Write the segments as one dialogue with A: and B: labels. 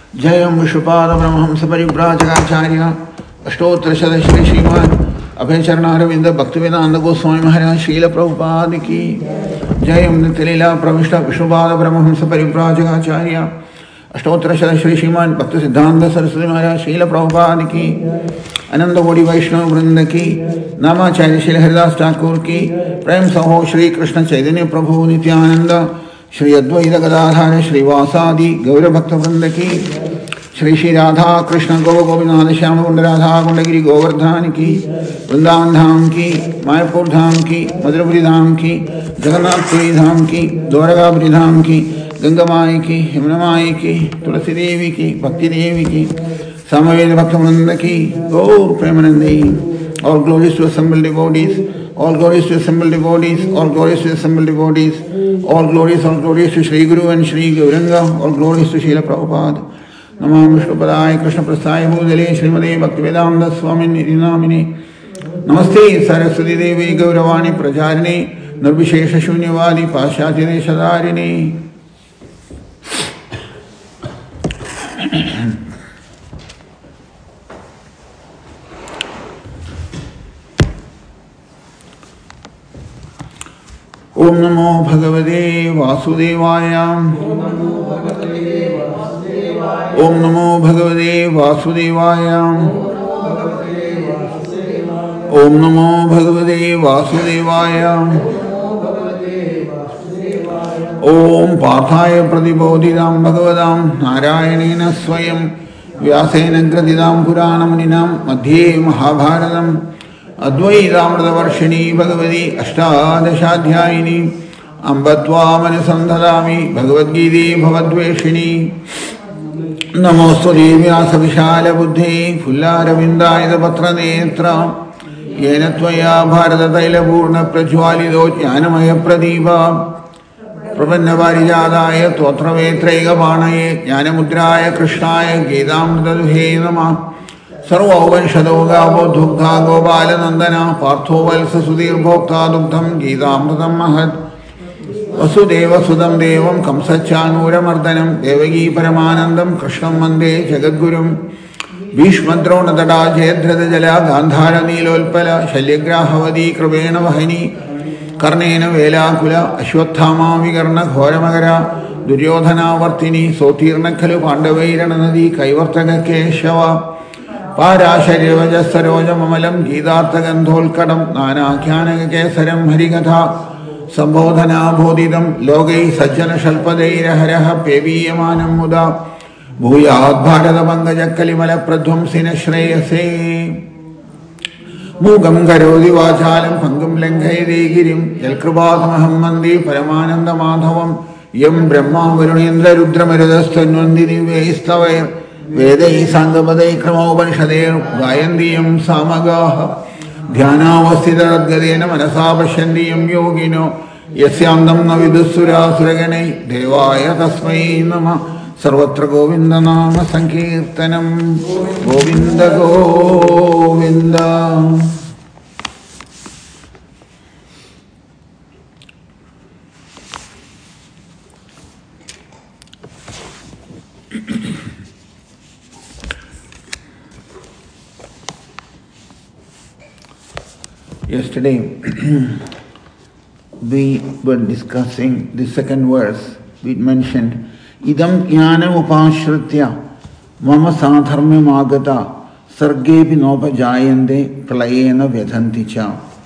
A: जयं विश्वपाद ब्रह्मंस परिव्राजकाचार्य अष्टोत्तर श्री श्रीमान अभय चरणारविंद भक्तिवेदांत गोस्वामी महाराज शील प्रभुपाद की जयं नित्यलीला प्रविष्ट विश्वपाद ब्रह्मंस परिव्राजकाचार्य अष्टोत्तर श्री श्रीमान भक्ति सिद्धांत सरस्वती महाराज शील प्रभुपाद की अनंत कोटि वैष्णव वृंद की नामाचार्य श्री हरिदास ठाकुर की प्रेम सहो श्री कृष्ण चैतन्य प्रभु नित्यानंद श्री अद्वैत गदाधर श्रीवासादि गौरभक्त वृंद की श्री श्री राधा कृष्ण गौ गोविंद श्याम कुंड राधा कुंडगिरी गोवर्धन की वृंदावन धाम की मायापुर धाम की मधुरपुरी धाम की जगन्नाथपुरी धाम की द्वारकापुरी धाम की गंगा माई की यमुना माई की तुलसी देवी की भक्ति देवी की सामवेद भक्त वृंद की गौर Premanandi all glories to assembled devotees, all glories to assembled devotees, all glories to assembled devotees, all glories to Shri Guru and Shri Gauranga, all glories to Srila Prabhupada. Namah Vishnupadaya Krishna Prasthaya Bhudale Srimade Bhaktivedanta Swami Nidhi Namine Namaste Saraswati Devi Gauravani Pracharini Nirvishesha Shunyavadi Paschati Deshadarini. ओम नमो भगवते वासुदेवाय ओम नमो भगवते वासुदेवाय ओम नमो भगवते वासुदेवाय ओम पार्थाय प्रतिबोधितां भगवतां नारायणेन स्वयं व्यासेन ग्रथितां पुराणमुनिनां मध्ये महाभारतम् अद्वैतामृतवर्षिणी भगवती अष्टादशाध्यायिनी अम्ब त्वामनुसन्धरामि भगवद्गीते भवद्वेषिणी नमोऽस्तु व्यासविशालबुद्धे फुल्लारविन्दायतपत्रनेत्र येन त्वया भारततैलपूर्णप्रज्वालितो ज्ञानमयप्रदीप प्रपन्नपारिजाताय स्तोत्रवेत्रैकपाणये ज्ञानमुद्राय कृष्णाय गीतामृतदुहे नमः सर्वौवंशदो गावो दुग्धा गोपालनंदना पार्थो वत्स सुधीर्भोक्ता दुग्धम गीतामृतम महत् वसुदेवसुतं देवं कंसच्चानूरमर्दनं देवकी परमानन्दं कृष्णं वन्दे जगद्गुरुं भीष्मद्रोणतटा जयद्रथजला गान्धारनीलोत्पल शल्यग्राहवती कृपेण वहनी कर्णेन वेलाकुल अश्वत्थामा विकर्णघोरमकरा दुर्योधनावर्तिनी सोत्तीर्ण खलु पाण्डवैरणनदी कैवर्तककेशव पाराशर्यवजसरोजममलं गीतार्थगन्धोल्कटं नानाख्यानकेसरं हरिकथा सम्बोधनाबोधितं लोकैः सज्जनशल्पदैरहरः पेवीयमानं मुदा भूयाद्भारतपङ्कजकलिमलप्रध्वंसिन श्रेयसे मूगं करोति वाचालं पङ्गुं लङ्घयते गिरिं यत्कृपातमहं वन्दे परमानन्दमाधवं यं ब्रह्मा वरुणेन्द्ररुद्रमरुतस्तन्वन्ति दिव्यैस्तवैः वेदैः साङ्गपदैः क्रमोपनिषदैः गायन्ति यं सामगाः ध्यानावस्थितरद्गतेन मनसा पश्यन्ति यं योगिनो यस्यान्तं न विदुःसुरासुरगणैः देवाय तस्मै नमः सर्वत्र गोविन्दनाम संकीर्तनं Govind Govind. Yesterday we were discussing the second verse. We mentioned idam jnanam upashritya mama sadharmyam agata sargepi nopajayante pralayena vyadhanti cha.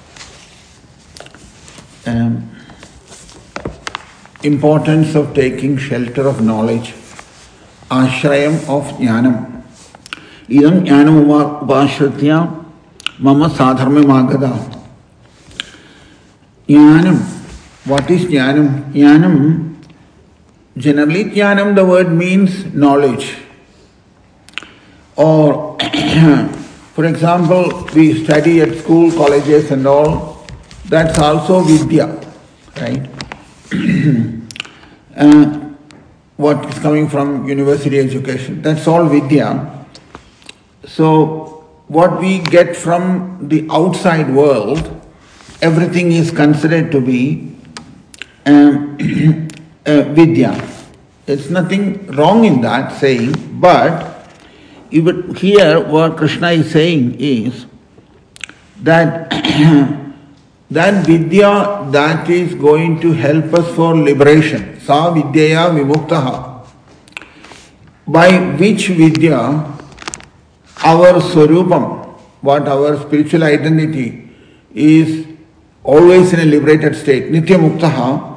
A: Importance of taking shelter of knowledge, ashrayam of jnanam. Idam jnanam upashritya mama sadharmyam agata. Jnanam. What is jnanam? Jnanam, generally jnanam, the word means knowledge. Or, for example, we study at school, colleges and all, that's also vidya, right? What is coming from university education, that's all vidya. So, what we get from the outside world, everything is considered to be vidya. It's nothing wrong in that saying, But even here what Krishna is saying is that that vidya that is going to help us for liberation, sa vidyaya vimuktaha, by which vidya our swarupam, what our spiritual identity is always in a liberated state, nitya muktaha,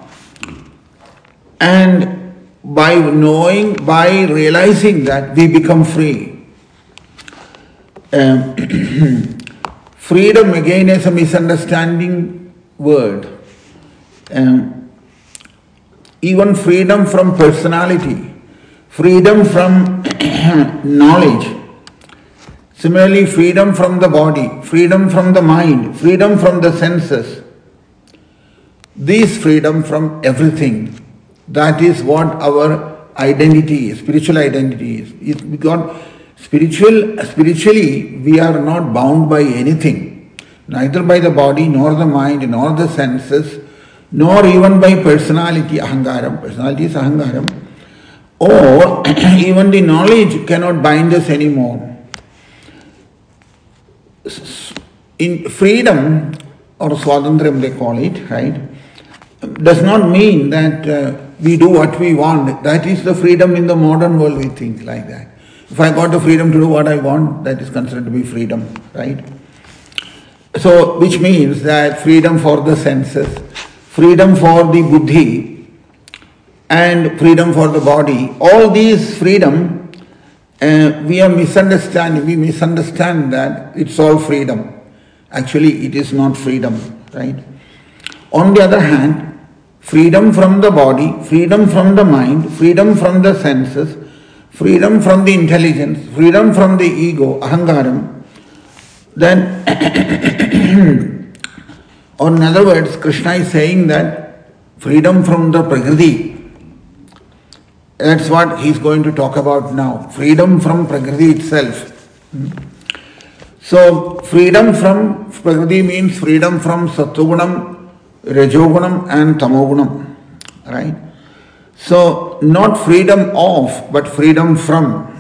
A: and by knowing, by realizing that we become free. Freedom again is a misunderstanding word. Even freedom from personality, freedom from knowledge, similarly freedom from the body, freedom from the mind, freedom from the senses. This freedom from everything, that is what our identity is, spiritual identity is. Because spiritually we are not bound by anything, neither by the body, nor the mind, nor the senses, nor even by personality, ahangaram. Personality is ahangaram. Or even the knowledge cannot bind us anymore. In freedom, or swadhantrayam they call it, right, does not mean that we do what we want. That is the freedom in the modern world, we think like that. If I got the freedom to do what I want, that is considered to be freedom, right? So, which means that freedom for the senses, freedom for the buddhi, and freedom for the body, all these freedom, we are misunderstanding. We misunderstand that it's all freedom. Actually, it is not freedom, right? On the other hand, freedom from the body, freedom from the mind, freedom from the senses, freedom from the intelligence, freedom from the ego, ahangaram, then, or in other words, Krishna is saying that freedom from the prakriti, that's what he's going to talk about now, freedom from prakriti itself. So, freedom from prakriti means freedom from sattvagunam, rajogunam and tamogunam, right? So, not freedom of, but freedom from.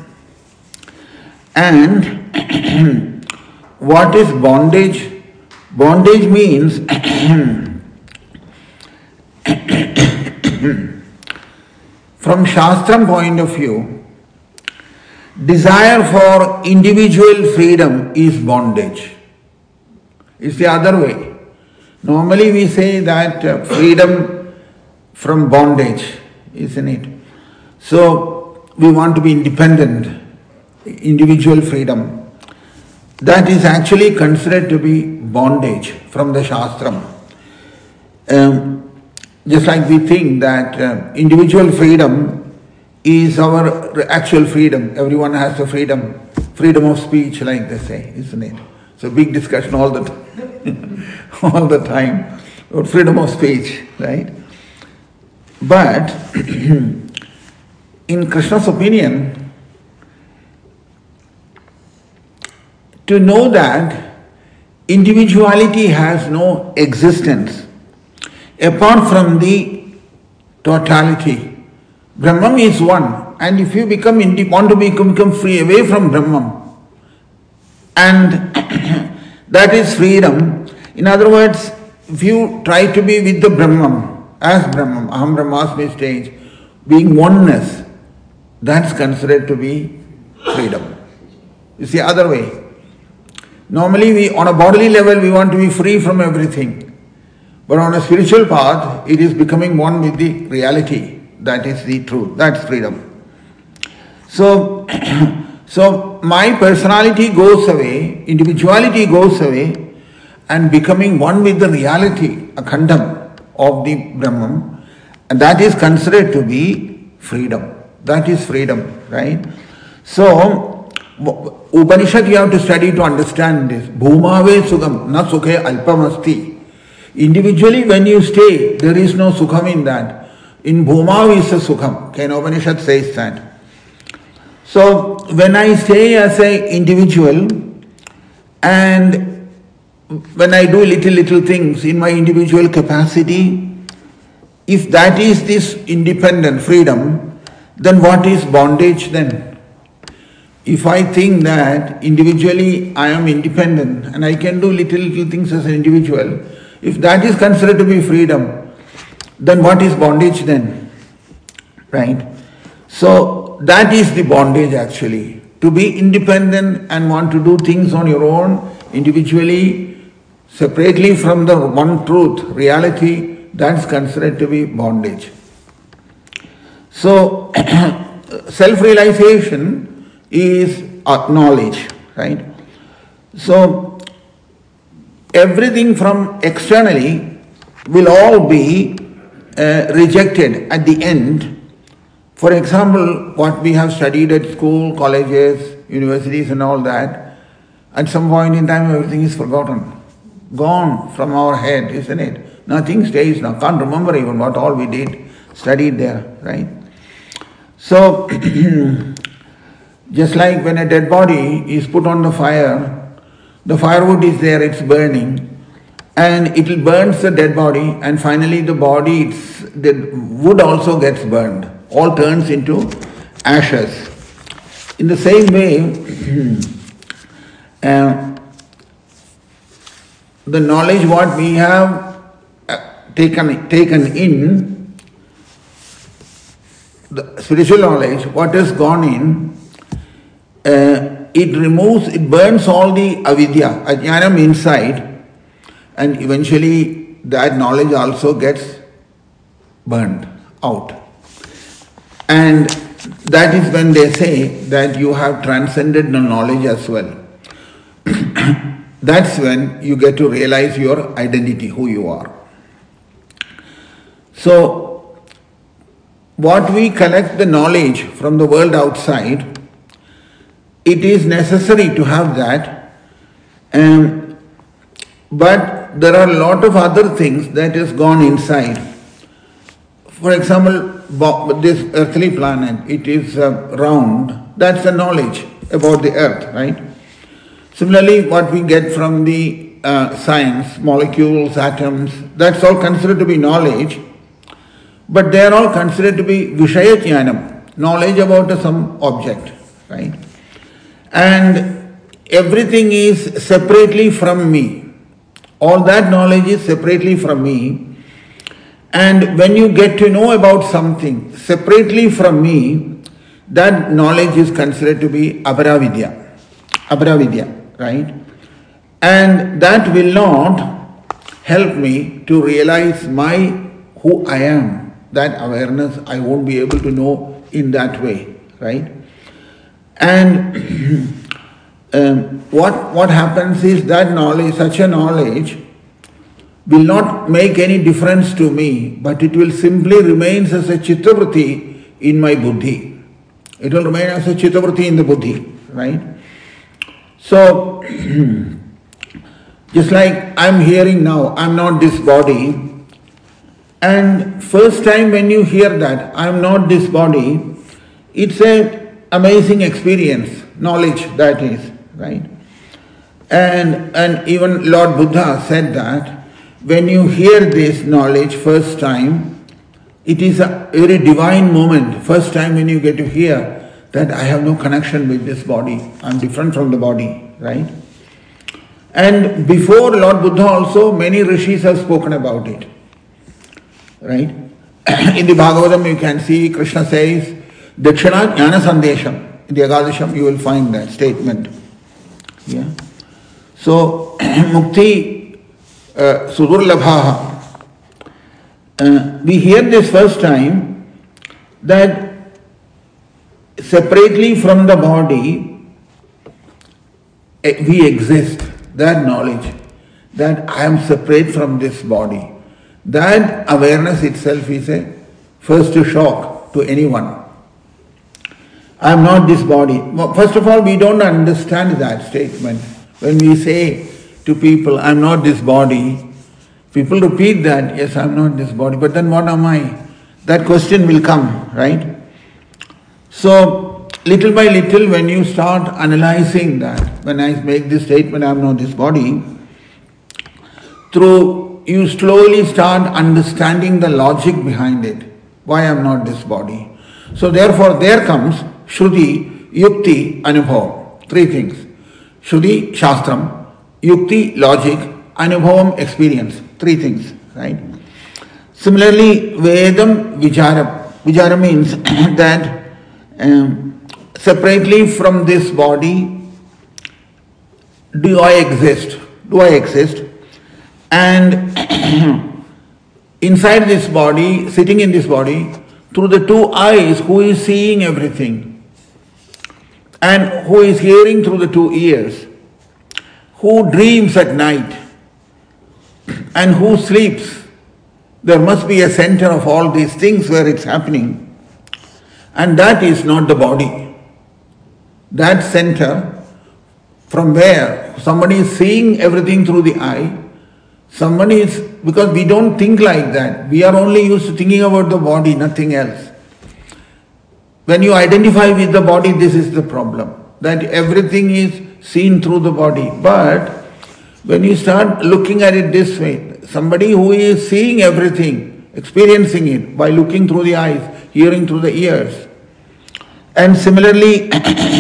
A: And what is bondage? Bondage means from Shastram point of view, desire for individual freedom is bondage. It's the other way. Normally we say that freedom from bondage, isn't it? So we want to be independent, individual freedom. That is actually considered to be bondage from the Shastram. Just like we think that individual freedom is our actual freedom. Everyone has the freedom of speech, like they say, isn't it? It's a big discussion all the time, all the time about freedom of speech, right? But in Krishna's opinion, to know that individuality has no existence apart from the totality. Brahman is one, and if you want to become free away from Brahman, and that is freedom. In other words, if you try to be with the Brahman, as Brahman, Aham Brahmasmi stage, being oneness, that's considered to be freedom. It's the other way. Normally, on a bodily level, we want to be free from everything. But on a spiritual path, it is becoming one with the reality. That is the truth. That's freedom. So my personality goes away, individuality goes away, and becoming one with the reality, akhandam of the Brahman, and that is considered to be freedom. That is freedom, right? So, Upanishad you have to study to understand this. Bhumave sukham, na sukhe alpamasti. Individually when you stay, there is no sukham in that. In Bhumav is a sukham. Kena Upanishad says that. So, when I stay as an individual and when I do little things in my individual capacity, if that is this independent freedom, then what is bondage then? if I think that individually I am independent and I can do little things as an individual, if that is considered to be freedom, then what is bondage then? Right? So that is the bondage actually. To be independent and want to do things on your own, individually, separately from the one truth, reality, that's considered to be bondage. So, self-realization is knowledge, right? So, everything from externally will all be rejected at the end. For example, what we have studied at school, colleges, universities and all that, at some point in time everything is forgotten. Gone from our head, isn't it? Nothing stays now. Can't remember even what all we did, studied there, right? So, just like when a dead body is put on the firewood is there, it's burning, and it burns the dead body, and finally the wood also gets burned, all turns into ashes. In the same way, the knowledge what we have taken in, the spiritual knowledge, what has gone in, it burns all the avidya, ajnanam inside, and eventually that knowledge also gets burned out. And that is when they say that you have transcended the knowledge as well. That's when you get to realize your identity, who you are. So, what we collect the knowledge from the world outside, it is necessary to have that, but there are a lot of other things that has gone inside. For example, this earthly planet, it is round, that's the knowledge about the earth, right? Similarly, what we get from the science, molecules, atoms, that's all considered to be knowledge, but they are all considered to be Vishaya Jnanam, knowledge about some object, right? And everything is separately from me. All that knowledge is separately from me. And when you get to know about something separately from me, that knowledge is considered to be Aparavidya, right? And that will not help me to realize who I am. That awareness I won't be able to know in that way, right? And what happens is that knowledge, such a knowledge, will not make any difference to me, but it will simply remain as a chittavritti in my buddhi. It will remain as a chittavritti in the buddhi, right? So, just like I'm hearing now, I'm not this body, and first time when you hear that, I'm not this body, it's an amazing experience, knowledge that is, right? And even Lord Buddha said that when you hear this knowledge first time, it is a very divine moment. First time when you get to hear that I have no connection with this body, I'm different from the body, right? And before Lord Buddha also, many rishis have spoken about it, right? In the Bhagavatam you can see Krishna says, Dakshina Jnana Sandesham. In the Agadisham you will find that statement. Yeah. So, Mukti Sudurlabhaha. We hear this first time that separately from the body we exist. That knowledge that I am separate from this body. That awareness itself is a first shock to anyone. I am not this body. First of all, we don't understand that statement. When we say to people, I am not this body, people repeat that, yes, I am not this body, but then what am I? That question will come, right? So, little by little, when you start analyzing that, when I make this statement, I am not this body, you slowly start understanding the logic behind it. Why I am not this body? So therefore, there comes Shruti Yukti, Anubhavam. Three things. Shruti, Shastram, Yukti, logic, Anubhavam, experience. Three things, right? Similarly, Vedam, Vichara. Vichara means that separately from this body, do I exist? Do I exist? And inside this body, sitting in this body, through the two eyes, who is seeing everything? And who is hearing through the two ears? Who dreams at night? And who sleeps? There must be a center of all these things where it's happening. And that is not the body. That center, from where somebody is seeing everything through the eye, somebody is, because we don't think like that. We are only used to thinking about the body, nothing else. When you identify with the body, this is the problem. That everything is seen through the body. But when you start looking at it this way, somebody who is seeing everything, experiencing it by looking through the eyes, hearing through the ears. And similarly,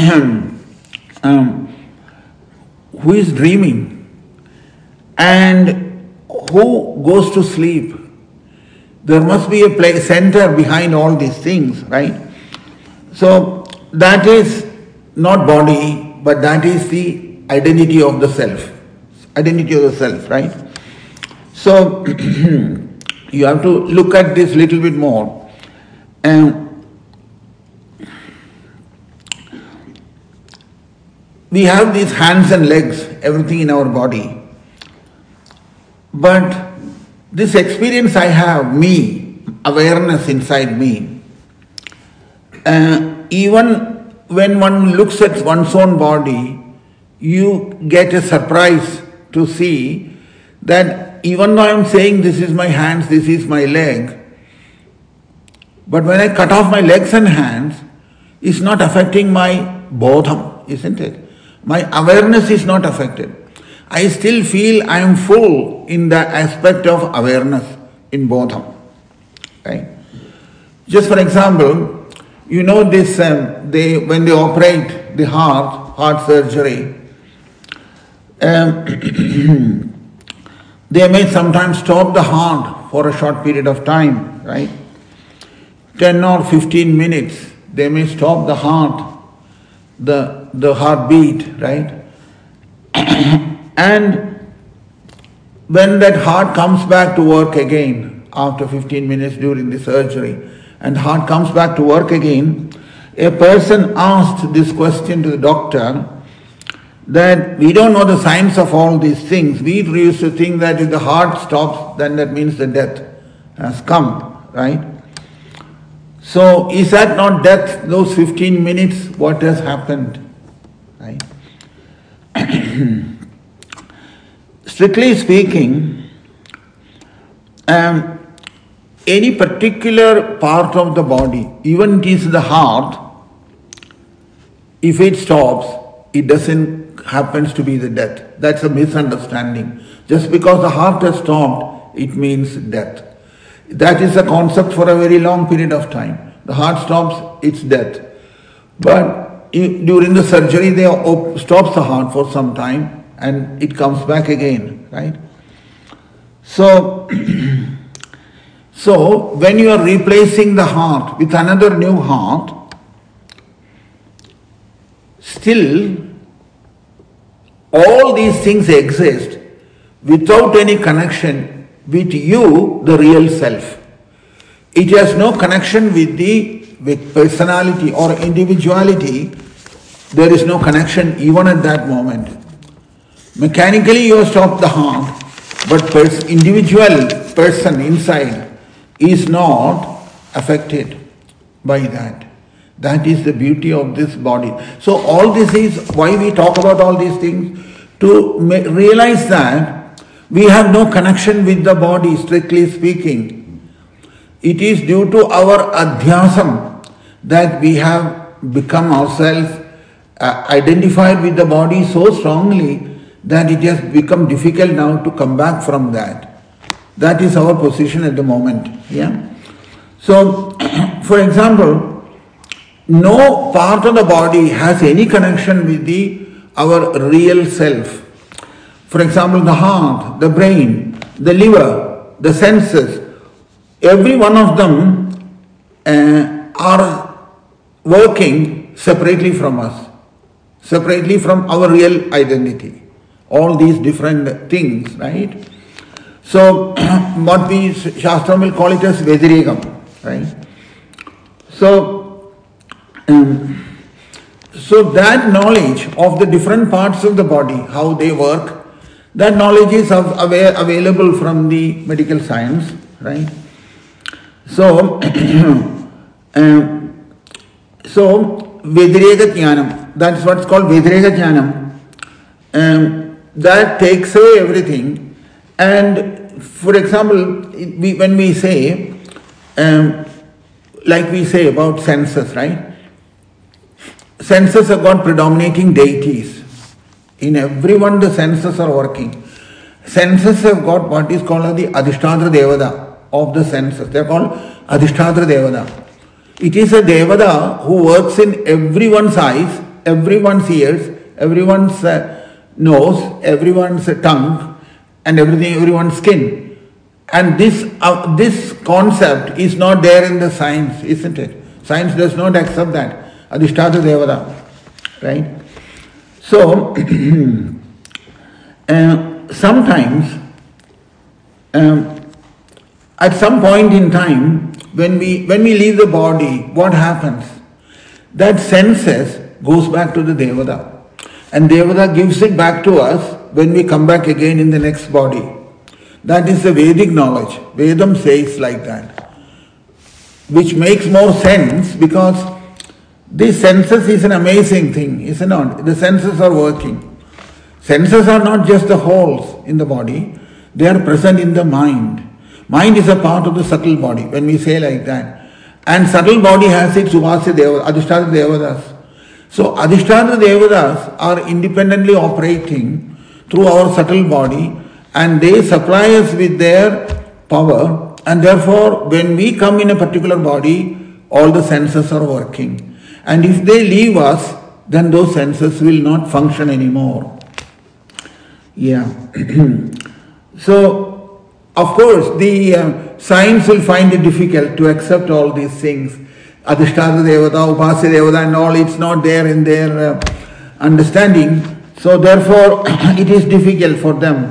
A: who is dreaming and who goes to sleep. There must be a center behind all these things, right? So that is not body, but that is the identity of the self. Identity of the self, right? So you have to look at this little bit more. We have these hands and legs, everything in our body. But this experience I have, me, awareness inside me, even when one looks at one's own body, you get a surprise to see that even though I am saying this is my hands, this is my leg, but when I cut off my legs and hands, it's not affecting my bodham, isn't it? My awareness is not affected. I still feel I am full in the aspect of awareness in bodham. Right? Just for example, you know this, when they operate the heart surgery, they may sometimes stop the heart for a short period of time, right? 10 or 15 minutes, they may stop the heart, the heartbeat, right? And when that heart comes back to work again, after 15 minutes during the surgery, and heart comes back to work again, a person asked this question to the doctor, that we don't know the science of all these things. We used to think that if the heart stops, then that means the death has come, right? So is that not death, those 15 minutes, what has happened, right? Strictly speaking, any particular part of the body, even it is the heart, if it stops, it doesn't happens to be the death. That's a misunderstanding. Just because the heart has stopped, it means death. That is a concept for a very long period of time. The heart stops, it's death. But during the surgery, they stops the heart for some time and it comes back again, right? So, when you are replacing the heart with another new heart, still all these things exist without any connection with you, the real self. It has no connection with personality or individuality. There is no connection even at that moment. Mechanically you have stopped the heart, but individual person inside is not affected by that. That is the beauty of this body. So all this is why we talk about all these things, to realize that we have no connection with the body, strictly speaking. It is due to our adhyasam that we have become ourselves identified with the body so strongly that it has become difficult now to come back from that. That is our position at the moment. Yeah. So, for example, no part of the body has any connection with our real self. For example, the heart, the brain, the liver, the senses, every one of them are working separately from us, separately from our real identity. All these different things, right? So, what we Shastra will call it as Vedirigam, right? So that knowledge of the different parts of the body, how they work, that knowledge is available from the medical science, right? So, Vedirega Jnanam, that's what's called Vedirega Jnanam. That takes away everything. And for example, when we say, like we say about senses, right? Senses have got predominating deities. In everyone the senses are working. Senses have got what is called the Adhishtadra Devada of the senses. They are called Adhishtadra Devada. It is a Devada who works in everyone's eyes, everyone's ears, everyone's nose, everyone's tongue, and everyone's skin. And this concept is not there in the science, isn't it? Science does not accept that. Adhishtadra Devada, right? So, sometimes, at some point in time, when we leave the body, what happens? That senses goes back to the Devada. And Devada gives it back to us when we come back again in the next body. That is the Vedic knowledge. Vedam says like that. Which makes more sense because this senses is an amazing thing, isn't it? The senses are working. Senses are not just the holes in the body, they are present in the mind. Mind is a part of the subtle body, when we say like that. And subtle body has its Upasya Devada, Adhishtadra Devadas. So Adhishtadra Devadas are independently operating through our subtle body and they supply us with their power, and therefore when we come in a particular body, all the senses are working. And if they leave us, then those senses will not function anymore. Yeah. So, of course, the science will find it difficult to accept all these things. Adhishtadra Devada, Upasya Devada and all, it's not there in their understanding. So therefore, it is difficult for them.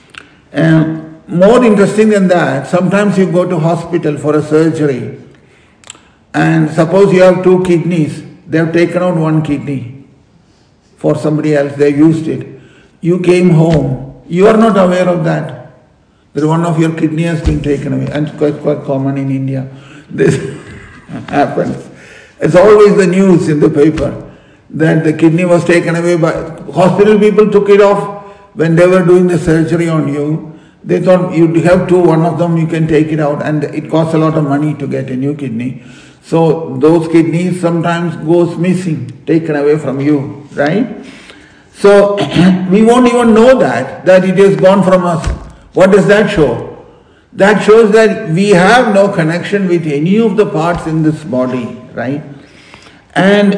A: More interesting than that, sometimes you go to hospital for a surgery and suppose you have 2 kidneys, they have taken out 1 kidney for somebody else, they used it. You came home, you are not aware of that one of your kidney has been taken away, and it's quite common in India. This happens. It's always the news in the paper that the kidney was taken away by hospital people took it off when they were doing the surgery on you. They thought you have 2, one of them you can take it out, and it costs a lot of money to get a new kidney. So those kidneys sometimes goes missing, taken away from you, right? So we won't even know that it has gone from us. What does that show? That shows that we have no connection with any of the parts in this body, right? And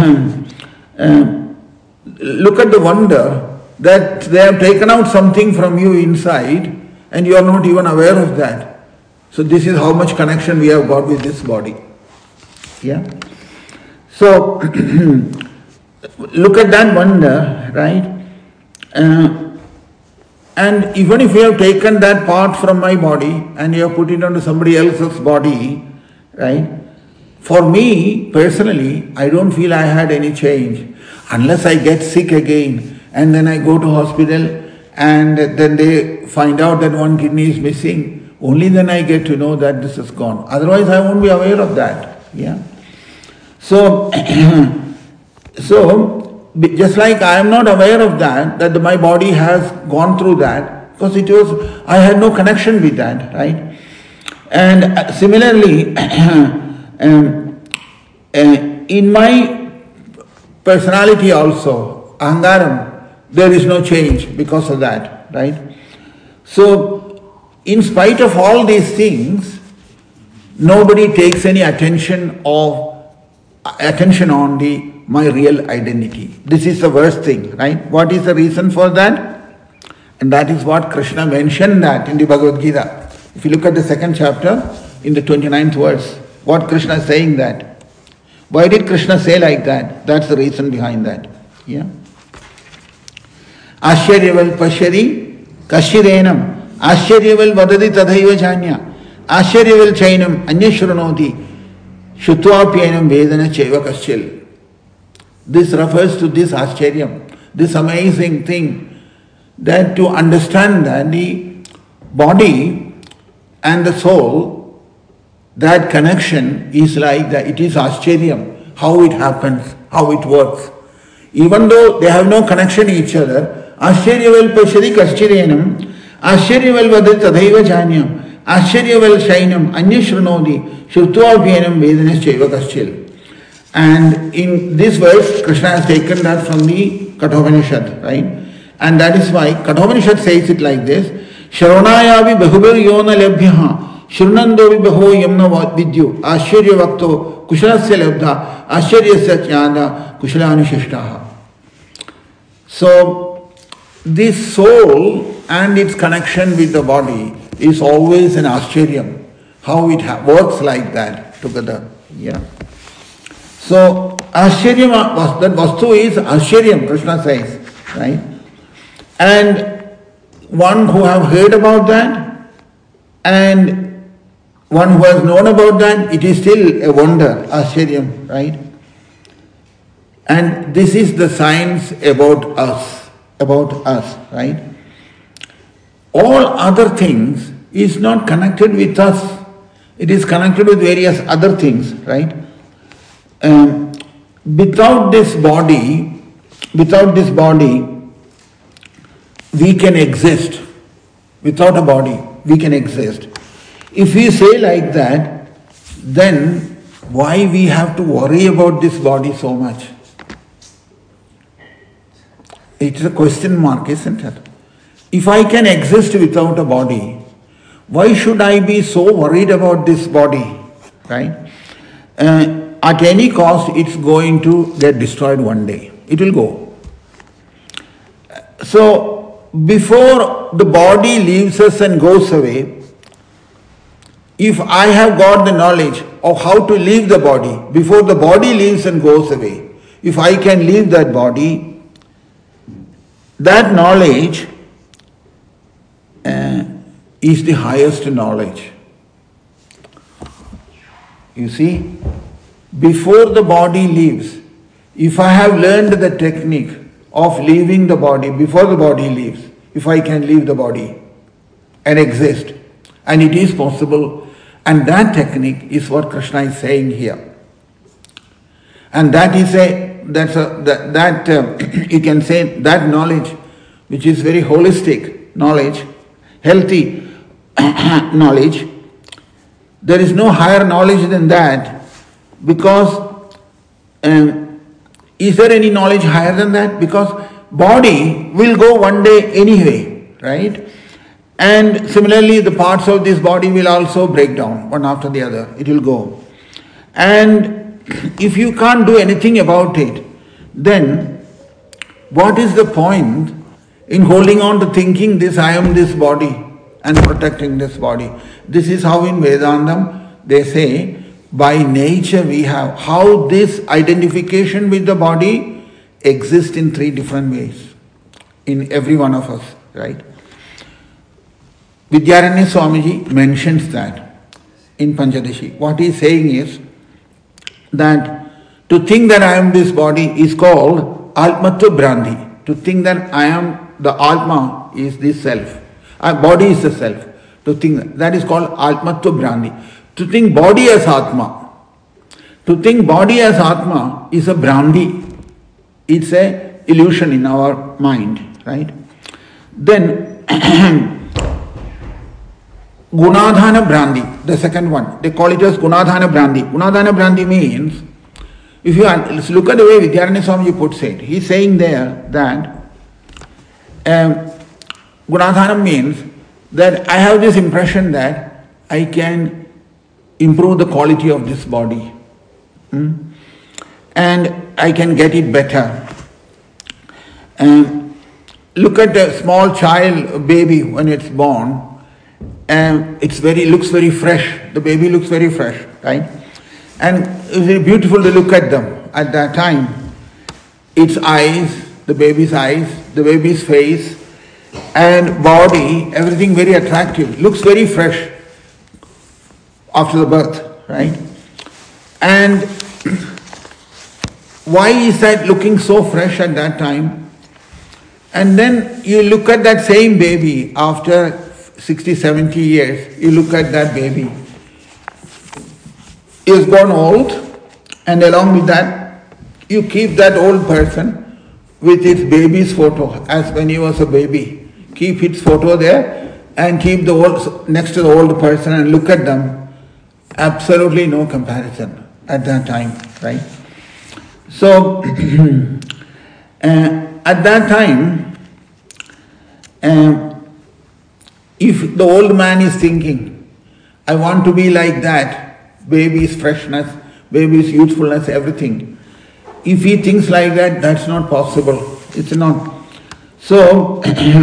A: look at the wonder that they have taken out something from you inside and you are not even aware of that. So this is how much connection we have got with this body. Yeah. So look at that wonder, right? And even if you have taken that part from my body and you have put it onto somebody else's body, right? For me, personally, I don't feel I had any change. Unless I get sick again and then I go to hospital and then they find out that 1 kidney is missing, only then I get to know that this is gone. Otherwise, I won't be aware of that. Yeah. So, just like I am not aware of that my body has gone through that, because I had no connection with that, right? And similarly, in my personality also, ahangaram, there is no change because of that, right? So, in spite of all these things, nobody takes any attention of attention on my real identity. This is the worst thing, right? What is the reason for that? And that is what Krishna mentioned that in the Bhagavad Gita. If you look at the second chapter, in the 29th verse, what Krishna is saying that. Why did Krishna say like that? That's the reason behind that. Yeah. Ashyaval pashyari kashyirenam Ashyaval vadadi tadhaiva janya Ashyaval chainam anyashranoti Shutvapianam vedana cheva kaschil. This refers to this Ascharyam, this amazing thing, that to understand that the body and the soul, that connection is like that, it is Ascharyam, how it happens, how it works. Even though they have no connection each other, Ashyaval pashyari kashchirenam, Ashyaval vadati tadhaiva janyam, Ashyaval shainam anyashranoti Shrutvapyanam vedanas chaiva kaschil. And in this verse, Krishna has taken that from the Kathopanishad, right? And that is why Kathopanishad says it like this: Shravanayavi bahubir yona labhyaha Shrunandovi baho yamna vidyu Ashirya vakto kushalasya labdha Ashiryasya jnana kushalanishishtaha. So, this soul and its connection with the body is always an Ascharyam. How it works like that together. Yeah. So, Ascharyam, that Vastu is Ascharyam, Krishna says, right? And one who have heard about that and one who has known about that, it is still a wonder, Ascharyam, right? And this is the science about us, right? All other things is not connected with us. It is connected with various other things, right? Without this body, we can exist. Without a body, we can exist. If we say like that, then why we have to worry about this body so much? It's a question mark, isn't it? If I can exist without a body, why should I be so worried about this body, right? At any cost, it's going to get destroyed one day. It will go. So, before the body leaves us and goes away, if I have got the knowledge of how to leave the body, before the body leaves and goes away, if I can leave that body, that knowledge is the highest knowledge. You see, before the body leaves, if I have learned the technique of leaving the body, before the body leaves, if I can leave the body and exist, and it is possible, and that technique is what Krishna is saying here. And that is you can say that knowledge, which is very holistic knowledge, healthy knowledge, there is no higher knowledge than that, because is there any knowledge higher than that? Because body will go one day anyway, right? And similarly, the parts of this body will also break down one after the other. It will go. And if you can't do anything about it, then what is the point in holding on to thinking this, I am this body, and protecting this body? This is how in Vedantam they say, by nature we have, how this identification with the body exists in three different ways in every one of us, right? Vidyaranya Swamiji mentions that in Panchadashi. What he is saying is that to think that I am this body is called Atmatva Brandi. To think that I am the Atma is the self. Body is the self. To think that is called Atmatva Brandi. To think body as Atma. To think body as Atma is a Brandi. It's a illusion in our mind, right? Then Gunadhana Brandi, the second one. They call it as Gunadhana Brandi. Gunadhana Brandi means, if you look at the way Vidyaranya Swamiji puts it, he's saying there that Gunadhana means that I have this impression that I can improve the quality of this body. and I can get it better. Look at a small child, a baby, when it's born, and looks very fresh. The baby looks very fresh, right? And it's very beautiful to look at them at that time. Its eyes, the baby's face, and body, everything very attractive. Looks very fresh after the birth, right? And why is that looking so fresh at that time? And then you look at that same baby after 60, 70 years, you look at that baby. He has gone old, and along with that, you keep that old person with his baby's photo as when he was a baby. Keep his photo there and keep the old next to the old person and look at them. Absolutely no comparison at that time, right? So, at that time, if the old man is thinking, I want to be like that, baby's freshness, baby's youthfulness, everything. If he thinks like that, that's not possible. It's not. So,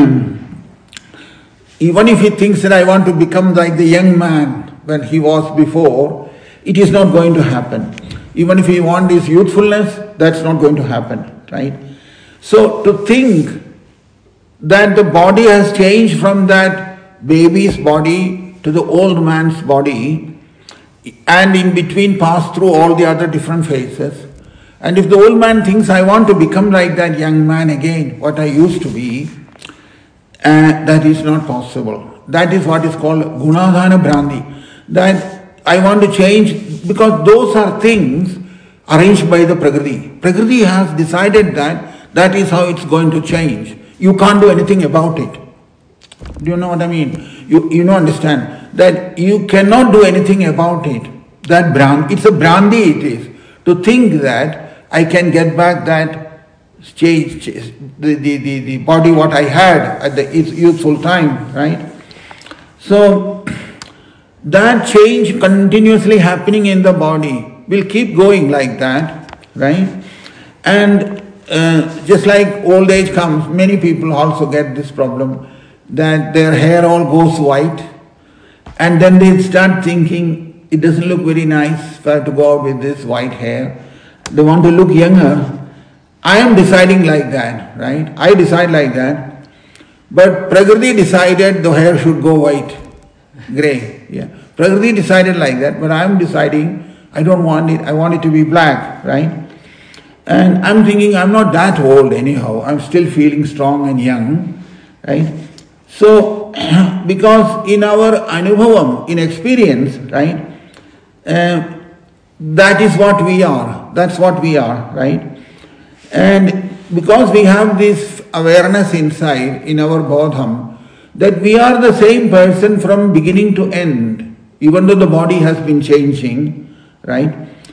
A: even if he thinks that I want to become like the young man when he was before, it is not going to happen. Even if he wants his youthfulness, that's not going to happen, right? So to think that the body has changed from that baby's body to the old man's body, and in between pass through all the other different phases, and if the old man thinks, I want to become like that young man again, what I used to be, that is not possible. That is what is called Gunadhana Bhranti. That I want to change, because those are things arranged by the Prakriti. Prakriti has decided that is how it's going to change. You can't do anything about it. Do you know what I mean? You understand that you cannot do anything about it. That Bhranti, it's a Bhranti it is. To think that I can get back that stage, the body what I had at the youthful time, right? So, that change continuously happening in the body will keep going like that, right? And just like old age comes, many people also get this problem that their hair all goes white, and then they start thinking it doesn't look very nice for to go out with this white hair. They want to look younger. I am deciding like that, right? I decide like that. But Prakriti decided the hair should go white, grey. Yeah. Prakriti decided like that, but I am deciding I don't want it, I want it to be black, right? And I'm thinking I'm not that old anyhow, I'm still feeling strong and young, right? So, because in our anubhavam, in experience, right, that is what we are, that's what we are, right? And because we have this awareness inside, in our bodham, that we are the same person from beginning to end, even though the body has been changing, right?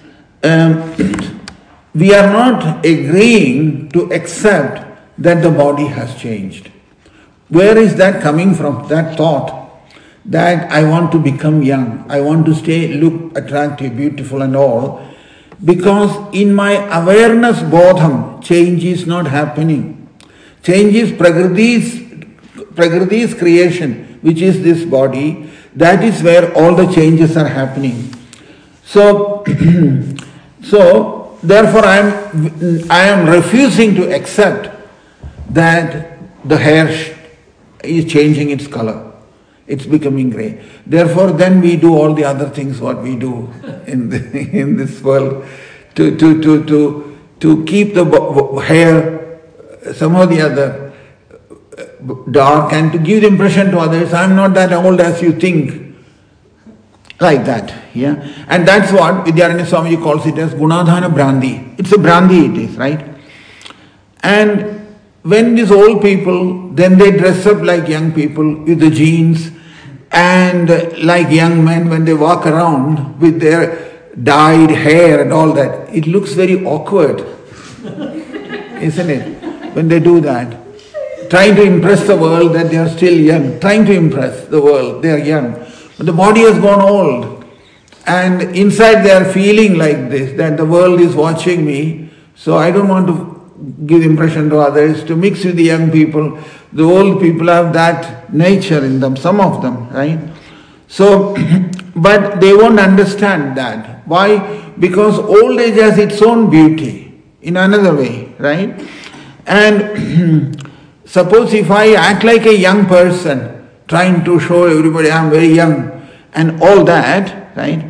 A: We are not agreeing to accept that the body has changed. Where is that coming from? That thought that I want to become young, I want to look attractive, beautiful and all, because in my awareness bodham, change is not happening. Change is Prakriti's creation, which is this body. That is where all the changes are happening. So, therefore I am refusing to accept that the hair is changing its color. It's becoming grey. Therefore, then we do all the other things what we do in this world to keep the hair somehow or the other dark and to give the impression to others, I'm not that old as you think. Like that, yeah. And that's what Vidyaranya Swamiji calls it as Gunadhana Bhranti. It's a Bhranti it is, right? And when these old people, then they dress up like young people with the jeans, and like young men when they walk around with their dyed hair and all that. It looks very awkward, isn't it? When they do that. Trying to impress the world that they are still young. Trying to impress the world, they are young. But the body has gone old. And inside they are feeling like this, that the world is watching me So I don't want to give impression to others to mix with the young people. The old people have that nature in them, some of them, right? So, but they won't understand that. Why? Because old age has its own beauty in another way, right? And suppose if I act like a young person, trying to show everybody I'm very young and all that, right?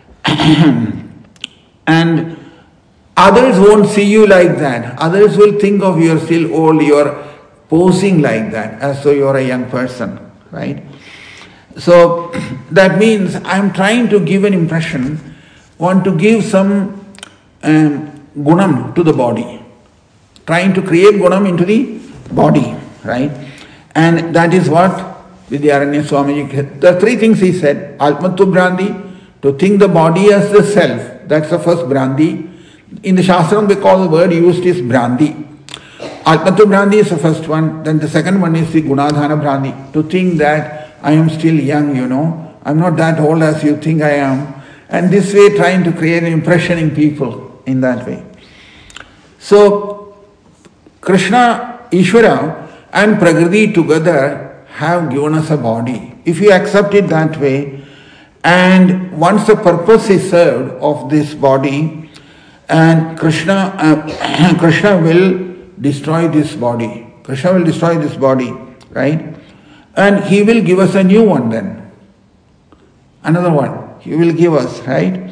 A: And others won't see you like that. Others will think of you are still old, you are posing like that, as though you are a young person, right? So that means I am trying to give an impression, want to give some gunam to the body, trying to create gunam into the body, right? And that is what Vidyaranya Swamiji, the three things he said: Atmatva Brandi, to think the body as the self, that's the first Brandi. In the Shastram they call the word used is Brandi. Atmatva Brandi is the first one, then the second one is the Gunadhana Brandi, to think that I am still young, I'm not that old as you think I am. And this way trying to create an impression in people in that way. So Krishna, Ishvara and Prakriti together have given us a body. If you accept it that way, and once the purpose is served of this body, and Krishna will destroy this body. Krishna will destroy this body, right? And he will give us a new one then. Another one. He will give us, right?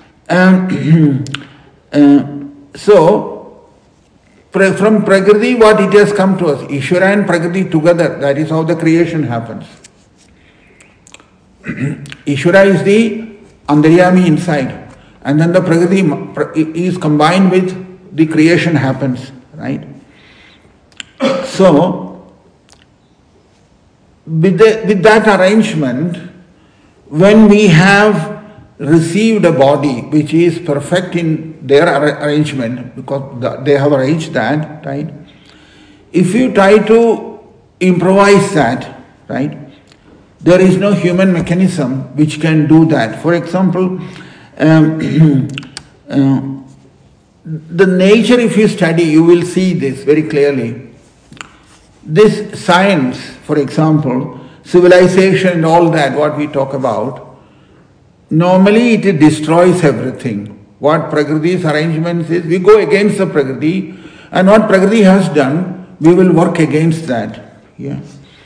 A: So, from Prakriti, what it has come to us? Ishvara and Prakriti together. That is how the creation happens. Ishvara is the Antaryami inside. And then the Prakriti is combined with the creation happens, right? So, with that arrangement, when we have received a body which is perfect in their arrangement, because they have arranged that, right? If you try to improvise that, right, there is no human mechanism which can do that. For example, the nature, if you study, you will see this very clearly. This science, for example, civilization and all that, what we talk about, normally it destroys everything. What Prakriti's arrangements is, we go against the Prakriti, and what Prakriti has done, we will work against that. Yeah.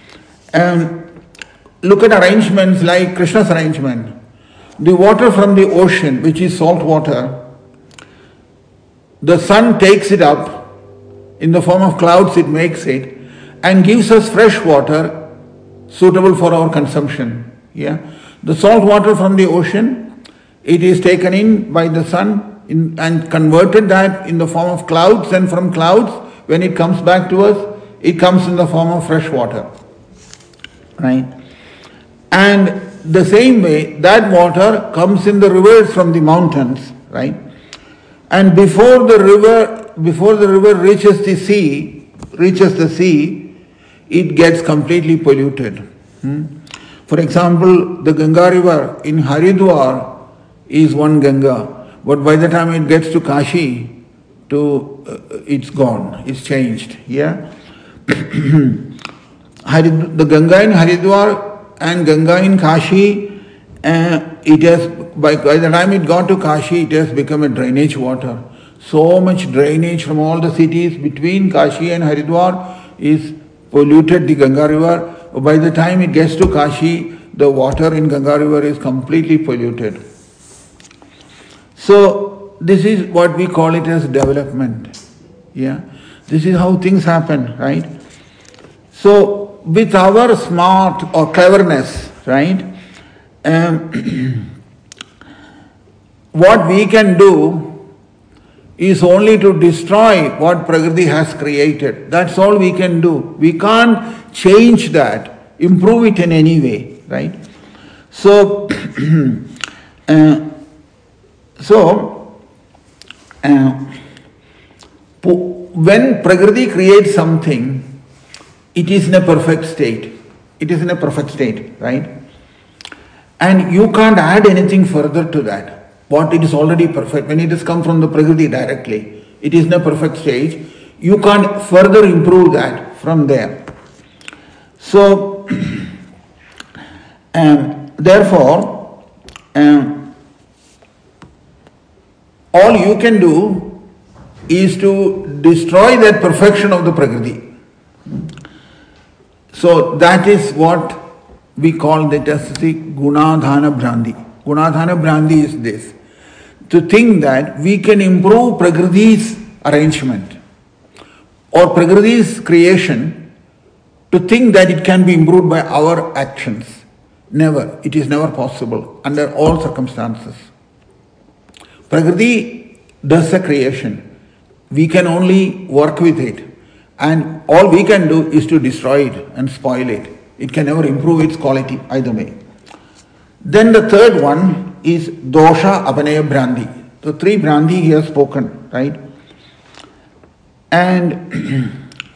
A: Look at arrangements like Krishna's arrangement. The water from the ocean, which is salt water, the sun takes it up, in the form of clouds it makes it, and gives us fresh water suitable for our consumption. Yeah, the salt water from the ocean, it is taken in by the sun and converted that in the form of clouds, and from clouds, when it comes back to us, it comes in the form of fresh water. Right? And the same way, that water comes in the rivers from the mountains, right? And before the river reaches the sea, it gets completely polluted. For example, the Ganga river in Haridwar is one Ganga, but by the time it gets to Kashi, it's gone, it's changed. Yeah, the Ganga in Haridwar and Ganga in Kashi, it has by the time it got to Kashi, it has become a drainage water. So much drainage from all the cities between Kashi and Haridwar is polluted the Ganga river. By the time it gets to Kashi, the water in Ganga river is completely polluted. So this is what we call it as development. Yeah, this is how things happen, right? So with our smart or cleverness, right, what we can do is only to destroy what Prakriti has created. That's all we can do. We can't change that, improve it in any way, right? So, when Prakriti creates something, it is in a perfect state. It is in a perfect state, right? And you can't add anything further to that. What it is already perfect. When it has come from the Prakriti directly, it is in a perfect stage. You can't further improve that from there. So, therefore, all you can do is to destroy that perfection of the Prakriti. So that is what we call that as the Gunadhana Brandi. Gunadhana Brandi is this: to think that we can improve Prakriti's arrangement or Prakriti's creation, to think that it can be improved by our actions. Never. It is never possible under all circumstances. Prakriti does the creation. We can only work with it. And all we can do is to destroy it and spoil it. It can never improve its quality either way. Then the third one is dosha apanaya brandi. The three brandi he has spoken, right? And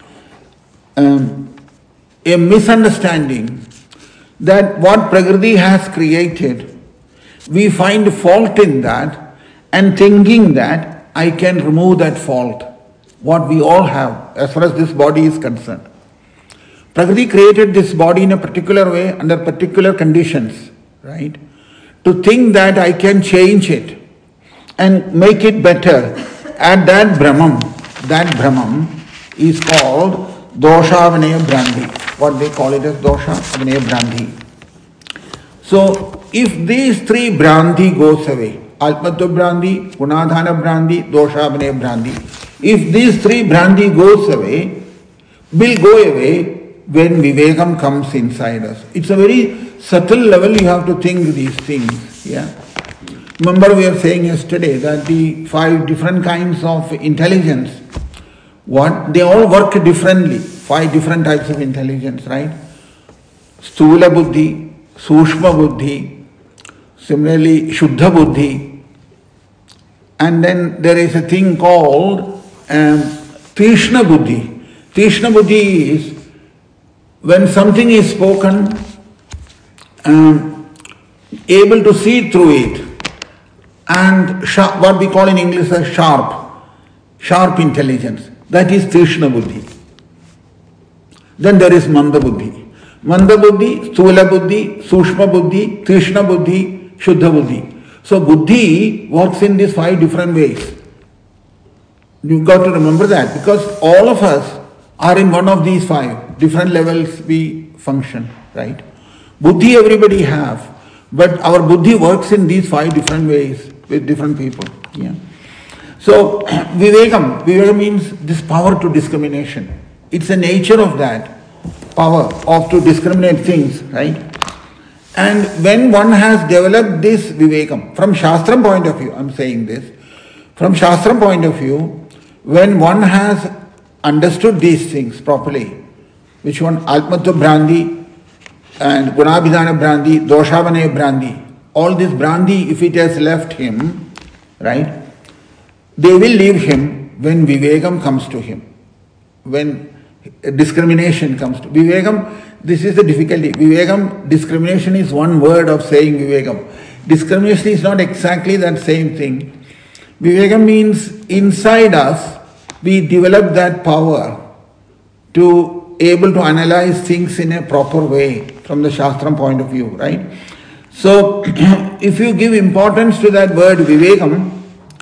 A: a misunderstanding that what Prakriti has created, we find fault in that and thinking that I can remove that fault, what we all have as far as this body is concerned. Prakriti created this body in a particular way under particular conditions, right? To think that I can change it and make it better, and that Brahman is called dosha avanaya brandi. What they call it as dosha avanaya brandi. So if these three brandi goes away, Alpatva brandi, Gunadhana brandi, dosha avanaya brandi, if these three brandi goes away, will go away when Vivekam comes inside us. It's a very subtle level you have to think these things. Yeah. Remember we were saying yesterday that the 5 different kinds of intelligence, they all work differently. 5 different types of intelligence, right? Sthula buddhi, Sushma buddhi, similarly Shuddha buddhi, and then there is a thing called Tishna buddhi. Tishna buddhi is when something is spoken, able to see through it, and what we call in English as sharp intelligence. That is Tishna buddhi. Then there is Manda buddhi. Manda buddhi, Sthula buddhi, Sushma buddhi, Tishna buddhi, Shuddha buddhi. So buddhi works in these 5 different ways. You've got to remember that because all of us are in one of these 5 different levels we function, right? Buddhi everybody have, but our buddhi works in these 5 different ways with different people. Yeah. So Vivekam means this power to discrimination. It's the nature of that power of to discriminate things, right? And when one has developed this Vivekam, from Shastram point of view, I'm saying this, from Shastram point of view, when one has understood these things properly, which one, Alpatva Brandi and Gunabhidhana Brandi, Doshavanaya Brandi, all this Brandi, if it has left him, right, they will leave him when Vivekam comes to him, when discrimination comes to Vivekam. This is the difficulty. Vivekam, discrimination is one word of saying Vivekam. Discrimination is not exactly that same thing. Vivekam means inside us, we develop that power to able to analyze things in a proper way from the Shastram point of view, right? So, if you give importance to that word Vivekam,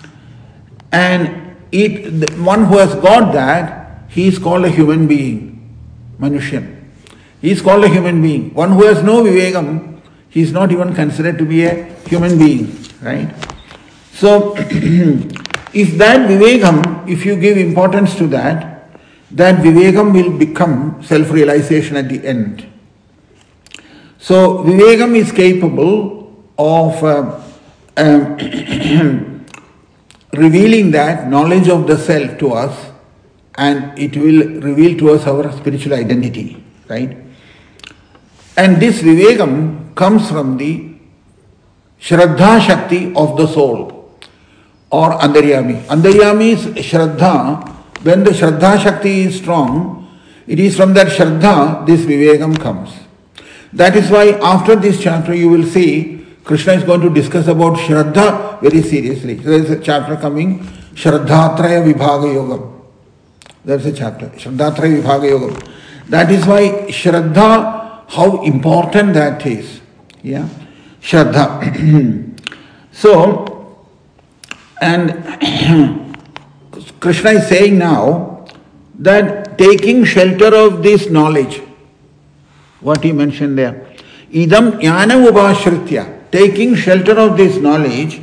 A: and one who has got that, he is called a human being, Manushyan. He is called a human being. One who has no Vivekam, he is not even considered to be a human being, right? So, if that Vivekam, if you give importance to that Vivekam will become self-realization at the end. So, Vivekam is capable of revealing that knowledge of the self to us, and it will reveal to us our spiritual identity, right? And this Vivekam comes from the Shraddha Shakti of the soul, or Antaryami. Antaryami is Shraddha. When the Shraddha Shakti is strong, it is from that Shraddha this Vivekam comes. That is why after this chapter you will see Krishna is going to discuss about Shraddha very seriously. So there is a chapter coming Shraddhatraya Vibhaga Yogam. That's a chapter, Shraddhatraya Vibhaga Yogam. That is why Shraddha, how important that is. Yeah, Shraddha. So, and Krishna is saying now that taking shelter of this knowledge, what he mentioned there, idam jnana upashritya, taking shelter of this knowledge,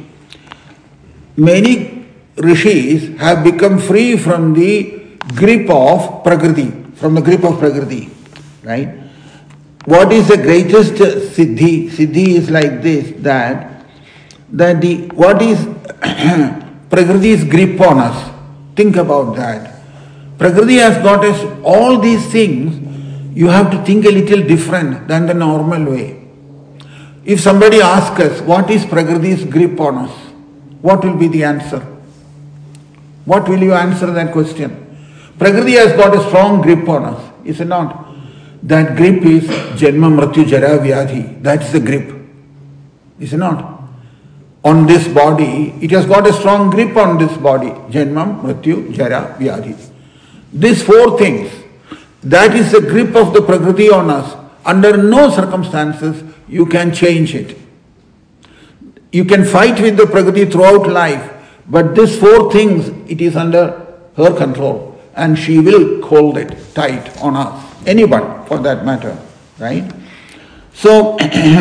A: many rishis have become free from the grip of Prakriti, right? What is the greatest siddhi? Siddhi is like this, that what is Prakriti's grip on us? Think about that. Prakriti has got us all these things. You have to think a little different than the normal way. If somebody asks us, what is Prakriti's grip on us? What will be the answer? What will you answer that question? Prakriti has got a strong grip on us, is it not? That grip is Janma Mrityu Jara Vyadhi. That's the grip, is it not? On this body, it has got a strong grip on this body. Janma Mrityu Jara Vyadhi. These four things, that is the grip of the Prakriti on us. Under no circumstances you can change it. You can fight with the Prakriti throughout life, but these four things, it is under her control. And she will hold it tight on us. Anyone for that matter, right? So,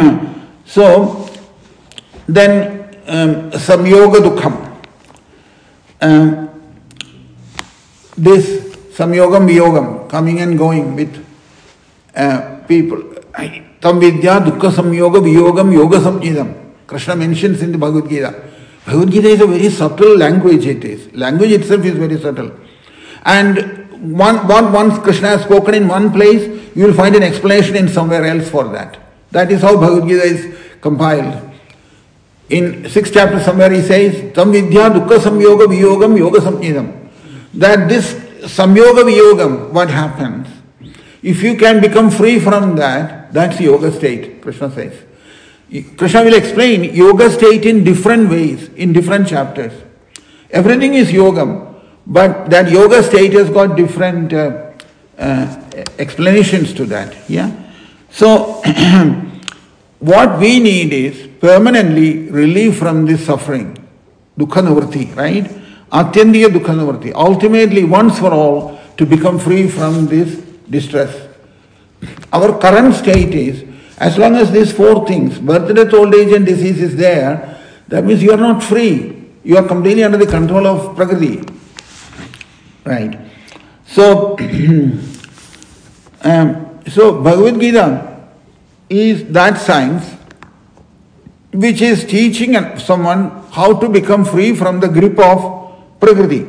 A: then Samyoga Dukham. This Samyogam Viyogam, coming and going with people. Tam Vidya Dukkha Samyoga Viyogam Yoga Samjidam. Krishna mentions in the Bhagavad Gita. Bhagavad Gita is a very subtle language, it is. Language itself is very subtle. And once Krishna has spoken in one place, you will find an explanation in somewhere else for that. That is how Bhagavad Gita is compiled. In 6th chapter somewhere he says, Tam Vidya Dukkha Samyoga Viyogam Yoga Samjidam. That this Samyoga Viyogam, what happens? If you can become free from that, that's yoga state, Krishna says. Krishna will explain yoga state in different ways, in different chapters. Everything is yogam. But that yoga state has got different explanations to that. Yeah. So what we need is permanently relief from this suffering, dukkha nivritti, right? Atyandiya dukkha nivritti. Ultimately, once for all, to become free from this distress. Our current state is, as long as these four things, birth, death, old age and disease is there, that means you are not free. You are completely under the control of Prakriti. Right. So, so Bhagavad Gita is that science which is teaching someone how to become free from the grip of Prakriti.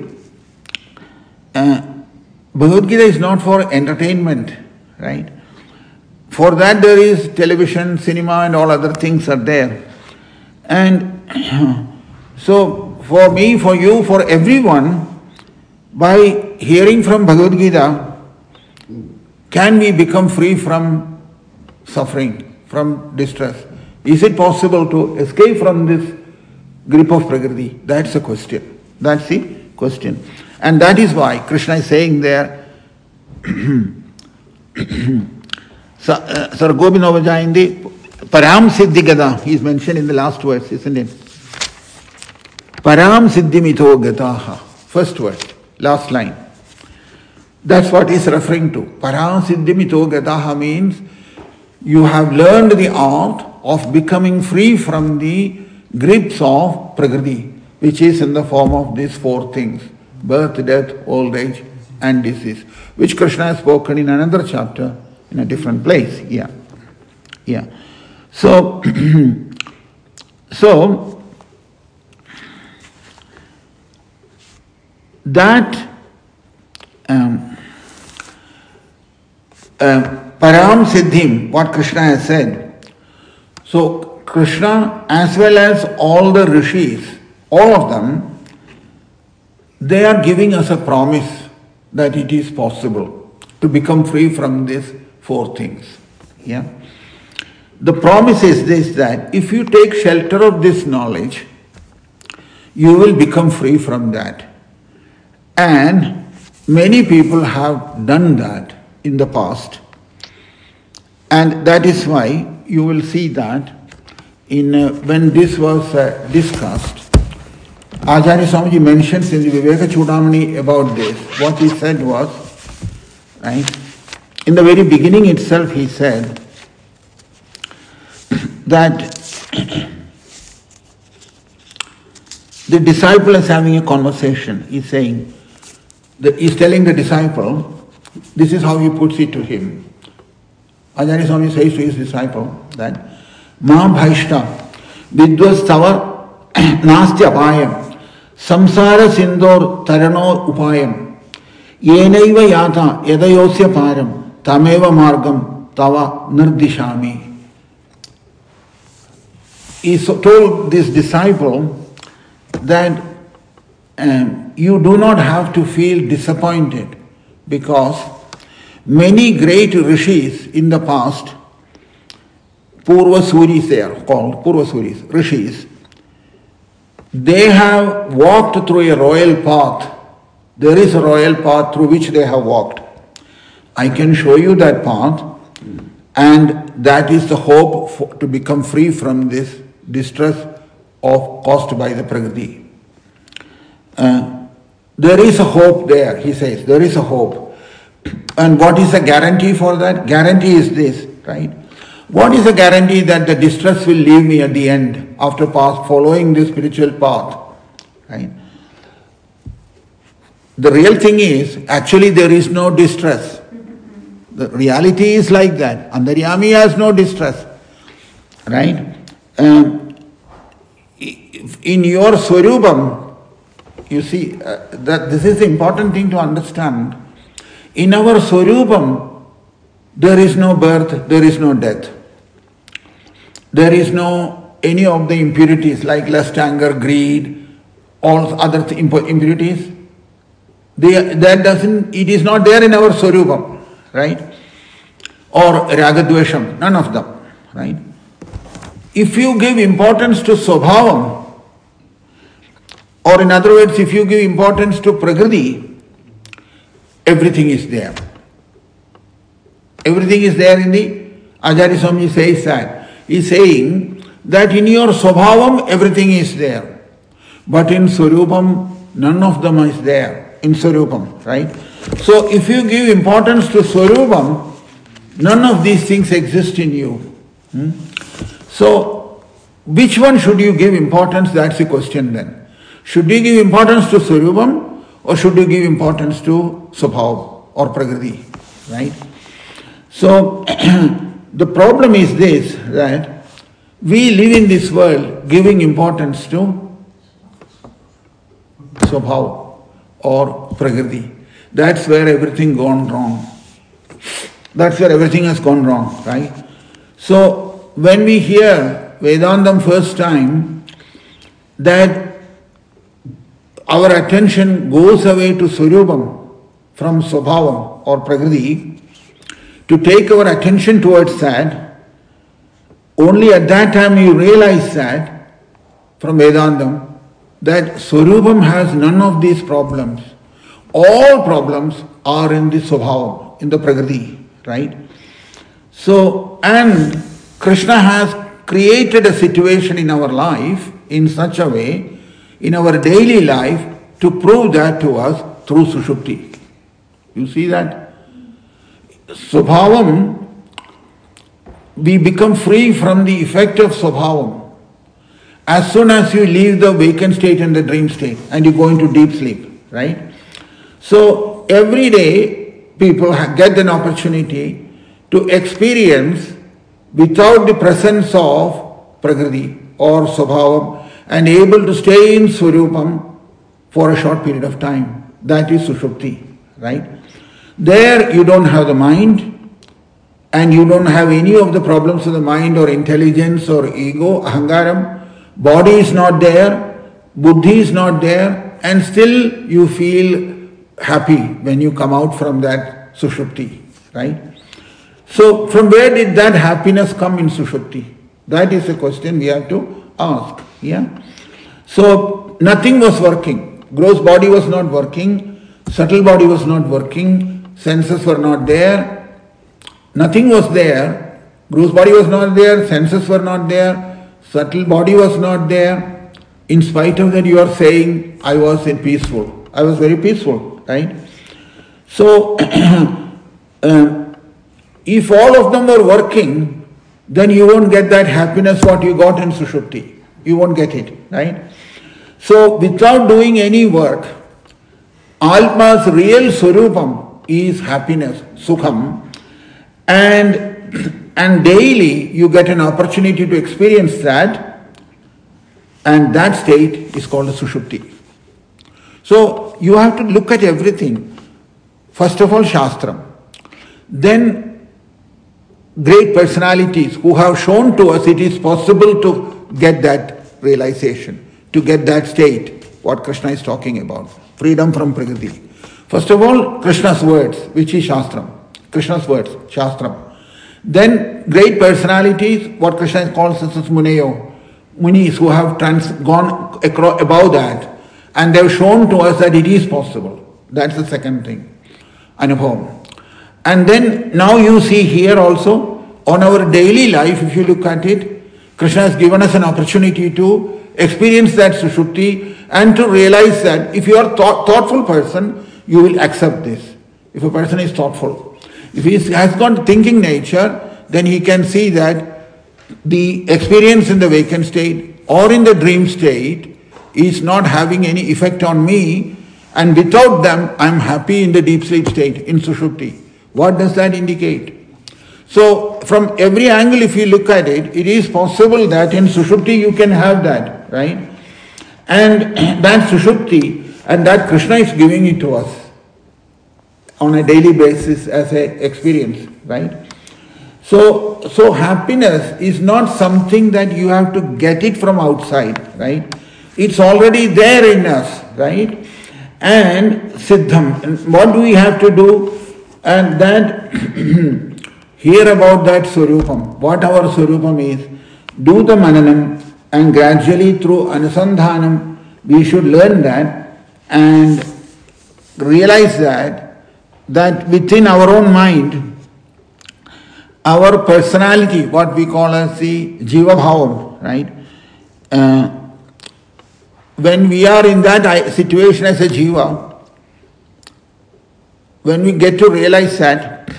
A: Bhagavad Gita is not for entertainment, right? For that there is television, cinema and all other things are there. And so for me, for you, for everyone, by hearing from Bhagavad Gita, can we become free from suffering, from distress? Is it possible to escape from this grip of Prakriti? That's the question. That's the question. And that is why Krishna is saying there, Sargobhinovajayandi Param Siddhi Gada, he is mentioned in the last verse, isn't it? Param Siddhi Mito Gataha, first verse, last line. That's what he is referring to. Param Siddhi Mito Gataha means you have learned the art of becoming free from the grips of Prakriti, which is in the form of these four things: birth, death, old age and disease, which Krishna has spoken in another chapter in a different place. Yeah. So, that Param Siddhim, what Krishna has said. So Krishna, as well as all the rishis, all of them, they are giving us a promise that it is possible to become free from these four things. Yeah. The promise is this, that if you take shelter of this knowledge, you will become free from that. And many people have done that in the past. And that is why you will see that when this was discussed, Acharya Swamiji mentions in the Viveka Chudamani about this. What he said was, right, in the very beginning itself he said that the disciple is having a conversation. He's saying, he's telling the disciple, this is how he puts it to him. Acharya Swami says to his disciple that, Ma bhaishta vidwas tava nasti apayam samsara sindor tarano upayam yenaiva yata yadayosya param tameva margam tava nirdishami. He told this disciple that you do not have to feel disappointed because many great rishis in the past, Purvasuris they are called, Purvasuris, rishis, they have walked through a royal path. There is a royal path through which they have walked. I can show you that path, and that is the hope to become free from this distress caused by the Prakriti. There is a hope there, he says, there is a hope. And what is the guarantee for that? Guarantee is this, right? What is the guarantee that the distress will leave me at the end after following the spiritual path, right? The real thing is, actually there is no distress. The reality is like that. Antaryami has no distress, right? In your Swarupam, you see, that this is the important thing to understand. In our Swarupam, there is no birth, there is no death. There is no any of the impurities like lust, anger, greed, all other impurities. It is not there in our Swarupam, right? Or Ragadvesham, none of them, right? If you give importance to Swabhavam, or in other words, if you give importance to Prakriti, everything is there. Everything is there in the Acharya Swamiji says that. He is saying that in your Swabhavam everything is there. But in Swarupam, none of them is there. In Swarupam, right? So if you give importance to Swarupam, none of these things exist in you. So, which one should you give importance? That's the question then. Should you give importance to Swarupam or should you give importance to Swabhav or Prakriti, right? So, the problem is this, that we live in this world giving importance to Swabhav or Prakriti. That's where everything gone wrong. That's where everything has gone wrong, right? So, when we hear Vedantam first time, that our attention goes away to Swarupam from Swabhavam or Prakriti, to take our attention towards that, only at that time you realize that, from Vedantam, that Swarupam has none of these problems. All problems are in the Swabhavam, in the Prakriti, right? So, and Krishna has created a situation in our life in such a way, in our daily life, to prove that to us through Sushupti. You see that? Swabhavam, we become free from the effect of Swabhavam as soon as you leave the vacant state and the dream state and you go into deep sleep, right? So every day people get an opportunity to experience without the presence of Prakriti or Swabhavam and able to stay in Swarupam for a short period of time. That is Sushupti, right? There you don't have the mind and you don't have any of the problems of the mind or intelligence or ego, ahangaram. Body is not there, buddhi is not there, and still you feel happy when you come out from that Sushupti, right? So from where did that happiness come in Sushupti? That is a question we have to ask, yeah? So nothing was working. Gross body was not working. Subtle body was not working, senses were not there, nothing was there. Gross body was not there, senses were not there, subtle body was not there. In spite of that, you are saying, I was peaceful. I was very peaceful, right? So, if all of them were working, then you won't get that happiness what you got in Sushupti. You won't get it, right? So, without doing any work, Atma's real Swarupam is happiness, Sukham, and daily you get an opportunity to experience that, and that state is called a Sushupti. So, you have to look at everything. First of all, Shastram. Then, great personalities who have shown to us it is possible to get that realization, to get that state, what Krishna is talking about, freedom from Prakriti. First of all, Krishna's words, which is Shastram. Krishna's words, Shastram. Then, great personalities, what Krishna calls as Muneyo, Munis who have gone above that, and they have shown to us that it is possible. That's the second thing. Anubhavam. And then now you see here also, on our daily life, if you look at it, Krishna has given us an opportunity to experience that Sushupti and to realize that if you are a thoughtful person, you will accept this. If a person is thoughtful. If he has got thinking nature, then he can see that the experience in the vacant state or in the dream state is not having any effect on me, and without them I am happy in the deep sleep state, in Sushupti. What does that indicate? So, from every angle if you look at it, it is possible that in Sushupti you can have that, right? And that Sushupti, and that Krishna is giving it to us on a daily basis as an experience, right? So happiness is not something that you have to get it from outside, right? It's already there in us, right? And Siddham, and what do we have to do? And that, hear about that Swarupam, what our Swarupam is, do the Mananam, and gradually through Anusandhanam, we should learn that and realize that within our own mind, our personality, what we call as the Jiva Bhavam, right? When we are in that situation as a Jiva, when we get to realize that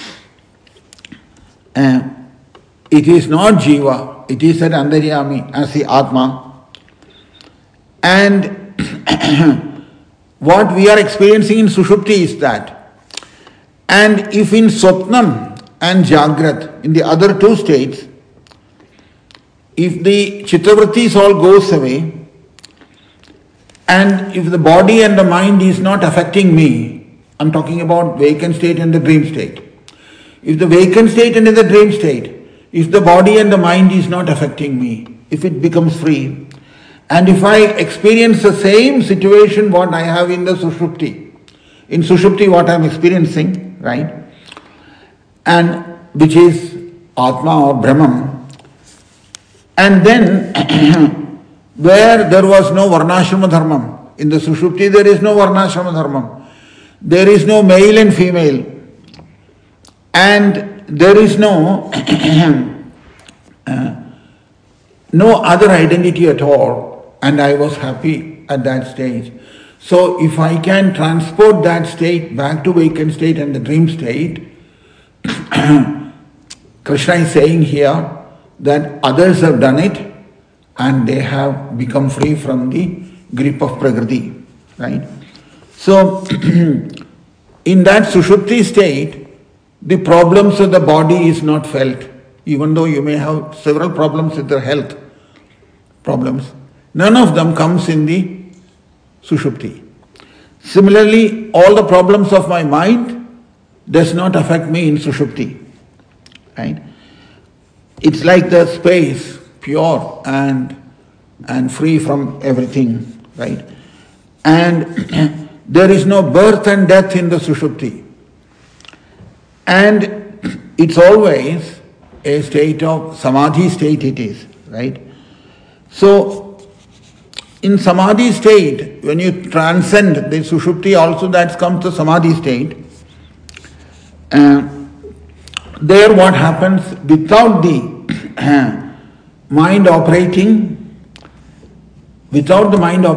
A: it is not Jiva, it is that Antaryami as the Atma, and what we are experiencing in Sushupti is that. And if in Swapnam and Jagrat, in the other two states, if the Chittavrittis all goes away, and if the body and the mind is not affecting me, I'm talking about vacant state and the dream state. If the vacant state and the dream state, if the body and the mind is not affecting me, if it becomes free, and if I experience the same situation what I have in the Sushupti, in Sushupti what I'm experiencing, right, and which is Atma or Brahman, and then where there was no Varnashrama Dharmam, in the Sushupti there is no Varnashrama Dharmam, there is no male and female, and there is no no other identity at all, and I was happy at that stage. So if I can transport that state back to vacant state and the dream state, Krishna is saying here that others have done it and they have become free from the grip of Prakriti, right? So, in that Sushupti state, the problems of the body is not felt, even though you may have several problems with your health problems. None of them comes in the Sushupti. Similarly, all the problems of my mind does not affect me in Sushupti, right? It's like the space, pure and free from everything, right? And there is no birth and death in the Sushupti. And it's always a state of Samadhi state it is, right? So, in samadhi state, when you transcend the sushupti, also that comes to samadhi state. There what happens without the mind operating, without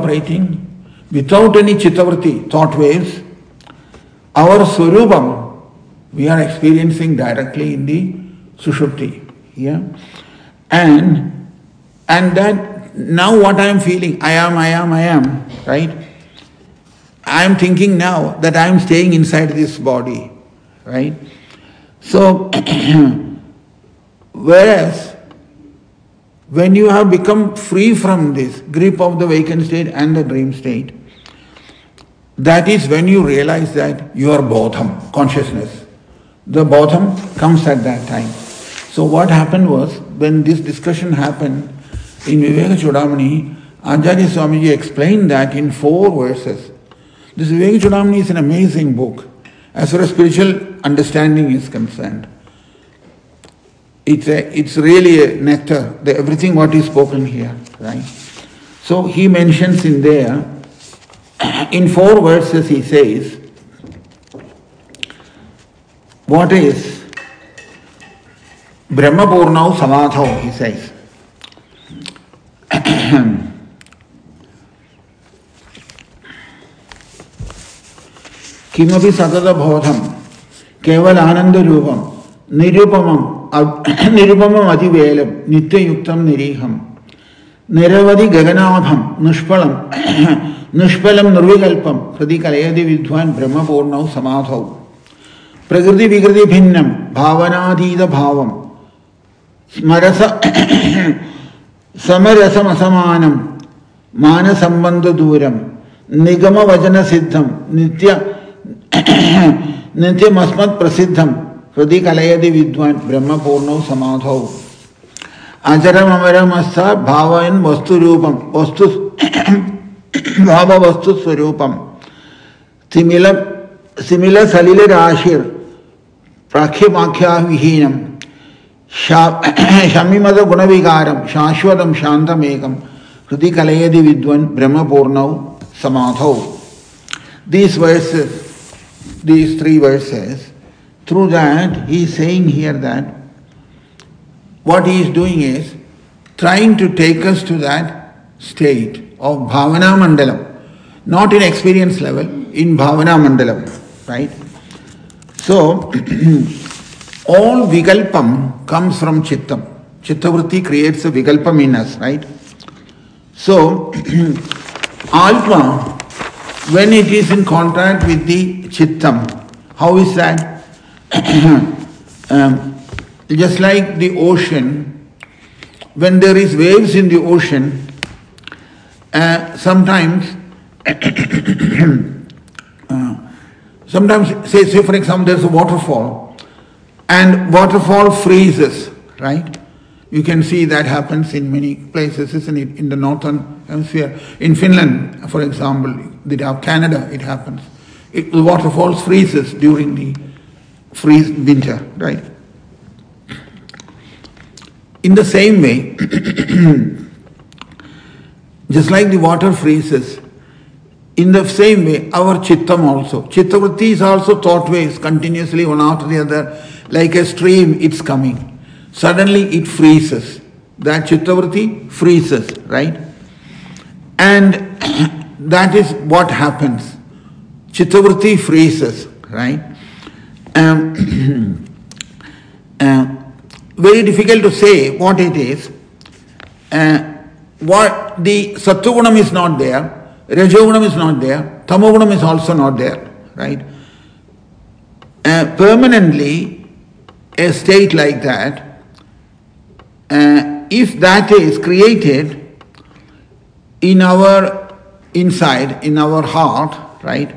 A: any chittavritti, thought waves, our swarupam we are experiencing directly in the sushupti. Yeah? And that now what I am feeling, I am, right? I am thinking now that I am staying inside this body, right? So, whereas when you have become free from this grip of the vacant state and the dream state, that is when you realize that you are bodham, consciousness. The bodham comes at that time. So what happened was, when this discussion happened in Viveka Chudamani, Acharya Swamiji explained that in 4 verses. This Viveka Chudamani is an amazing book as far as spiritual understanding is concerned. It's really a nectar, everything what is spoken here, right? So he mentions in there, in 4 verses he says, what is Brahma Purnau Samadhau, he says. Kimapi satata bhodham, keval ananda rupam, nirupamam ativelam, nitya yuktam niriham, niravadi gaganabham, nushpalam, nirvikalpam, pradikalayadi vidwan brahma purnau samadhau, prakriti vikriti bhinnam, bhavanadhita bhavam, smarasa samarasam asamanam, mana sambandha duram, nigama vajana siddham, Nityam asmat prasiddham Hradi kalayadi vidwan Brahma purnau samadhau Acharam amaram asa bhavayan vastu rupam bhava vastu swarupam Simila salila rashir Prakhyamakhya vihinam Shamimada gunavikaram Shashvatam shantamekam Hradi kalayadi vidwan Brahma purnau samadhau. These verses, these 3 verses, through that he is saying here that what he is doing is trying to take us to that state of Bhavana Mandalam, not in experience level, in Bhavana Mandalam, right? So, all Vikalpam comes from Chittam. Chittavritti creates a Vikalpam in us, right? So, Atma, when it is in contact with the Chittam, how is that? Just like the ocean, when there is waves in the ocean, sometimes say for example there is a waterfall, and waterfall freezes, right? You can see that happens in many places, isn't it? In the northern hemisphere. In Finland, for example, Canada, it happens. The waterfalls freezes during the winter, right? In the same way, just like the water freezes, in the same way, our Chittam also. Chittavritti is also thought waves continuously one after the other, like a stream, it's coming. Suddenly it freezes. That Chittavritti freezes, right? And that is what happens. Chittavritti freezes, right? Very difficult to say what it is. What the Sattvagunam is not there, Rajogunam is not there, Tamogunam is also not there, right? Permanently, a state like that, if that is created in our inside, in our heart, right,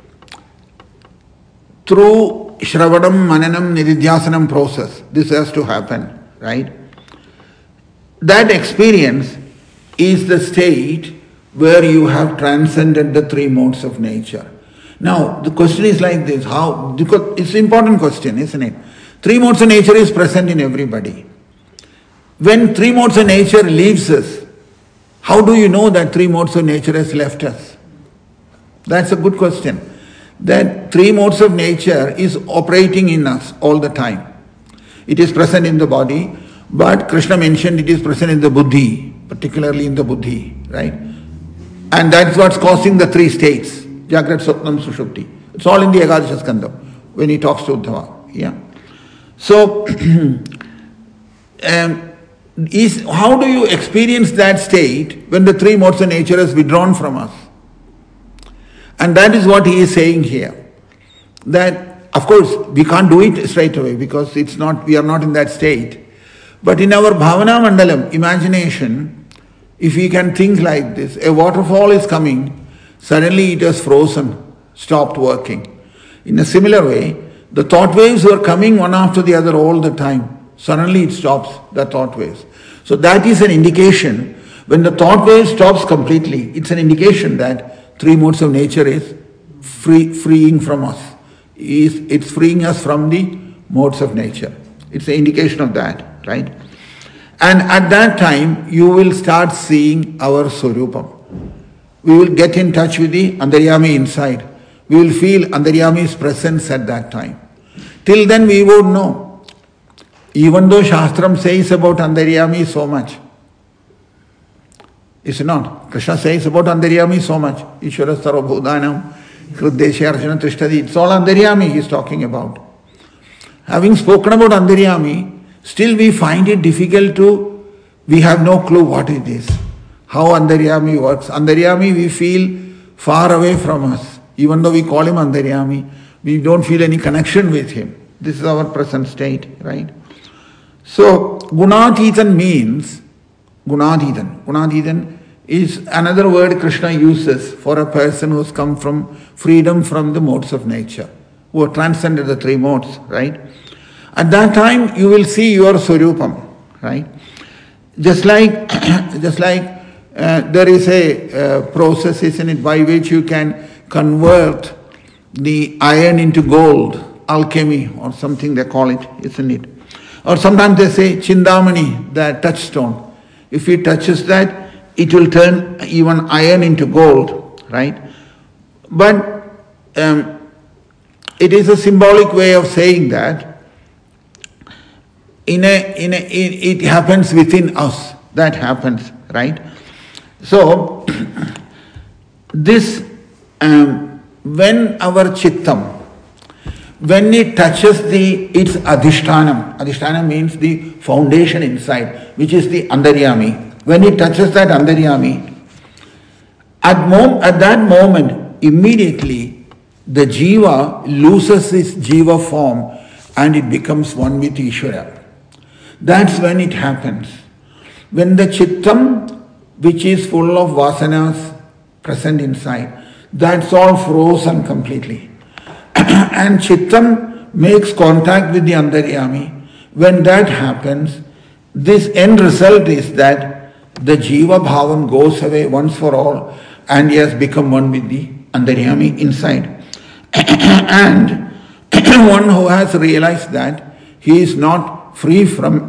A: through Shravanam, Mananam, Nididhyasanam process, this has to happen, right? That experience is the state where you have transcended the 3 modes of nature. Now, the question is like this, how? Because it's an important question, isn't it? 3 modes of nature is present in everybody. When 3 modes of nature leaves us, How do you know that three modes of nature has left us? That's a good question. That three modes of nature is operating in us all the time. It is present in the body, but Krishna mentioned it is present in the buddhi, particularly in the buddhi, right? And that's what's causing the three states, Jagrat, Swapnam, Sushupti. It's all in the Ekadasha Skandha when he talks to Uddhava. Yeah. So, how do you experience that state when the three modes of nature is withdrawn from us? And that is what he is saying here. That, of course, we can't do it straight away because we are not in that state. But in our Bhavana Mandalam, imagination, if we can think like this, a waterfall is coming, suddenly it has frozen, stopped working. In a similar way, the thought waves were coming one after the other all the time. Suddenly it stops, the thought waves. So that is an indication, when the thought wave stops completely, it's an indication that three modes of nature is freeing from us. It's freeing us from the modes of nature. It's an indication of that, right? And at that time, you will start seeing our Swarupam. We will get in touch with the Antaryami inside. We will feel Antaryami's presence at that time. Till then we won't know. Even though Shastram says about Antaryami so much. Is it not? Krishna says about Antaryami so much. Ishvara Sarvabhudanam, Hruddesha Arjuna Trishtadi. It's all Antaryami he is talking about. Having spoken about Antaryami, still we find it difficult we have no clue what it is. How Antaryami works. Antaryami we feel far away from us. Even though we call him Antaryami, we don't feel any connection with him. This is our present state, right? So, Gunathitan means, Gunathitan is another word Krishna uses for a person who has come from freedom from the modes of nature, who have transcended the three modes, right? At that time, you will see your Swarupam, right? Just like there is a process, isn't it, by which you can convert the iron into gold, alchemy or something they call it, isn't it? Or sometimes they say Chindamani, the touchstone. If he touches that, it will turn even iron into gold, right? But it is a symbolic way of saying that it happens within us. That happens, right? So this when our chittam, when it touches its adhishtanam means the foundation inside, which is the Antaryami. When it touches that Antaryami, at that moment, immediately the jiva loses its jiva form and it becomes one with Ishvara. That's when it happens. When the chittam, which is full of vasanas present inside, that's all frozen completely. And Chittam makes contact with the Antaryami. When that happens, this end result is that the Jiva Bhavam goes away once for all and he has become one with the Antaryami inside. And one who has realized that he is not separate from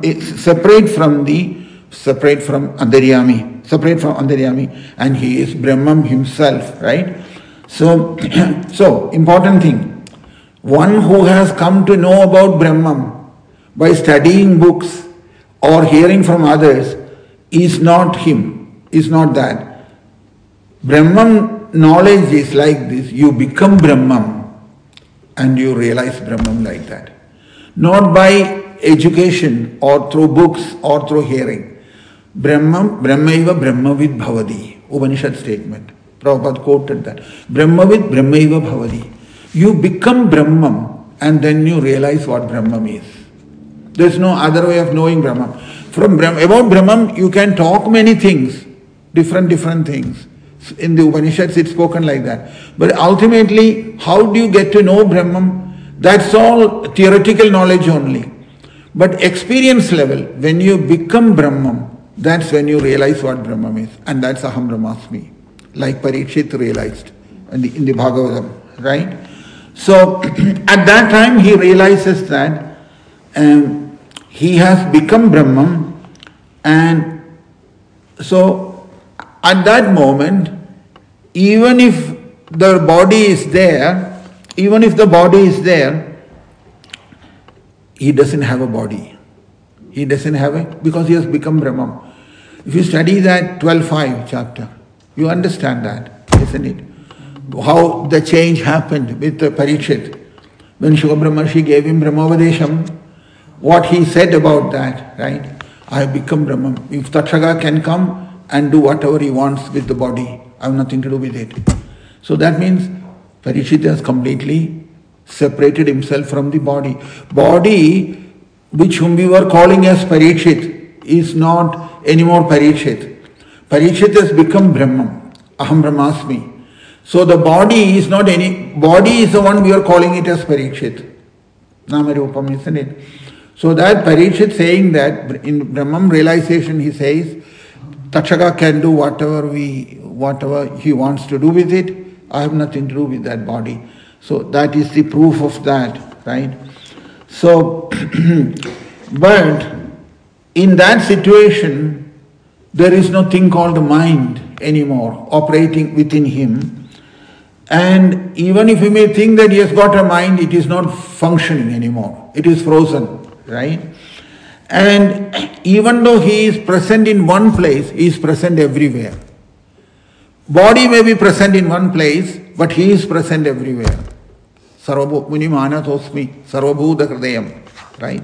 A: Antaryami, and he is Brahman himself, right? So important thing. One who has come to know about Brahman by studying books or hearing from others is not him, is not that. Brahman knowledge is like this. You become Brahman and you realize Brahman like that. Not by education or through books or through hearing. Brahmaiva Brahmavid Bhavadi. Upanishad statement. Prabhupada quoted that. Brahmavid Brahmaiva Bhavadi. You become Brahman and then you realize what Brahman is. There is no other way of knowing Brahman. About Brahman you can talk many things, different things. In the Upanishads it's spoken like that. But ultimately, how do you get to know Brahman? That's all theoretical knowledge only. But experience level, when you become Brahman, that's when you realize what Brahman is. And that's Aham Brahmasmi, like Parikshit realized in the Bhagavatam, right? So at that time he realizes that he has become Brahman, and so at that moment, even if the body is there, he doesn't have a body. He doesn't have it because he has become Brahman. If you study that 12.5 chapter, you understand that, isn't it? How the change happened with Parikshit. When Shukha Brahmarshi gave him Brahmavadesham, what he said about that, right? I have become Brahman. If Takshaka can come and do whatever he wants with the body, I have nothing to do with it. So that means Parikshit has completely separated himself from the body. Body, which whom we were calling as Parikshit, is not anymore Parikshit. Parikshit has become Brahman. Aham Brahmasmi. So the body is not any, body is the one we are calling it as Parikshit. Namarupam, isn't it? So that Parikshit saying that in Brahman realization he says, Takshaka can do whatever he wants to do with it. I have nothing to do with that body. So that is the proof of that, right? So, but in that situation, there is no thing called the mind anymore operating within him. And even if he may think that he has got a mind, it is not functioning anymore. It is frozen, right? And even though he is present in one place, he is present everywhere. Body may be present in one place, but he is present everywhere. Sarvabhu Munimanatosmi, Sarvabhuta Hridayam, right?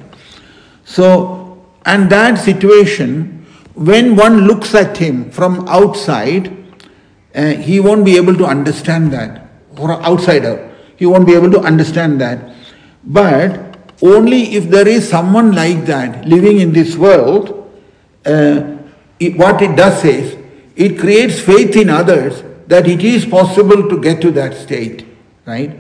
A: So, and that situation, when one looks at him from outside, he won't be able to understand that. For an outsider, he won't be able to understand that. But only if there is someone like that living in this world, what it does is, it creates faith in others that it is possible to get to that state, right?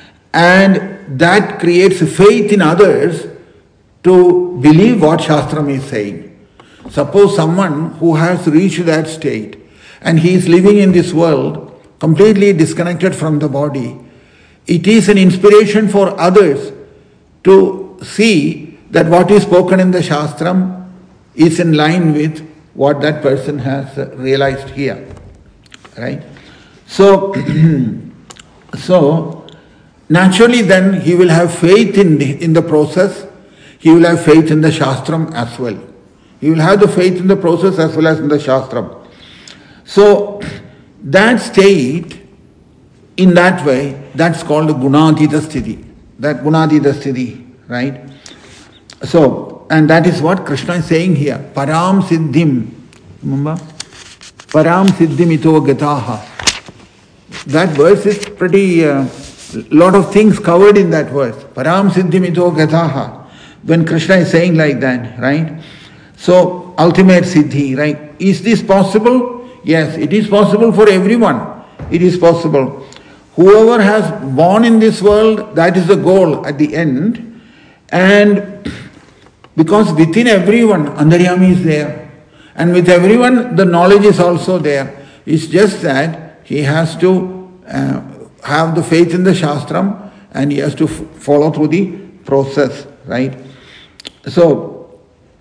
A: And that creates faith in others to believe what Shastram is saying. Suppose someone who has reached that state and he is living in this world completely disconnected from the body, it is an inspiration for others to see that what is spoken in the Shastram is in line with what that person has realized here, right? So, so naturally then he will have faith in the process, he will have faith in the Shastram as well. He will have the faith in the process as well as in the Shastram. So, that state, in that way, that's called Gunadita Sthiti. That Gunadita Sthiti, right? So, and that is what Krishna is saying here. Param Siddhim. Remember? Param Siddhim ito gataha. That verse is pretty, lot of things covered in that verse. Param Siddhim ito gataha. When Krishna is saying like that, right? So, ultimate Siddhi, right? Is this possible? Yes, it is possible for everyone. It is possible. Whoever has born in this world, that is the goal at the end. And because within everyone, Antaryami is there. And with everyone, the knowledge is also there. It's just that he has to have the faith in the Shastram and he has to follow through the process, right? So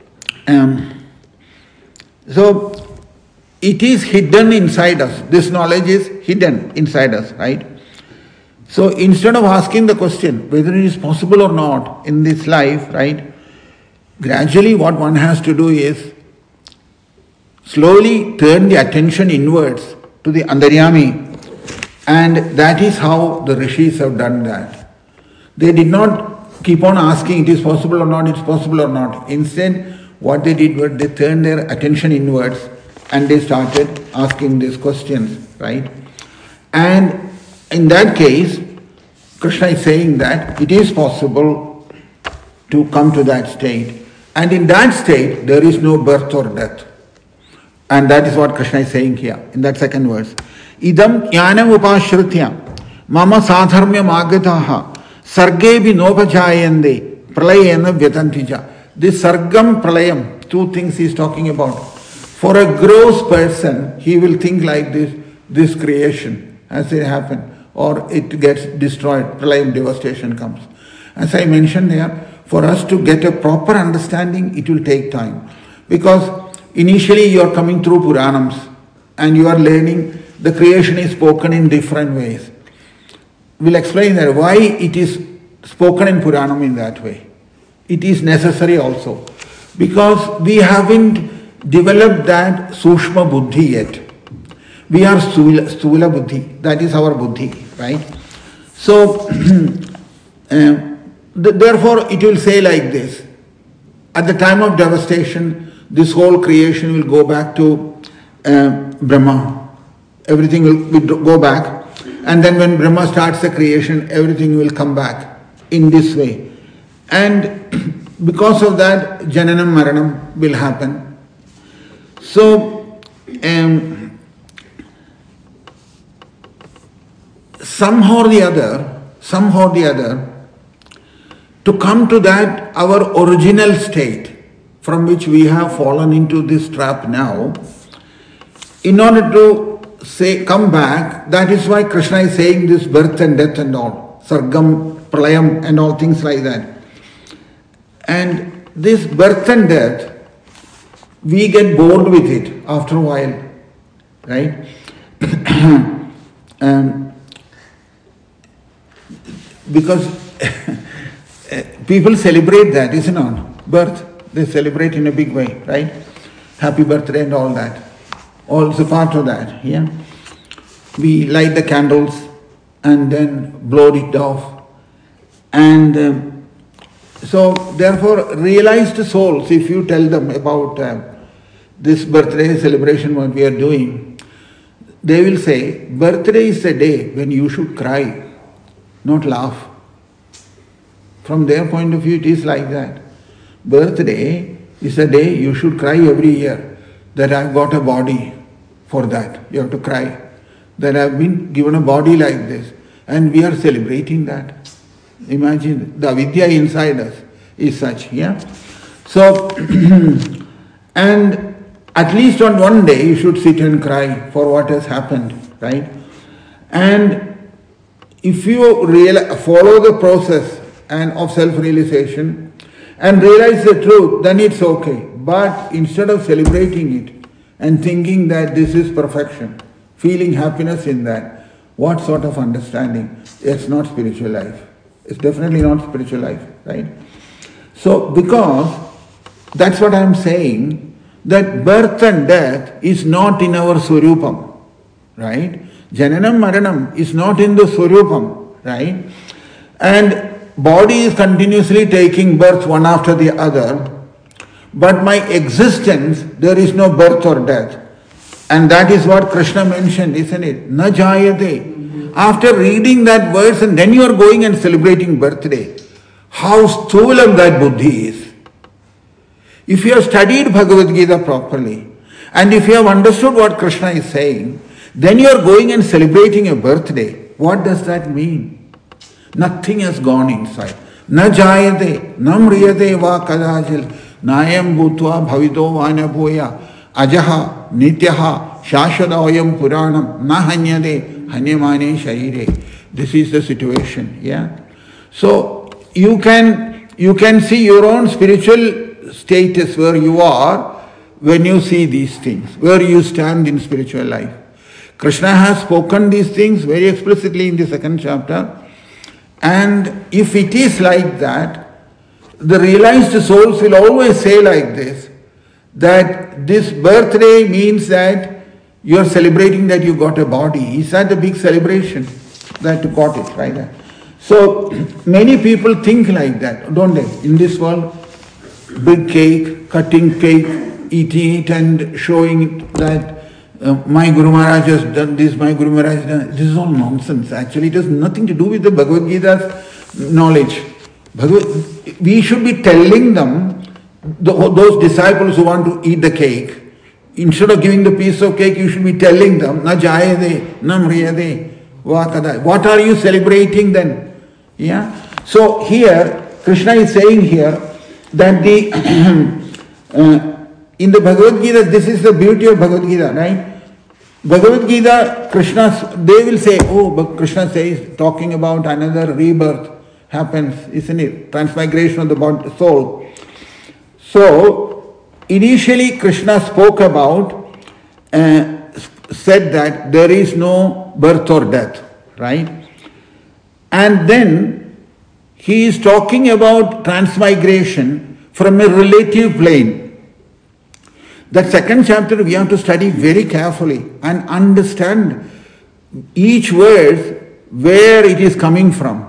A: it is hidden inside us. This knowledge is hidden inside us, right? So instead of asking the question whether it is possible or not in this life, right? Gradually what one has to do is slowly turn the attention inwards to the Antaryami, and that is how the rishis have done that. They did not keep on asking it is possible or not, it's possible or not. Instead, what they did was they turned their attention inwards and they started asking these questions, right? And in that case, Krishna is saying that it is possible to come to that state. And in that state, there is no birth or death. And that is what Krishna is saying here, in that second verse. Idam jnanam upashritya mama sadharmya magataha sargebi nopajayande pralayena vyatantija. This sargam pralayam, two things he is talking about. For a gross person, he will think like this creation has it happened, or it gets destroyed, pralayam, devastation comes. As I mentioned here, for us to get a proper understanding, it will take time. Because initially you are coming through Puranams, and you are learning, the creation is spoken in different ways. We'll explain that why it is spoken in Puranam in that way. It is necessary also. Because we haven't developed that Sushma Buddhi yet. We are Stula Buddhi. That is our Buddhi, right? So, therefore it will say like this. At the time of devastation, this whole creation will go back to Brahma. Everything will go back. And then when Brahma starts the creation, everything will come back in this way. And because of that, Jananam Maranam will happen. So, somehow or the other, to come to that, our original state from which we have fallen into this trap now, in order to come back, that is why Krishna is saying this birth and death and all, Sargam, Pralayam and all things like that. And this birth and death, we get bored with it after a while, right? Because people celebrate that, isn't it? Birth, they celebrate in a big way, right? Happy birthday and all that. Also part of that, yeah. We light the candles and then blow it off. And so therefore realized souls, if you tell them about this birthday celebration what we are doing, they will say, birthday is a day when you should cry, not laugh. From their point of view it is like that. Birthday is a day you should cry every year that I've got a body. For that, you have to cry. That I have been given a body like this. And we are celebrating that. Imagine, the avidya inside us is such, yeah? So, and at least on one day you should sit and cry for what has happened, right? And if you follow the process and of self-realization and realize the truth, then it's okay. But instead of celebrating it, and thinking that this is perfection, feeling happiness in that, what sort of understanding? It's not spiritual life. It's definitely not spiritual life, right? So, because that's what I'm saying, that birth and death is not in our Swarupam, right? Jananam Maranam is not in the Swarupam, right? And body is continuously taking birth one after the other. But my existence, there is no birth or death. And that is what Krishna mentioned, isn't it? Na jayate. After reading that verse and then you are going and celebrating birthday, how sthulam that buddhi is. If you have studied Bhagavad Gita properly, and if you have understood what Krishna is saying, then you are going and celebrating a birthday. What does that mean? Nothing has gone inside. Na jayate, na mriyate va kadajil. Nayam bhutva bhavito vanabhoya ajaha nityaha shashadaoyam puranam na hanyade hanyamane sharire. This is the situation, yeah. So you can see your own spiritual status where you are when you see these things, where you stand in spiritual life. Krishna has spoken these things very explicitly in the second chapter, and if it is like that, the realized souls will always say like this, that this birthday means that you are celebrating that you got a body. Is that a big celebration that you got it, right? So many people think like that, don't they? In this world, big cake, cutting cake, eating it and showing that my Guru Maharaj has done this, my Guru Maharaj has done this. This is all nonsense. Actually, it has nothing to do with the Bhagavad Gita's knowledge. We should be telling them, those disciples who want to eat the cake, instead of giving the piece of cake, you should be telling them, na jayade, na mriyade, vakada. What are you celebrating then? Yeah. So here, Krishna is saying here that in the Bhagavad Gita, this is the beauty of Bhagavad Gita, right? Bhagavad Gita, they will say, oh, but Krishna says, talking about another rebirth happens, isn't it? Transmigration of the soul. So, initially Krishna spoke about said that there is no birth or death, right? And then he is talking about transmigration from a relative plane. That second chapter we have to study very carefully and understand each verse where it is coming from.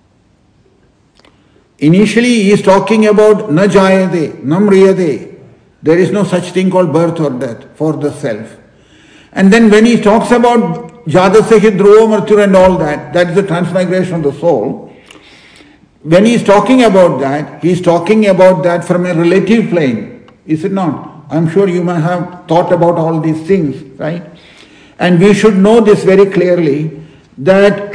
A: Initially he is talking about na jayate, na mriyate. There is no such thing called birth or death for the self. And then when he talks about jadasya dhruva mrityur and all that, that is the transmigration of the soul. When he is talking about that, he is talking about that from a relative plane. Is it not? I am sure you may have thought about all these things, right? And we should know this very clearly that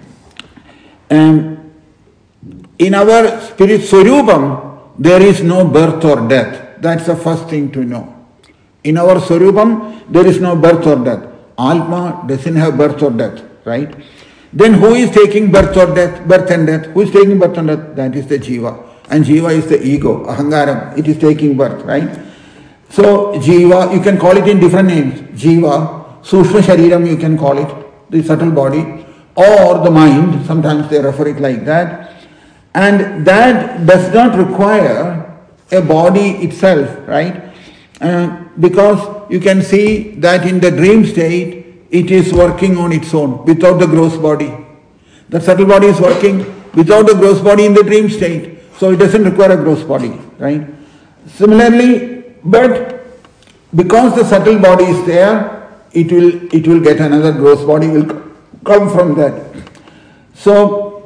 A: in our spirit Swarupam, there is no birth or death. That's the first thing to know. In our Swarupam, there is no birth or death. Atma doesn't have birth or death, right? Then who is taking birth or death, birth and death? Who is taking birth and death? That is the Jiva. And Jiva is the ego, Ahangaram. It is taking birth, right? So Jiva, you can call it in different names. Jiva, Sushma Shariram you can call it, the subtle body, or the mind, sometimes they refer it like that. And that does not require a body itself, right? Because you can see that in the dream state, it is working on its own, without the gross body. The subtle body is working without the gross body in the dream state. So it doesn't require a gross body, right? Similarly, but because the subtle body is there, it will get another gross body, will come from that. So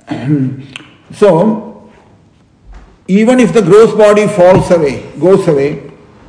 A: even if the gross body goes away,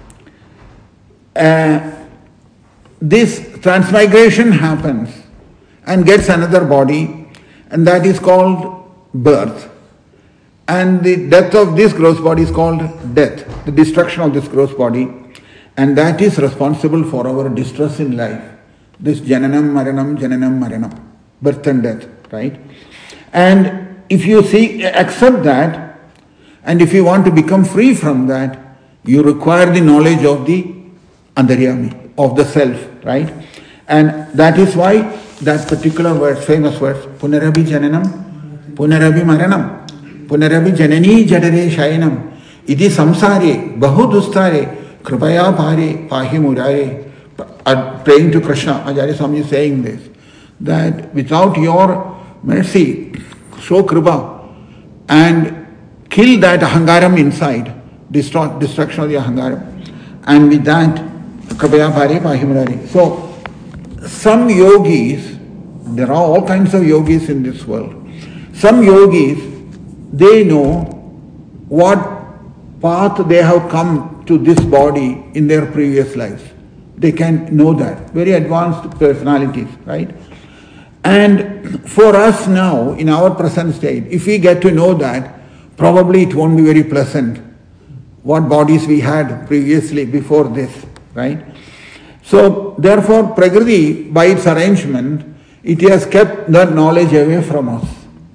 A: this transmigration happens and gets another body, and that is called birth. And the death of this gross body is called death, the destruction of this gross body, and that is responsible for our distress in life. This jananam maranam, birth and death, right? And if you accept that, and if you want to become free from that, you require the knowledge of the Antaryami, of the self, right? And that is why that particular verse, famous verse, Punarabi Jananam, Punarabi Maranam, Punarabi Janani Jadare Shayanam, Idi Samsare, Bahu Dustare, Kripaya Pare, Pahi Murare, praying to Krishna. Acharya Swami is saying this, that without your mercy, show Kripa and kill that Ahangaram inside, destruction of the Ahangaram. And with that, Kripaya Pare, Pahi Murare. So, some yogis, there are all kinds of yogis in this world. Some yogis, they know what path they have come to this body in their previous lives. They can know that. Very advanced personalities, right? And for us now, in our present state, if we get to know that, probably it won't be very pleasant. What bodies we had previously before this, right? So, therefore, Prakriti, by its arrangement, it has kept that knowledge away from us.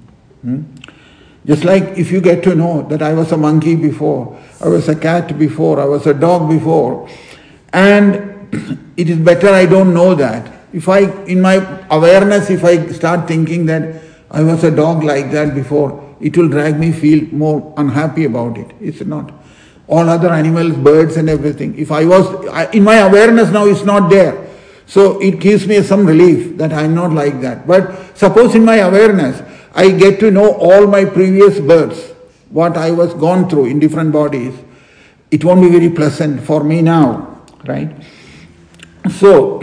A: Just like if you get to know that I was a monkey before, I was a cat before, I was a dog before, and it is better I don't know that. In my awareness, if I start thinking that I was a dog like that before, it will drag me feel more unhappy about it. Is it not? All other animals, birds and everything. If in my awareness now it's not there. So it gives me some relief that I'm not like that. But suppose in my awareness, I get to know all my previous births, what I was gone through in different bodies, it won't be very pleasant for me now, right? So,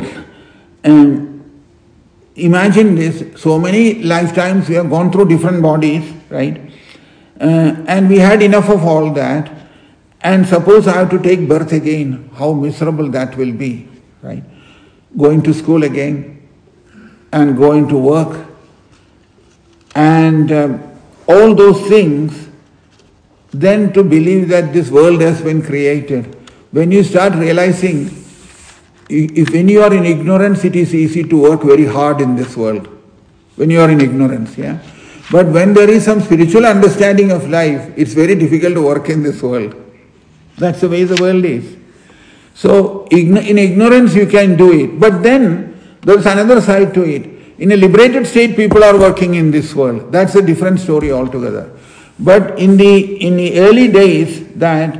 A: imagine this, so many lifetimes we have gone through different bodies, right? And we had enough of all that, and suppose I have to take birth again, how miserable that will be, right? Going to school again, and going to work, and all those things, then to believe that this world has been created. When you start realizing, when you are in ignorance, it is easy to work very hard in this world. When you are in ignorance, yeah. But when there is some spiritual understanding of life, it's very difficult to work in this world. That's the way the world is. So in ignorance you can do it. But then there is another side to it. In a liberated state, people are working in this world. That's a different story altogether. But in the early days, that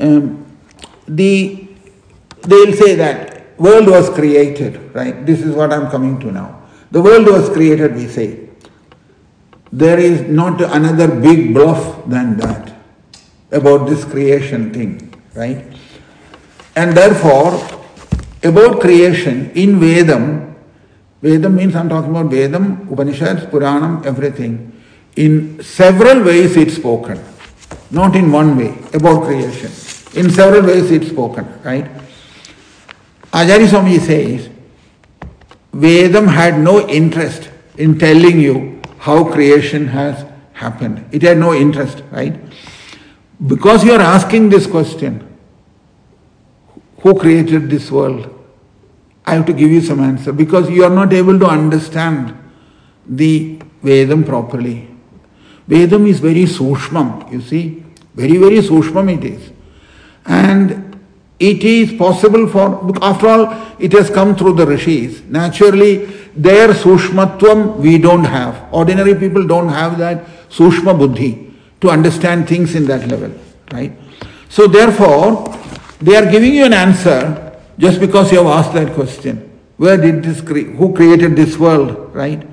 A: they'll say that world was created, right? This is what I'm coming to now. The world was created, we say. There is not another big bluff than that about this creation thing, right? And therefore, about creation in Vedam means I'm talking about Vedam, Upanishads, Puranam, everything. In several ways it's spoken. Not in one way, about creation. In several ways it's spoken, right? Acharya Swami says, Vedam had no interest in telling you how creation has happened. It had no interest, right? Because you are asking this question, who created this world? I have to give you some answer because you are not able to understand the Vedam properly. Vedam is very sushmam, you see. Very, very sushmam it is. And it is possible after all, it has come through the rishis. Naturally, their sushmatvam we don't have. Ordinary people don't have that sushma buddhi to understand things in that level, right? So therefore, they are giving you an answer just because you have asked that question. Where did who created this world, right?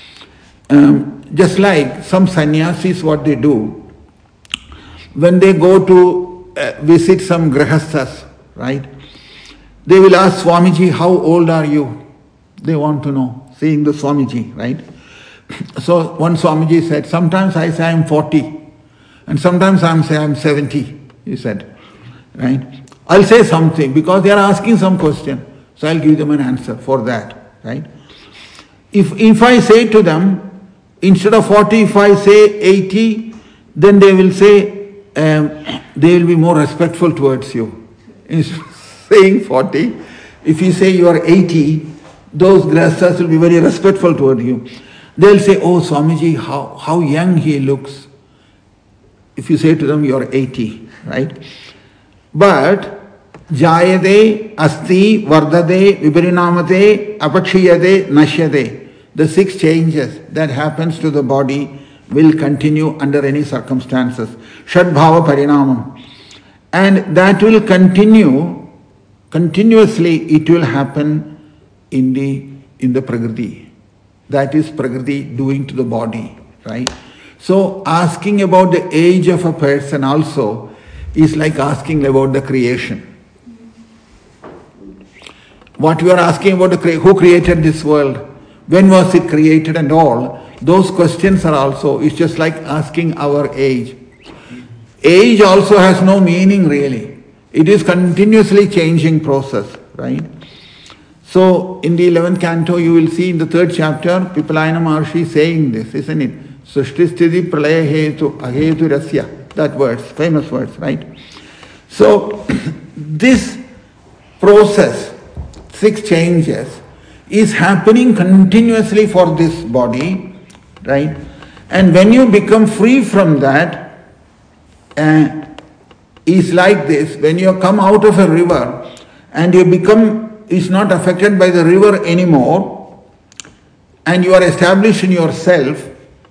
A: Just like some sannyasis, what they do, when they go to visit some grihasthas, right? They will ask Swamiji, how old are you? They want to know, seeing the Swamiji, right? So one Swamiji said, sometimes I say I'm 40 and sometimes I say I'm 70, he said, right? I'll say something because they are asking some question. So I'll give them an answer for that, right? If I say to them, instead of 40, if I say 80, then they will say, they will be more respectful towards you. Instead of saying 40, if you say you are 80, those grihasthas will be very respectful toward you. They'll say, oh Swamiji, how young he looks. If you say to them you are 80, right? But Jayade, Asti, Vardade, Viparinamate, Apakshiyade, Nashyade. The 6 changes that happens to the body will continue under any circumstances. Shadbhava Parinamam. And that will continue, continuously it will happen in the Prakriti. That is Prakriti doing to the body, right? So asking about the age of a person also is like asking about the creation. What you are asking about who created this world, when was it created and all, those questions are also, it's just like asking our age. Age also has no meaning really. It is continuously changing process, right? So in the 11th canto you will see in the 3rd chapter, Pipalayana Maharshi saying this, isn't it? Srishti sthiti pralaya hetu ahetu rasya. That words, famous words, right? So this process, 6 changes, is happening continuously for this body, right? And when you become free from that, is like this, when you come out of a river and you become, is not affected by the river anymore, and you are established in yourself,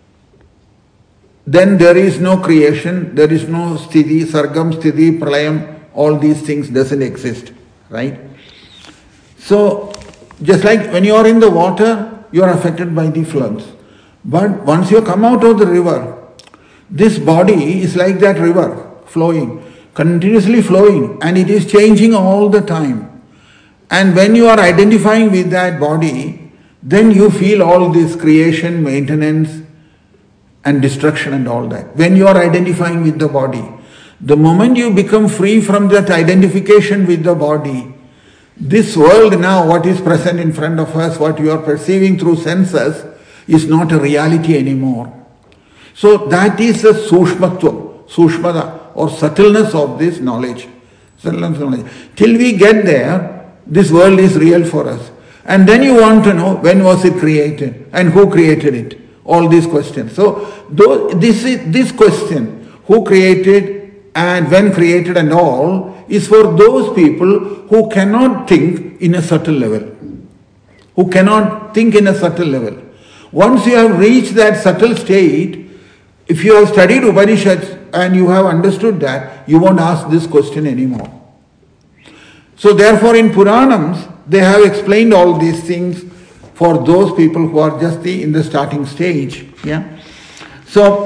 A: then there is no creation, there is no sthiti, sargam, sthiti, pralayam, all these things doesn't exist, right? So, just like when you are in the water, you are affected by the floods. But once you come out of the river, this body is like that river, flowing, continuously flowing, and it is changing all the time. And when you are identifying with that body, then you feel all this creation, maintenance, and destruction and all that. When you are identifying with the body, the moment you become free from that identification with the body, this world now, what is present in front of us, what you are perceiving through senses, is not a reality anymore. So that is the sushmatva, sushmada, or subtleness of this knowledge. Till we get there, this world is real for us. And then you want to know when was it created and who created it. All these questions. So this question, who created and when created and all, is for those people who cannot think in a subtle level. Who cannot think in a subtle level. Once you have reached that subtle state, if you have studied Upanishads and you have understood that, you won't ask this question anymore. So therefore in Puranams, they have explained all these things for those people who are just in the starting stage. Yeah. So,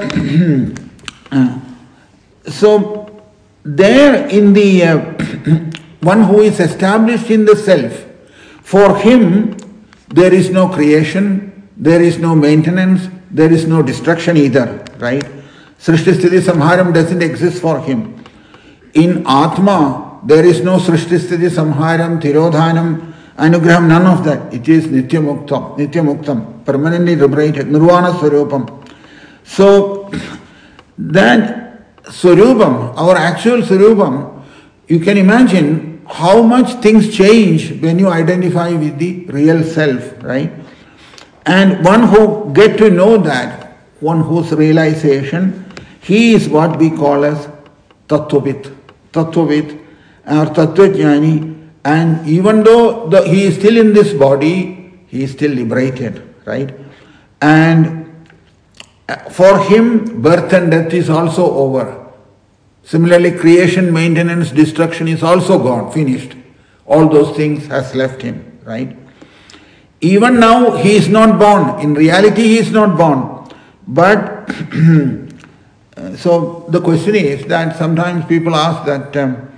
A: so there in the one who is established in the self, for him there is no creation, there is no maintenance, there is no destruction either, right? Srishti Sthiti Samharam doesn't exist for him. In Atma, there is no Srishti Sthiti Samharam, Tirodhanam, Anugraham, none of that. It is Nityamuktam, permanently liberated, Nirvana Swarupam. So, that Swarupam, our actual Swarupam, you can imagine how much things change when you identify with the real self, right? And one who get to know that, one whose realization, he is what we call as Tattvavit or Tattvajnani. And even though he is still in this body, he is still liberated, right? And for him, birth and death is also over. Similarly, creation, maintenance, destruction is also gone, finished. All those things has left him, right? Even now, he is not born. In reality, he is not born. But, so the question is that sometimes people ask that,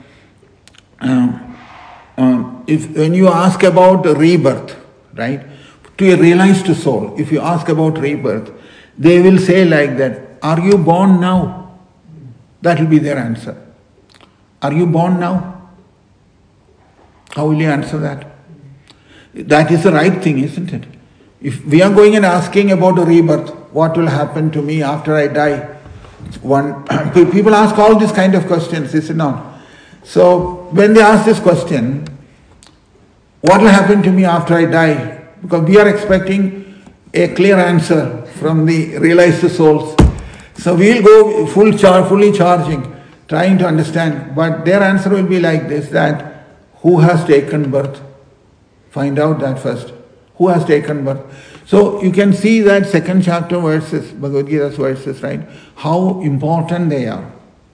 A: if when you ask about rebirth, right, to a realized soul, if you ask about rebirth, they will say like that, are you born now? That will be their answer. Are you born now? How will you answer that? That is the right thing, isn't it? If we are going and asking about a rebirth, what will happen to me after I die? People ask all these kind of questions, is it not? So when they ask this question, what will happen to me after I die? Because we are expecting a clear answer from the realized souls. So we will go fully charging, trying to understand. But their answer will be like this, that who has taken birth? Find out that first. Who has taken birth? So you can see that second chapter verses, Bhagavad Gita's verses, right? How important they are.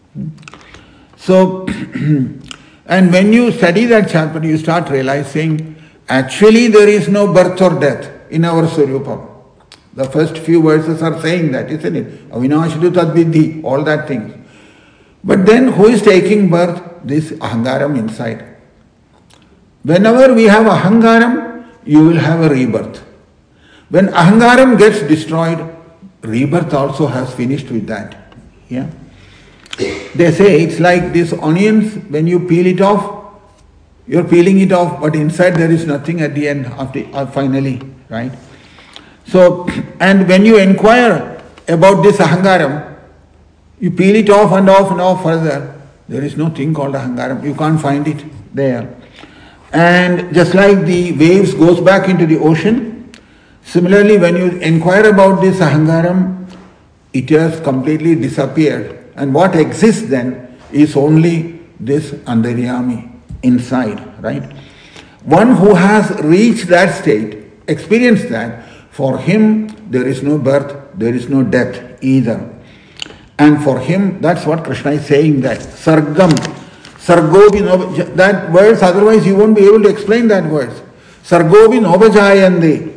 A: So, and when you study that chapter, you start realizing, actually there is no birth or death in our Swarupam. The first few verses are saying that, isn't it? Avinashadu tadviddhi, all that things. But then who is taking birth? This ahangaram inside. Whenever we have ahangaram, you will have a rebirth. When ahangaram gets destroyed, rebirth also has finished with that. Yeah. They say it's like these onions, when you peel it off, you're peeling it off, but inside there is nothing at the end, finally, right? So, and when you inquire about this ahangaram, you peel it off and off and off further, there is no thing called ahangaram. You can't find it there. And just like the waves goes back into the ocean, similarly when you inquire about this ahangaram, it has completely disappeared. And what exists then is only this antaryami inside, right? One who has reached that state, experienced that, for him there is no birth, there is no death either. And for him, that's what Krishna is saying, that sargam, sargobi, that verse, otherwise you won't be able to explain that verse. Sargobi nobajayande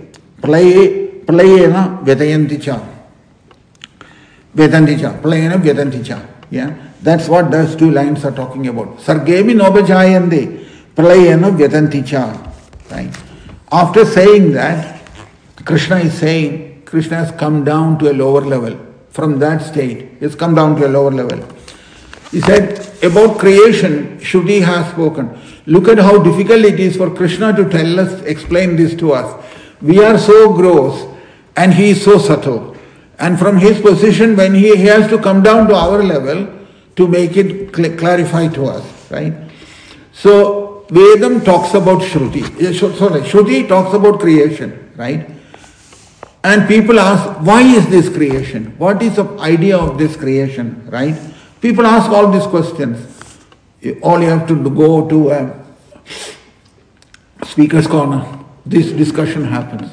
A: playena vedayanticha. Vedanticha, playena vedanticha. Yeah, that's what those two lines are talking about. Sargebi nobajayande playena vedanticha. Right. After saying that, Krishna is saying, Krishna has come down to a lower level. From that state, he has come down to a lower level. He said, about creation, Shruti has spoken. Look at how difficult it is for Krishna to tell us, explain this to us. We are so gross and he is so subtle. And from his position, when he has to come down to our level to make it clarify to us, right? So, Vedam talks about Shruti. Shruti talks about creation, right? And people ask, why is this creation? What is the idea of this creation, right? People ask all these questions. All you have to go to a speaker's corner. This discussion happens.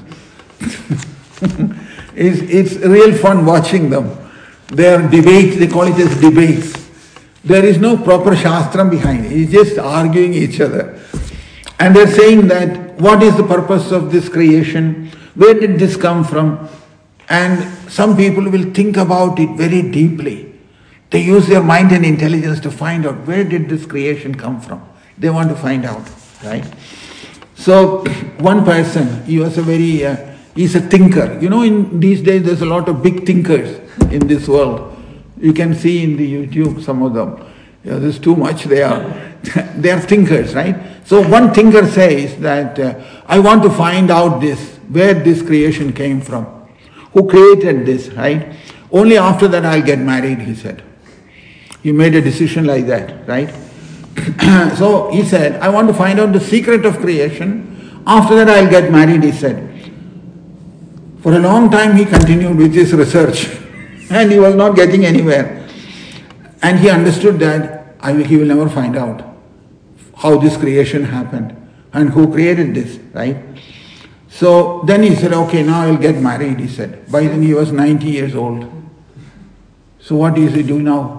A: It's real fun watching them. Their debates, they call it as debates. There is no proper shastram behind it. It's just arguing each other. And they're saying that what is the purpose of this creation? Where did this come from? And some people will think about it very deeply. They use their mind and intelligence to find out where did this creation come from. They want to find out, right? So one person, he was he's a thinker. You know, in these days there's a lot of big thinkers in this world. You can see in the YouTube some of them. Yeah, there's too much they are. They are thinkers, right? So one thinker says that I want to find out where this creation came from. Who created this, right? Only after that I'll get married, he said. He made a decision like that, right? So he said, I want to find out the secret of creation. After that I'll get married, he said. For a long time he continued with his research and he was not getting anywhere. And he understood that he will never find out how this creation happened and who created this, right? So then he said, okay, now I'll get married, he said. By then he was 90 years old. So what does he do now?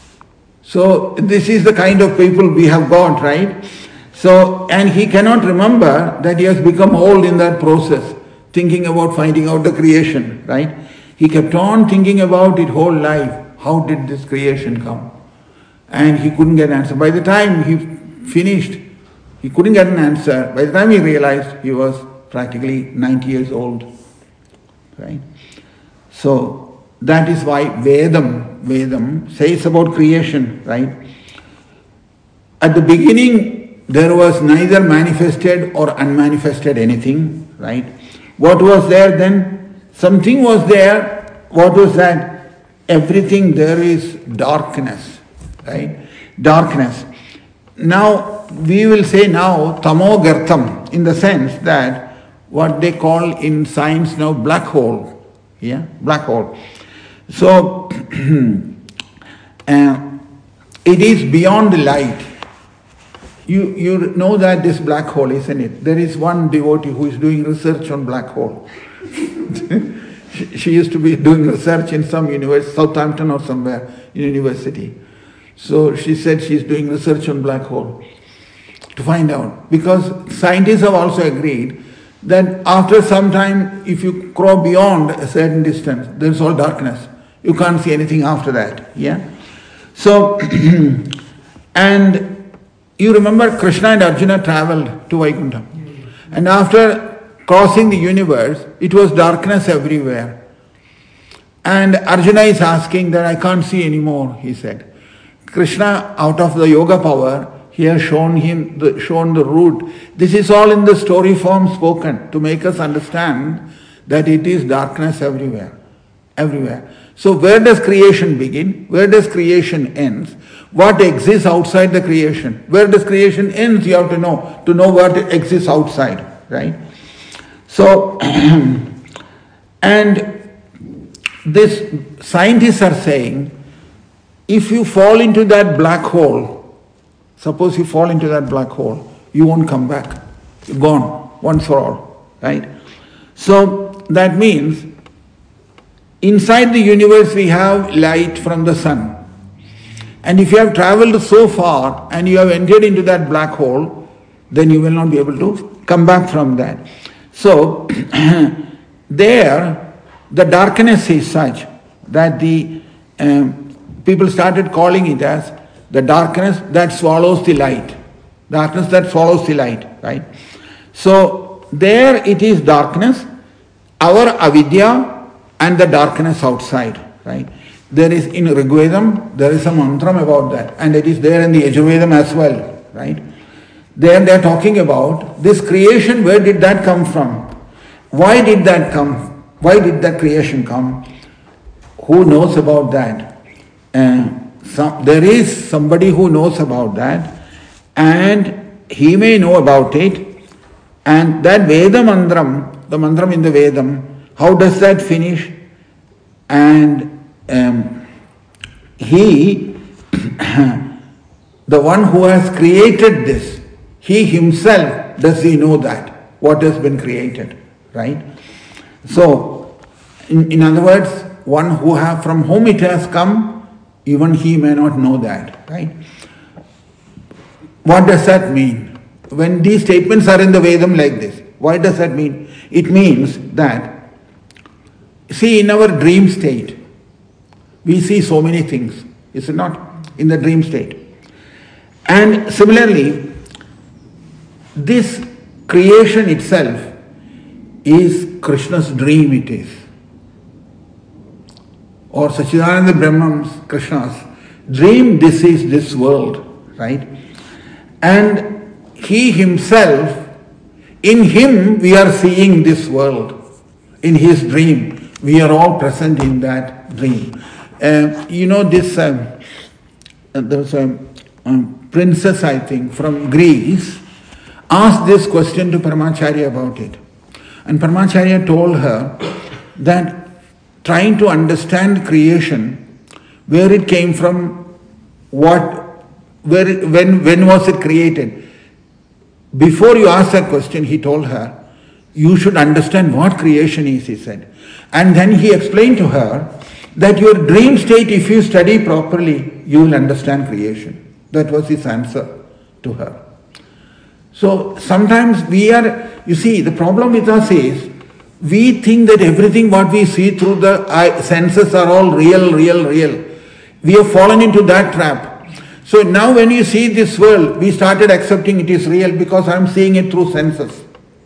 A: So this is the kind of people we have got, right? So, and he cannot remember that he has become old in that process, thinking about finding out the creation, right? He kept on thinking about it whole life. How did this creation come? And he couldn't get an answer. By the time he finished, he couldn't get an answer. By the time he realized, he was practically 90 years old, right? So that is why Vedam says about creation, right? At the beginning, there was neither manifested or unmanifested anything, right? What was there then? Something was there. What was that? Everything there is darkness, right? Darkness. Now, we will say now, tamo gartam, in the sense that what they call in science now black hole, yeah, black hole. So, it is beyond the light. You know that this black hole, isn't it? There is one devotee who is doing research on black hole. She used to be doing research in some university, Southampton or somewhere, in university. So she said she is doing research on black hole to find out. Because scientists have also agreed that after some time, if you cross beyond a certain distance, there is all darkness. You can't see anything after that. Yeah. So, and you remember Krishna and Arjuna traveled to Vaikuntha. And after crossing the universe, it was darkness everywhere. And Arjuna is asking that I can't see anymore, he said. Krishna, out of the yoga power, he has shown the route. This is all in the story form spoken to make us understand that it is darkness everywhere. Everywhere. So where does creation begin? Where does creation end? What exists outside the creation? Where does creation end? You have to know what exists outside, right? So, and this scientists are saying, if you fall into that black hole, suppose you fall into that black hole, you won't come back. You're gone, once for all, right? So that means inside the universe we have light from the sun. And if you have traveled so far and you have entered into that black hole, then you will not be able to come back from that. So, there, the darkness is such that the people started calling it as the darkness that swallows the light. Darkness that swallows the light, right? So, there it is darkness, our avidya, and the darkness outside, right? There is in Rigvedam, there is a mantram about that, and it is there in the Yajurvedam as well, right? There they are talking about this creation, where did that come from? Why did that come? Why did that creation come? Who knows about that? There is somebody who knows about that, and he may know about it, and that Veda mantram, the mantram in the Vedam, how does that finish? And he the one who has created this, he himself, does he know that, what has been created, right? So, in other words, one from whom it has come, even he may not know that, right? What does that mean? When these statements are in the Vedam like this, what does that mean? It means that, see, in our dream state, we see so many things, is it not? In the dream state. And similarly, this creation itself is Krishna's dream, it is. Or Sachidananda Brahman's, Krishna's dream, this is this world, right? And he himself, in him we are seeing this world. In his dream, we are all present in that dream. There was a princess, I think, from Greece, asked this question to Paramacharya about it. And Paramacharya told her that trying to understand creation, where it came from, when was it created? Before you ask that question, he told her, you should understand what creation is, he said. And then he explained to her that your dream state, if you study properly, you will understand creation. That was his answer to her. So sometimes you see, the problem with us is, we think that everything what we see through the senses are all real. We have fallen into that trap. So now when you see this world, we started accepting it is real because I am seeing it through senses.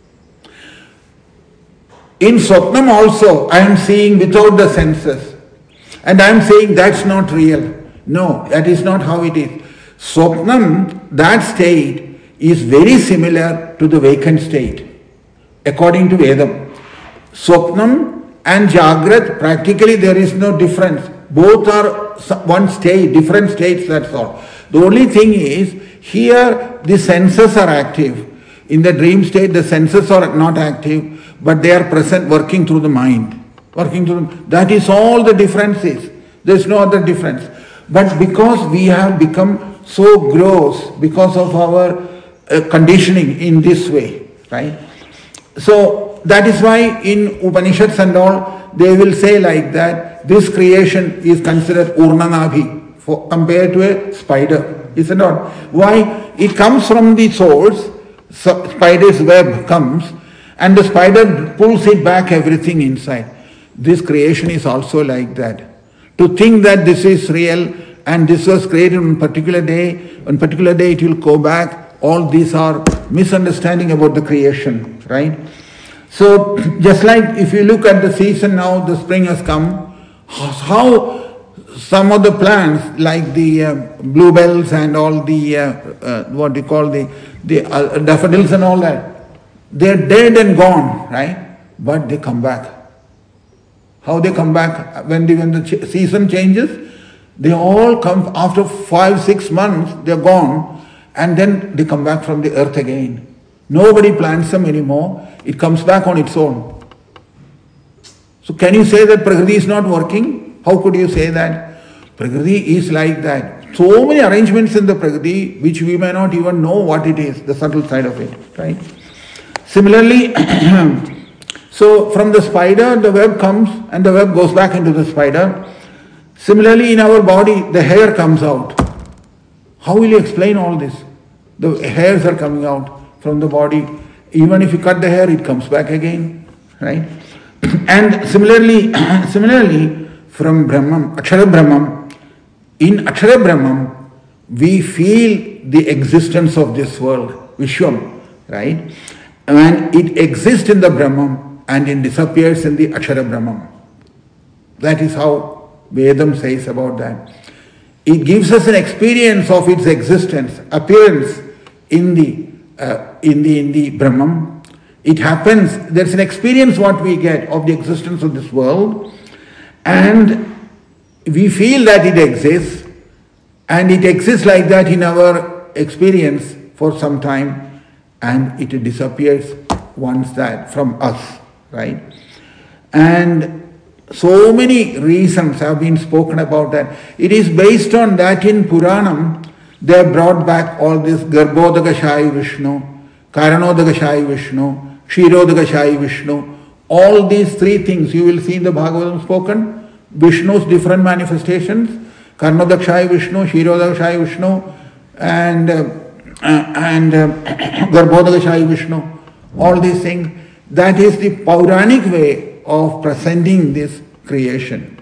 A: In Swapnam also, I am seeing without the senses. And I am saying that's not real. No, that is not how it is. Swapnam, that state, is very similar to the vacant state, according to Vedam. Swapnam and Jagrat, practically there is no difference. Both are one state, different states, that's all. The only thing is, here the senses are active. In the dream state, the senses are not active, but they are present, working through the mind. That is all the difference is. There is no other difference. But because we have become so gross, because of our conditioning in this way, right? So that is why in Upanishads and all, they will say like that, this creation is considered Urnanabhi, compared to a spider, is it not? Why? It comes from the source, spider's web comes, and the spider pulls it back, everything inside. This creation is also like that. To think that this is real and this was created on a particular day it will go back, all these are misunderstanding about the creation, right? So just like if you look at the season now, the spring has come, how some of the plants like the bluebells and all the what you call the daffodils and all that, they're dead and gone, right? But they come back. How they come back? When the season changes, they all come after 5-6 months, they're gone, and then they come back from the earth again. Nobody plants them anymore. It comes back on its own. So can you say that Prakriti is not working? How could you say that? Prakriti is like that. So many arrangements in the Prakriti which we may not even know what it is, the subtle side of it, right? Similarly, so from the spider, the web comes and the web goes back into the spider. Similarly, in our body, the hair comes out. How will you explain all this? The hairs are coming out from the body. Even if you cut the hair, it comes back again, right? And similarly, from Brahman, Akshara Brahman, in Akshara Brahman, we feel the existence of this world, Vishwam, right? And it exists in the Brahman and it disappears in the Akshara Brahman. That is how Vedam says about that. It gives us an experience of its existence, appearance in the Brahman. It happens, there's an experience what we get of the existence of this world, and we feel that it exists, and it exists like that in our experience for some time, and it disappears once that from us, right? And so many reasons have been spoken about that. It is based on that in Puranam, They have brought back all this Garbhodakashai Vishnu, Karanodakashai Vishnu, Kshirodakashai Vishnu. All these three things you will see in the Bhagavatam spoken. Vishnu's different manifestations, Karanodakashai Vishnu, Kshirodakashai Vishnu, and Garbhodakashai Vishnu. All these things. That is the Pauranic way of presenting this creation.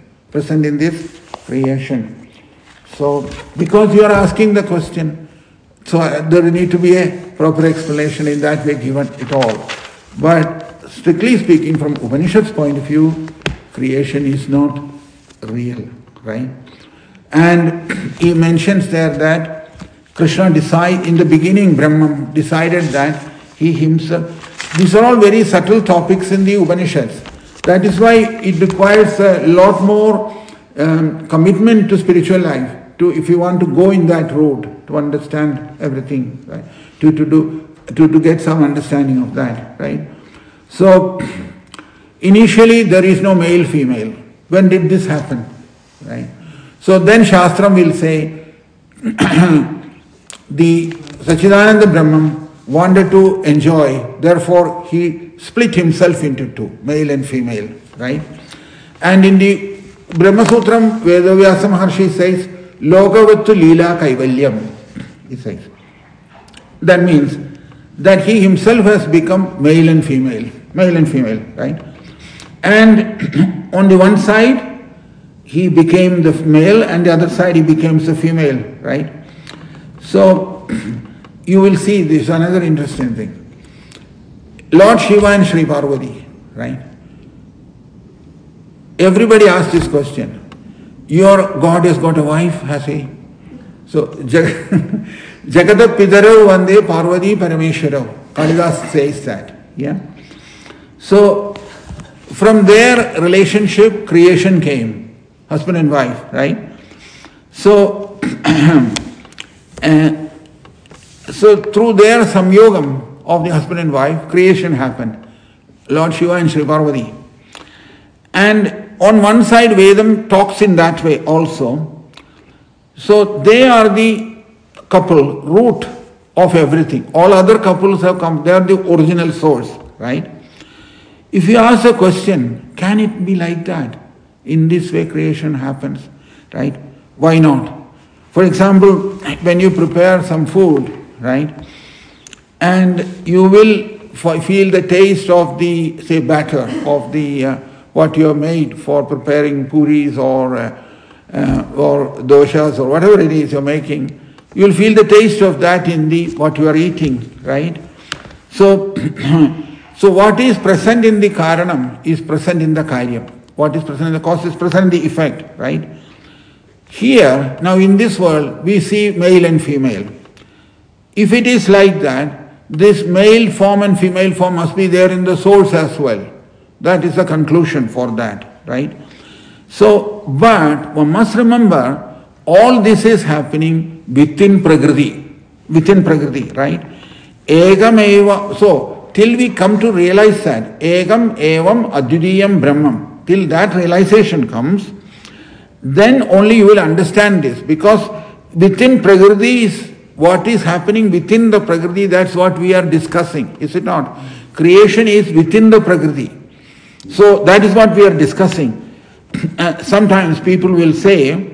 A: So, because you are asking the question, so there need to be a proper explanation in that way given it all. But strictly speaking, from Upanishad's point of view, creation is not real, right? And he mentions there that Krishna in the beginning, Brahman decided that he himself. These are all very subtle topics in the Upanishads. That is why it requires a lot more commitment to spiritual life. If you want to go in that road to understand everything, right? To get some understanding of that, right? So initially there is no male female. When did this happen, right? So then Shastram will say the Sachidananda Brahman wanted to enjoy, therefore he split himself into two, male and female, right? And in the Brahma Sutram, Vedavyasa Maharshi says, Lokavattu Leela Kaivalyam, he says. That means that he himself has become male and female, right? And on the one side, he became the male, and the other side he becomes the female, right? So, you will see this another interesting thing. Lord Shiva and Sri Parvati, right? Everybody asks this question. Your God has got a wife, has he? So, Jagata Pidaro Vande Parvati Parameshwaro. Kalidas says that. Yeah. So, from their relationship, creation came. Husband and wife, right? So, so through their samyogam of the husband and wife, creation happened. Lord Shiva and Sri Parvati. And on one side, Vedam talks in that way also. So they are the couple, root of everything. All other couples have come, they are the original source, right? If you ask a question, can it be like that? In this way creation happens, right? Why not? For example, when you prepare some food, right? And you will feel the taste of the, say, batter, of the what you have made for preparing puris or doshas or whatever it is you're making. You will feel the taste of that in the what you are eating, right? So, so what is present in the karanam is present in the karyam. What is present in the cause is present in the effect, right? Here, now in this world, we see male and female. If it is like that, this male form and female form must be there in the source as well. That is the conclusion for that, right? So, but one must remember, all this is happening within Prakriti, right? Egam eva, so till we come to realize that, Egam evam advidiyam brahmam, till that realization comes, then only you will understand this, because within Prakriti is what is happening within the Prakriti, that's what we are discussing, is it not? Creation is within the Prakriti. So that is what we are discussing. Sometimes people will say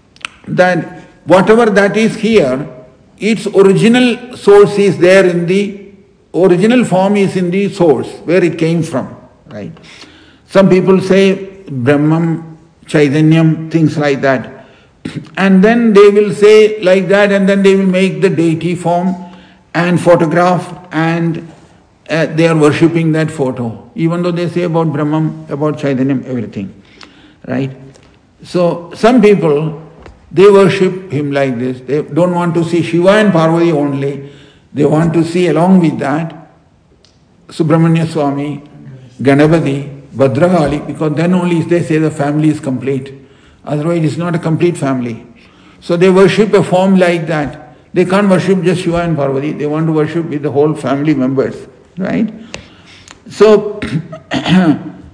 A: that whatever that is here, its original source is there in the, original form is in the source, where it came from, right? Some people say Brahman, Chaitanyam, things like that. And then they will say like that, and then they will make the deity form and photograph, and they are worshipping that photo, even though they say about Brahman, about Chaitanyam, everything, right? So some people, they worship him like this. They don't want to see Shiva and Parvati only. They want to see along with that Subramanya Swami, Ganapati, Bhadrakali, because then only they say the family is complete. Otherwise it's not a complete family. So they worship a form like that. They can't worship just Shiva and Parvati. They want to worship with the whole family members, right? So,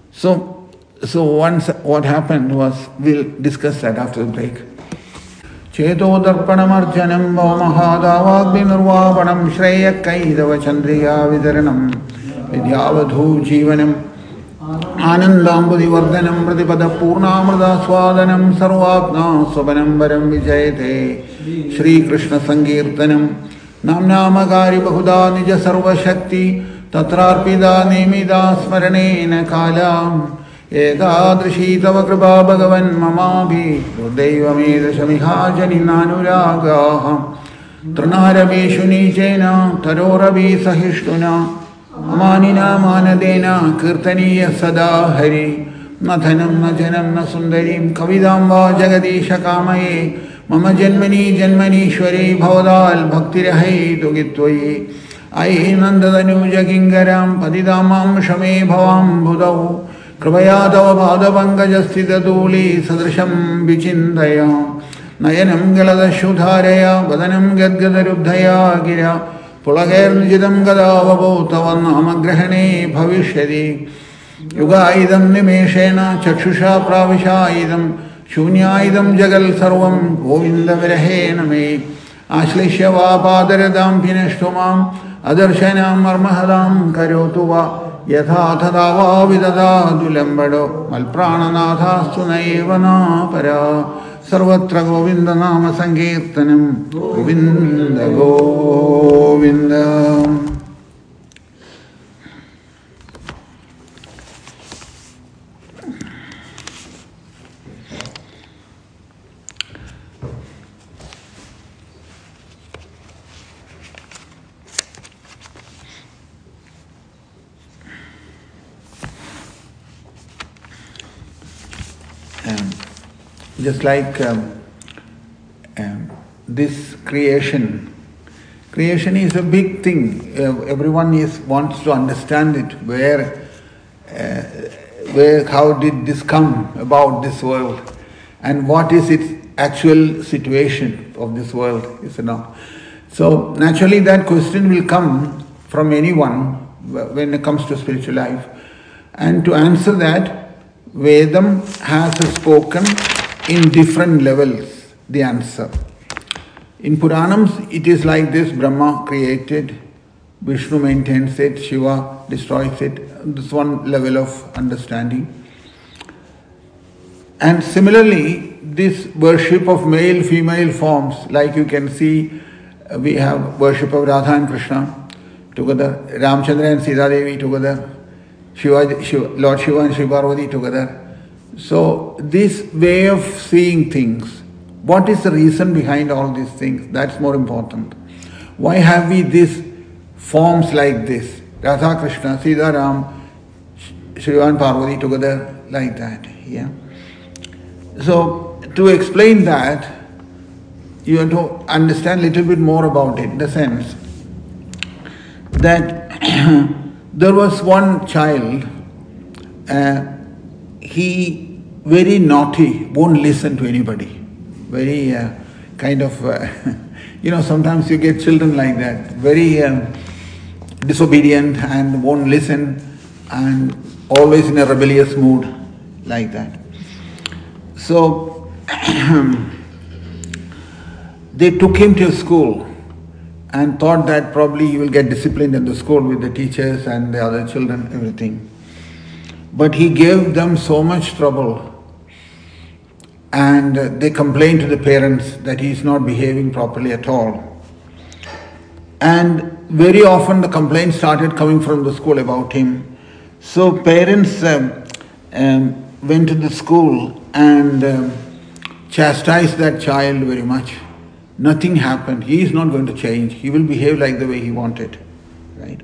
A: so once what happened was, we'll discuss that after the break. Chetodarpanamarjanam Vamahadavagvinurvapanam Shreyakaidava Chandriya Vidaranam Vidyavadhu Jeevanam Anandambudivardhanam Pratipada Purnamrada Swadanam Sarvatna Swabanam Varam Vijayate Shri Krishna Sankirtanam Namnamagari Bahuda Nija Sarva Shakti Tatrarpida Nimida Smaranena Kalam Ekadrishi Tava Kripa Bhagavan Mamabhi Deva Shamiha Janinanuragaham Tranaravi Shunichena Taroravi Sahishtuna Amanina Manadena Kirtaniya Sada Hari Nathanam Najanam Nasundarim Kavidamba Jagadisha Kamaye Mama Janmani Janmanishwari Bhavadal Bhakti Rahai Tugitvaye Ai Nandadanuja Kingaram Padidamam Shame Bhavam Budau Kripaya Tava Padapangajastita Duli Sadrisham Vichindaya Nayanam Galada Shudharaya Vadanam Gadgadarubdhaya Gira Pulagher Nijidam Gadavabhutavan Amagrahane Bhavishyadi Yugaidam Nimeshena Chakshusha Pravishaidam Shunyaidam Jagal Sarvam Govinda Virahena Me Ashlishya Vapadaradam Pineshtumam Adarshanam Marmahadam Karyotuva Yatha Thadava Vidada Dulambado Malprananatha Sunayevana Para Sarvatra Govinda Nama Sankirtanam Govinda Govinda. Just like this creation is a big thing. Everyone wants to understand it. How did this come about, this world, and what is its actual situation of this world? So naturally, that question will come from anyone when it comes to spiritual life, and to answer that, Vedam has spoken in different levels the answer. In Puranams, it is like this: Brahma created, Vishnu maintains it, Shiva destroys it. This one level of understanding. And similarly, this worship of male, female forms, like you can see, we have worship of Radha and Krishna together, Ramchandra and Sita Devi together, Lord Shiva and Shri Parvati together. So this way of seeing things, what is the reason behind all these things? That's more important. Why have we these forms like this? Radha Krishna, Sita Ram, Shiva and Parvati together like that. Yeah. So to explain that, you have to understand a little bit more about it, in the sense that there was one child, he very naughty, won't listen to anybody. Very sometimes you get children like that, very disobedient and won't listen and always in a rebellious mood, like that. So they took him to school and thought that probably he will get disciplined in the school with the teachers and the other children, everything. But he gave them so much trouble, and they complained to the parents that he is not behaving properly at all. And very often the complaints started coming from the school about him. So parents went to the school and chastised that child very much. Nothing happened. He is not going to change. He will behave like the way he wanted. Right?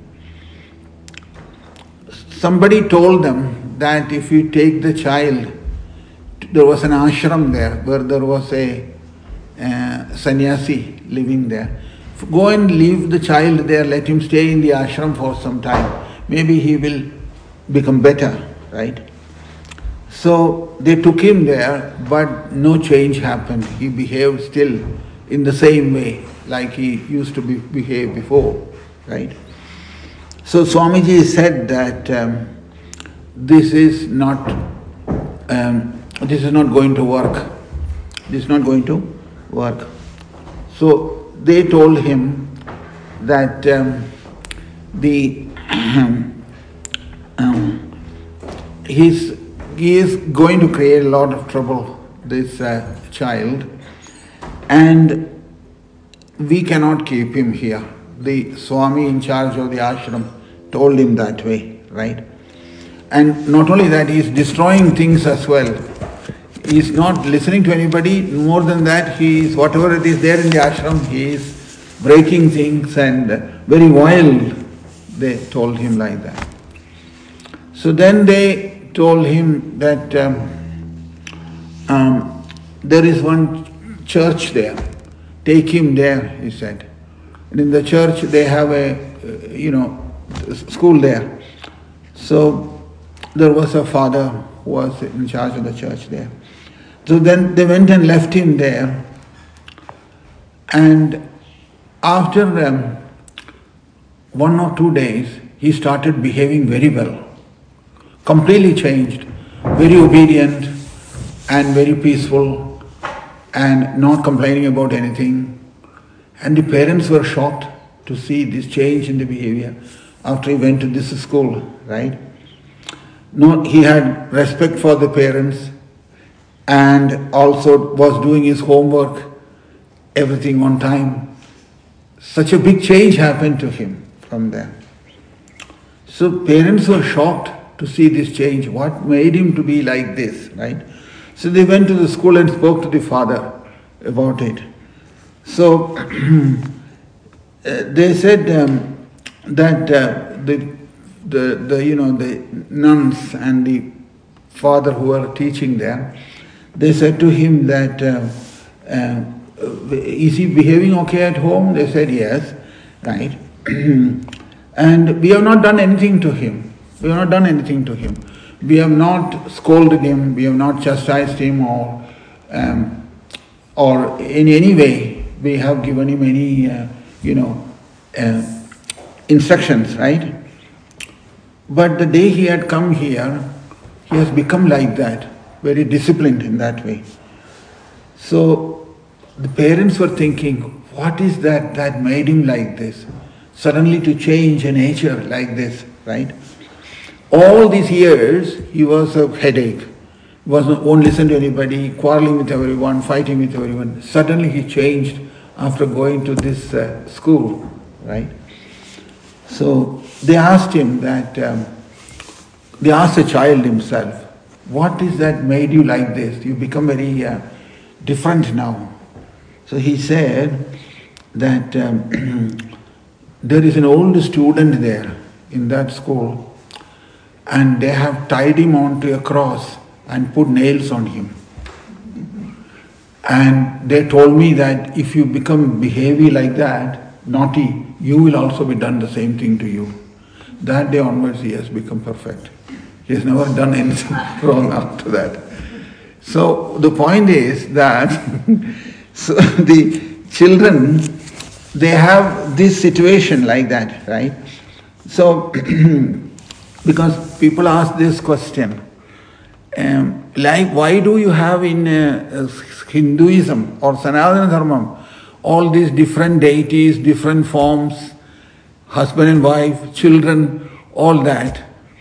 A: Somebody told them that if you take the child, there was an ashram there where there was a sannyasi living there. Go and leave the child there, let him stay in the ashram for some time. Maybe he will become better, right? So they took him there, but no change happened. He behaved still in the same way like he used to behave before, right? So Swamiji said that this is not going to work. This is not going to work. So they told him that he is going to create a lot of trouble, this child, and we cannot keep him here. The Swami in charge of the ashram told him that way, right? And not only that, he is destroying things as well. He is not listening to anybody. More than that, he is, whatever it is there in the ashram, he is breaking things and very wild. They told him like that. So then they told him that there is one church there. Take him there, he said. And in the church they have a school there. So there was a father who was in charge of the church there. So then they went and left him there. And after 1 or 2 days, he started behaving very well. Completely changed. Very obedient and very peaceful and not complaining about anything. And the parents were shocked to see this change in the behavior after he went to this school, right? No, he had respect for the parents and also was doing his homework, everything on time. Such a big change happened to him from there. So parents were shocked to see this change. What made him to be like this, right? So they went to the school and spoke to the father about it. So they said that the nuns and the father who were teaching there, they said to him that, is he behaving okay at home? They said yes, right? And we have not done anything to him. We have not done anything to him. We have not scolded him. We have not chastised him or in any way we have given him any, instructions, right? But the day he had come here, he has become like that, very disciplined in that way. So the parents were thinking, what is that made him like this? Suddenly to change a nature like this, right? All these years, he was a headache. He won't listen to anybody, quarreling with everyone, fighting with everyone. Suddenly he changed after going to this school, right? So they asked him that, they asked the child himself, what is that made you like this? You become very different now. So he said that there is an old student there in that school and they have tied him onto a cross and put nails on him. And they told me that if you behave like that, naughty, you will also be done the same thing to you. That day onwards he has become perfect. He has never done anything wrong after that. So the point is that so the children, they have this situation like that, right? So because people ask this question, like why do you have in Hinduism or Sanatana Dharma all these different deities, different forms, husband and wife, children, all that?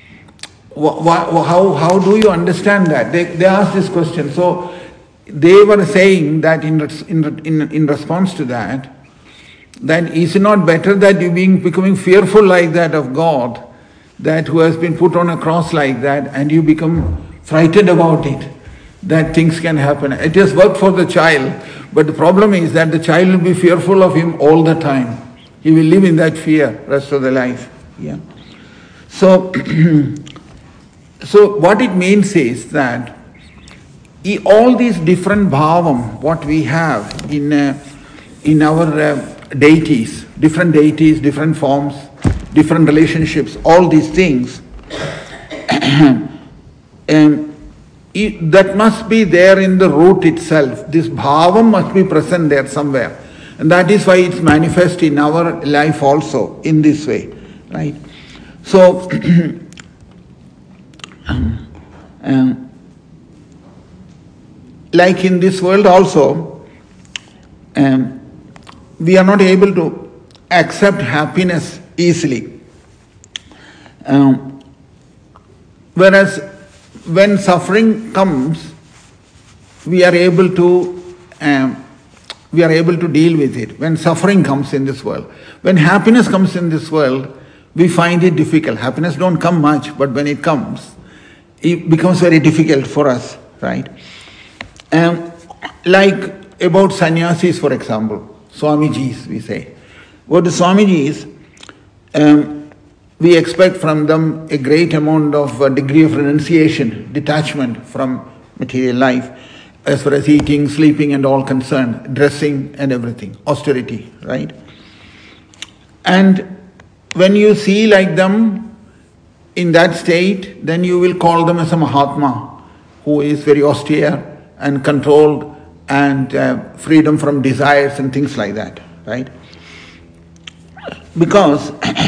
A: How do you understand that? They asked this question. So they were saying that in response to that is it not better that you becoming fearful like that of God, that who has been put on a cross like that, and you become frightened about it, that things can happen. It has worked for the child, but the problem is that the child will be fearful of him all the time. He will live in that fear rest of the life. Yeah. So, so what it means is that all these different bhavam, what we have in our deities, different forms, different relationships, all these things, that must be there in the root itself. This bhavam must be present there somewhere. And that is why it's manifest in our life also, in this way, right? So, like in this world also, we are not able to accept happiness easily. Whereas when suffering comes, we are able to deal with it. When suffering comes in this world, when happiness comes in this world, we find it difficult. Happiness don't come much, but when it comes, it becomes very difficult for us, right? Like about sannyasis, for example, Swamijis, we say. What the Swamijis, we expect from them a great amount of degree of renunciation, detachment from material life, as far as eating, sleeping and all concerned, dressing and everything, austerity, right? And when you see like them in that state, then you will call them as a Mahatma, who is very austere and controlled and freedom from desires and things like that, right? Because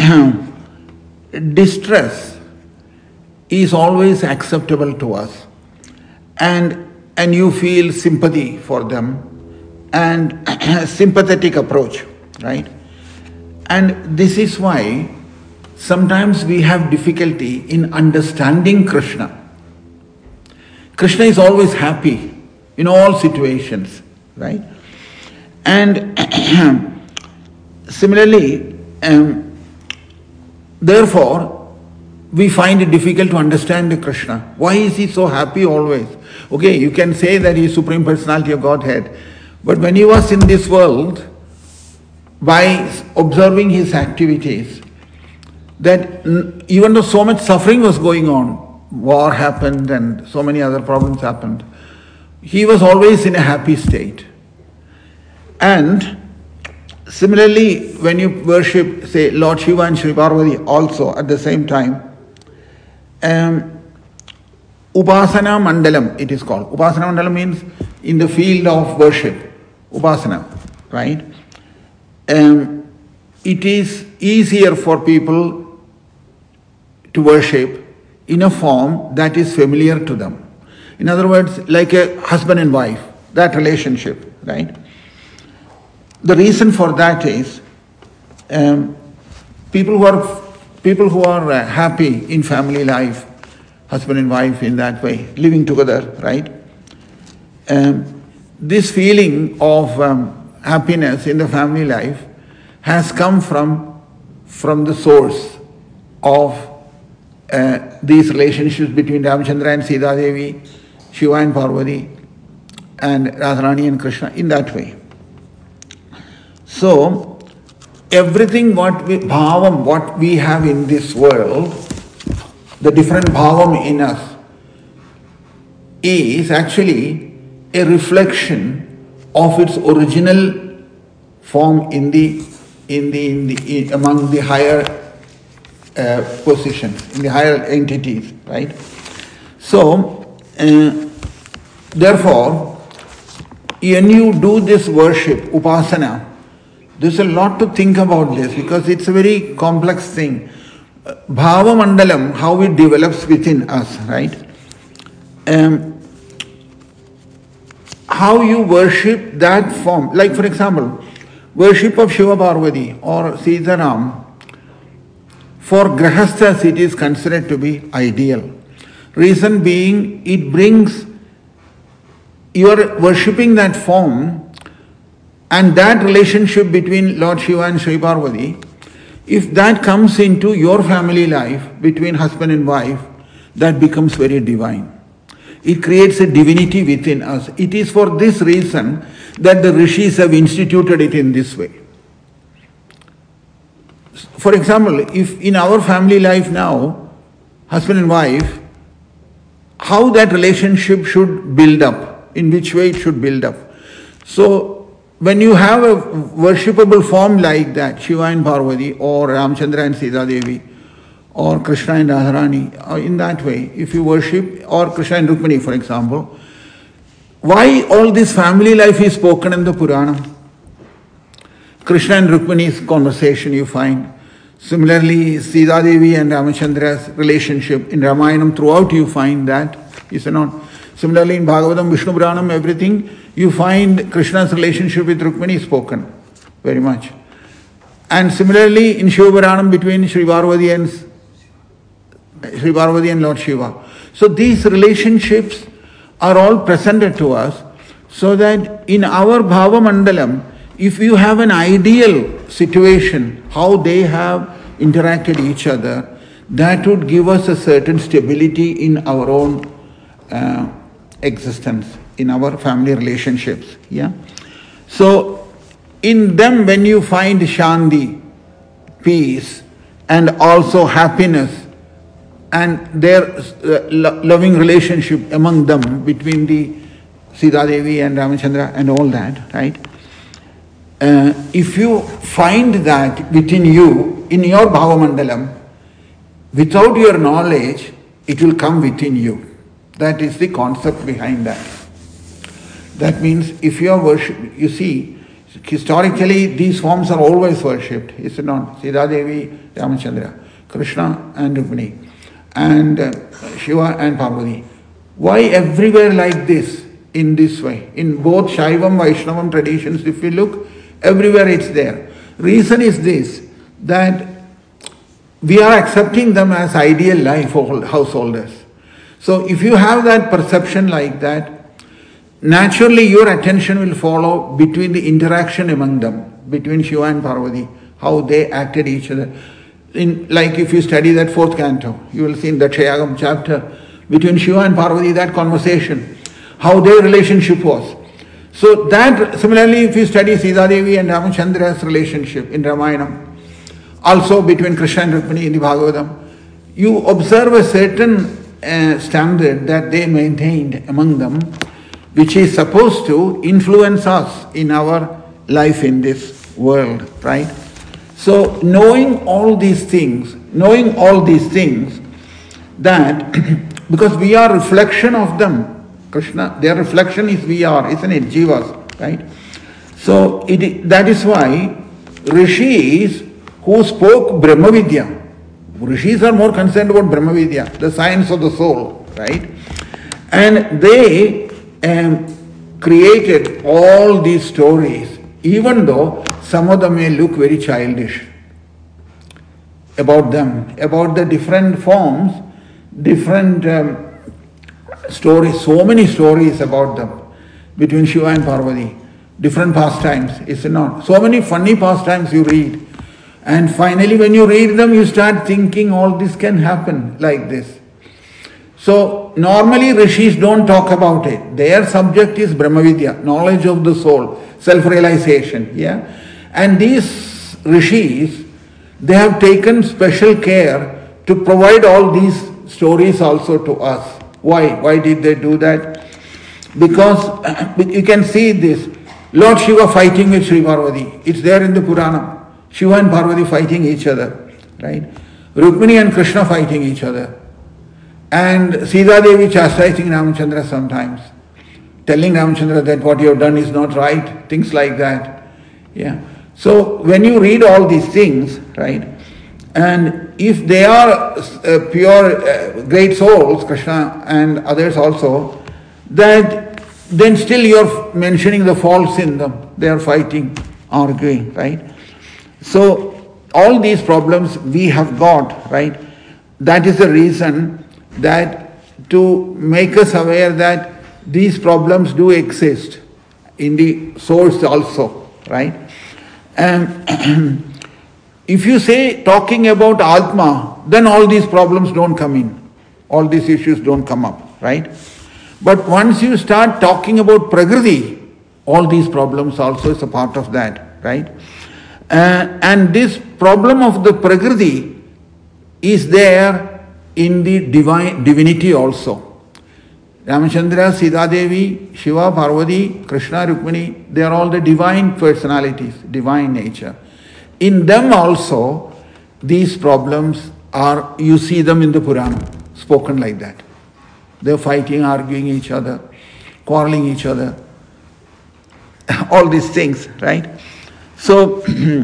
A: distress is always acceptable to us, and you feel sympathy for them and a sympathetic approach, right? And this is why sometimes we have difficulty in understanding Krishna. Krishna is always happy in all situations, right? And similarly, therefore, we find it difficult to understand Krishna. Why is he so happy always? Okay, you can say that he is Supreme Personality of Godhead, but when he was in this world, by observing his activities, that even though so much suffering was going on, war happened and so many other problems happened, he was always in a happy state. And similarly, when you worship, say, Lord Shiva and Sri Parvati also at the same time, Upasana Mandalam, it is called. Upasana Mandalam means in the field of worship, Upasana, right? It is easier for people to worship in a form that is familiar to them. In other words, like a husband and wife, that relationship, right? The reason for that is people who are happy in family life, husband and wife in that way, living together, right? This feeling of happiness in the family life has come from the source of these relationships between Ramachandra and Sita Devi, Shiva and Parvati, and Radharani and Krishna, in that way. So, everything what we have in this world, the different bhavam in us, is actually a reflection of its original form among the higher positions, in the higher entities, right? So, therefore, when you do this worship, upasana, there's a lot to think about this because it's a very complex thing. Bhava Mandalam, how it develops within us, right? How you worship that form. Like for example, worship of Shiva Parvati or Sita Ram, for Grahasthas it is considered to be ideal. Reason being, it brings, you are worshipping that form and that relationship between Lord Shiva and Sri Parvati. If that comes into your family life between husband and wife, that becomes very divine. It creates a divinity within us. It is for this reason that the rishis have instituted it in this way. For example, if in our family life now, husband and wife, how that relationship should build up, in which way it should build up. So, when you have a worshipable form like that, Shiva and Parvati, or Ramachandra and Sita Devi, or Krishna and Radharani, in that way, if you worship, or Krishna and Rukmini, for example, why all this family life is spoken in the Purana? Krishna and Rukmini's conversation you find. Similarly, Sita Devi and Ramachandra's relationship in Ramayanam throughout you find that, is it not? Similarly, in Bhagavatam, Vishnu Puranam, everything, you find Krishna's relationship with Rukmini spoken very much. And similarly in Shiva Puranam between Sri Parvati and Lord Shiva. So these relationships are all presented to us so that in our Bhava Mandalam, if you have an ideal situation, how they have interacted each other, that would give us a certain stability in our own existence, in our family relationships. Yeah. So in them, when you find Shanti, peace, and also happiness, and their loving relationship among them between the Sita Devi and Ramachandra and all that, right? If you find that within you, in your Bhava Mandalam, without your knowledge, it will come within you. That is the concept behind that. That means if you are worship, you see, historically these forms are always worshipped, is it not? Sita Devi, Ramachandra, Krishna and Rukmini, and Shiva and Parvati. Why everywhere like this, in this way? In both Shaivam, Vaishnavam traditions, if you look, everywhere it's there. Reason is this, that we are accepting them as ideal life householders. So if you have that perception like that, naturally your attention will follow between the interaction among them, between Shiva and Parvati, how they acted each other. Like if you study that 4th canto, you will see in the Dakshayagam chapter, between Shiva and Parvati, that conversation, how their relationship was. So that, similarly, if you study Sita Devi and Ramachandra's relationship in Ramayana, also between Krishna and Rukmini in the Bhagavatam, you observe a certain standard that they maintained among them, which is supposed to influence us in our life in this world, right? So knowing all these things, that because we are reflection of them, Krishna, their reflection is we are, isn't it? Jivas, right? So that is why rishis who spoke Brahmavidya, rishis are more concerned about Brahmavidya, the science of the soul, right? And they created all these stories, even though some of them may look very childish about them, about the different forms, different stories, so many stories about them between Shiva and Parvati, different pastimes, is it not? So many funny pastimes you read. And finally when you read them, you start thinking all this can happen like this. So normally rishis don't talk about it. Their subject is Brahmavidya, knowledge of the soul, self-realization. Yeah? And these rishis, they have taken special care to provide all these stories also to us. Why? Why did they do that? Because you can see this. Lord Shiva fighting with Sri Parvati. It's there in the Purana. Shiva and Parvati fighting each other. Right? Rukmini and Krishna fighting each other. And Sita Devi chastising Ramachandra sometimes. Telling Ramachandra that what you have done is not right. Things like that. Yeah. So when you read all these things, right? And if they are pure great souls, Krishna and others also, that then still you are mentioning the faults in them. They are fighting, arguing, right? So all these problems we have got, right? That is the reason that to make us aware that these problems do exist in the source also, right? And if you say talking about Atma, then all these problems don't come in. All these issues don't come up, right? But once you start talking about Prakriti, all these problems also is a part of that, right? And this problem of the Prakriti is there in the divinity also. Ramachandra, Sita Devi, Shiva, Parvati, Krishna, Rukmini, they are all the divine personalities, divine nature. In them also, these problems are, you see them in the Purana, spoken like that. They are fighting, arguing each other, quarreling each other, all these things, right? So,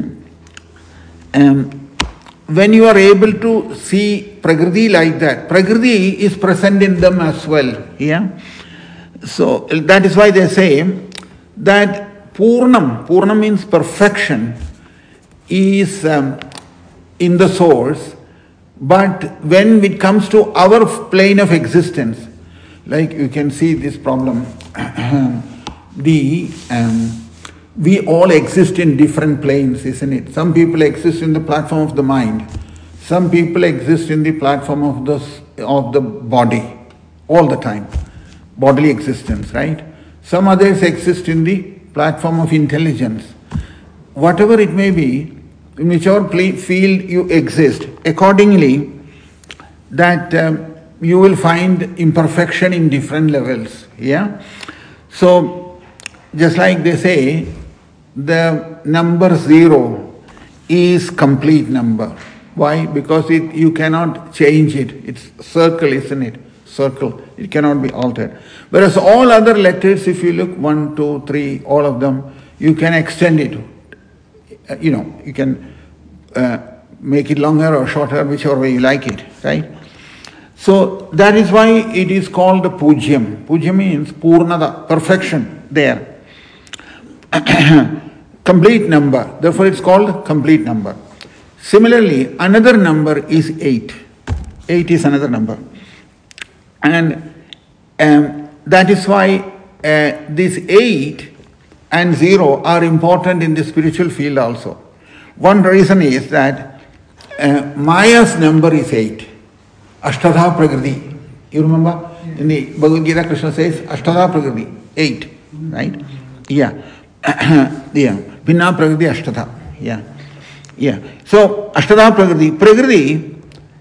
A: when you are able to see Prakriti like that, Prakriti is present in them as well. Yeah. So that is why they say that Purnam means perfection, is in the source, but when it comes to our plane of existence, like you can see this problem, we all exist in different planes, isn't it? Some people exist in the platform of the mind. Some people exist in the platform of the body all the time, bodily existence, right? Some others exist in the platform of intelligence. Whatever it may be, in whichever field you exist, accordingly, that you will find imperfection in different levels. Yeah. So, just like they say, the number 0 is complete number. Why? Because you cannot change it. It's circle, isn't it? Circle. It cannot be altered. Whereas all other letters, if you look 1, 2, 3, all of them, you can extend it. You can make it longer or shorter, whichever way you like it, right? So that is why it is called the Pujyam. Pujyam means Purnada, perfection there. Complete number. Therefore it's called complete number. Similarly, another number is 8. 8 is another number. And that is why this 8 and 0 are important in the spiritual field also. One reason is that Maya's number is 8. Ashtadha Prakriti. You remember? In the Bhagavad Gita, Krishna says Ashtadha Prakriti, 8. Right? Yeah. Yeah. Bhinna Prakriti Ashtadha. Yeah. Yeah. So Ashtadha Prakriti. Prakriti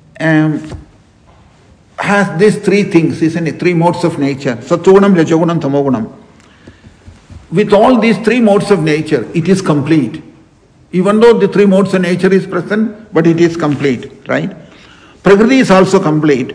A: has these 3 things, isn't it? 3 modes of nature. Sattvagunam, Rajagunam, Tamogunam. With all these 3 modes of nature, it is complete. Even though the 3 modes of nature is present, but it is complete, right? Prakriti is also complete.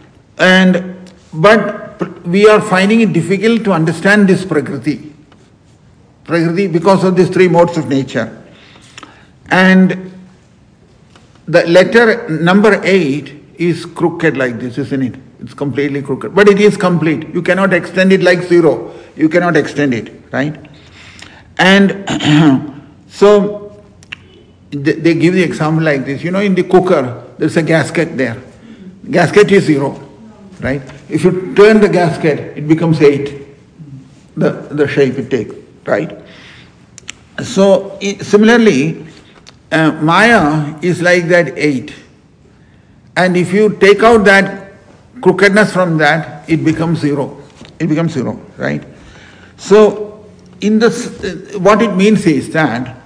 A: But we are finding it difficult to understand this Prakriti. Prakriti because of these 3 modes of nature. And the letter number 8 is crooked like this, isn't it? It's completely crooked. But it is complete. You cannot extend it like 0. You cannot extend it, right? And so they give the example like this. In the cooker, there's a gasket there. Gasket is 0, right? If you turn the gasket, it becomes 8. The shape it takes, right? So similarly, Maya is like that 8. And if you take out that crookedness from that, it becomes 0. It becomes 0, right? So, in this, what it means is that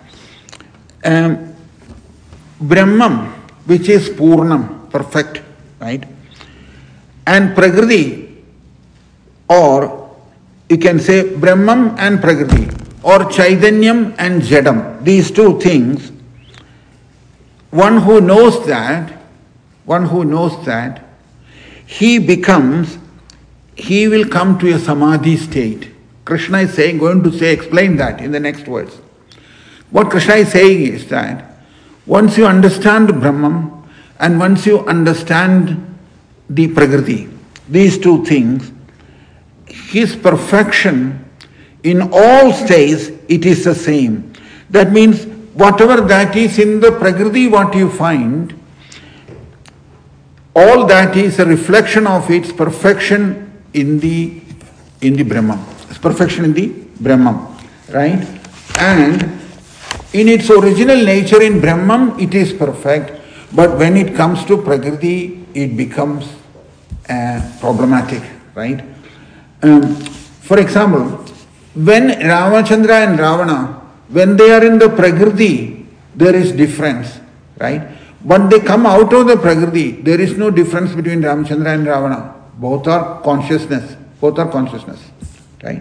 A: Brahman, which is Purnam, perfect, right? And Prakriti, or you can say Brahman and Prakriti, or Chaitanyam and Jadam, these 2 things, one who knows that, he will come to a samadhi state. Krishna is going to explain that in the next words. What Krishna is saying is that once you understand Brahman and once you understand the Prakriti, these 2 things, his perfection in all states, it is the same. That means whatever that is in the Prakriti, what you find, all that is a reflection of its perfection in the Brahman. It's perfection in the Brahman, right? And in its original nature in Brahman, it is perfect. But when it comes to Prakriti, it becomes problematic, right? For example, when Ramachandra and Ravana, when they are in the Prakriti, there is difference, right? But they come out of the Prakriti, there is no difference between Ramachandra and Ravana. Both are consciousness, right?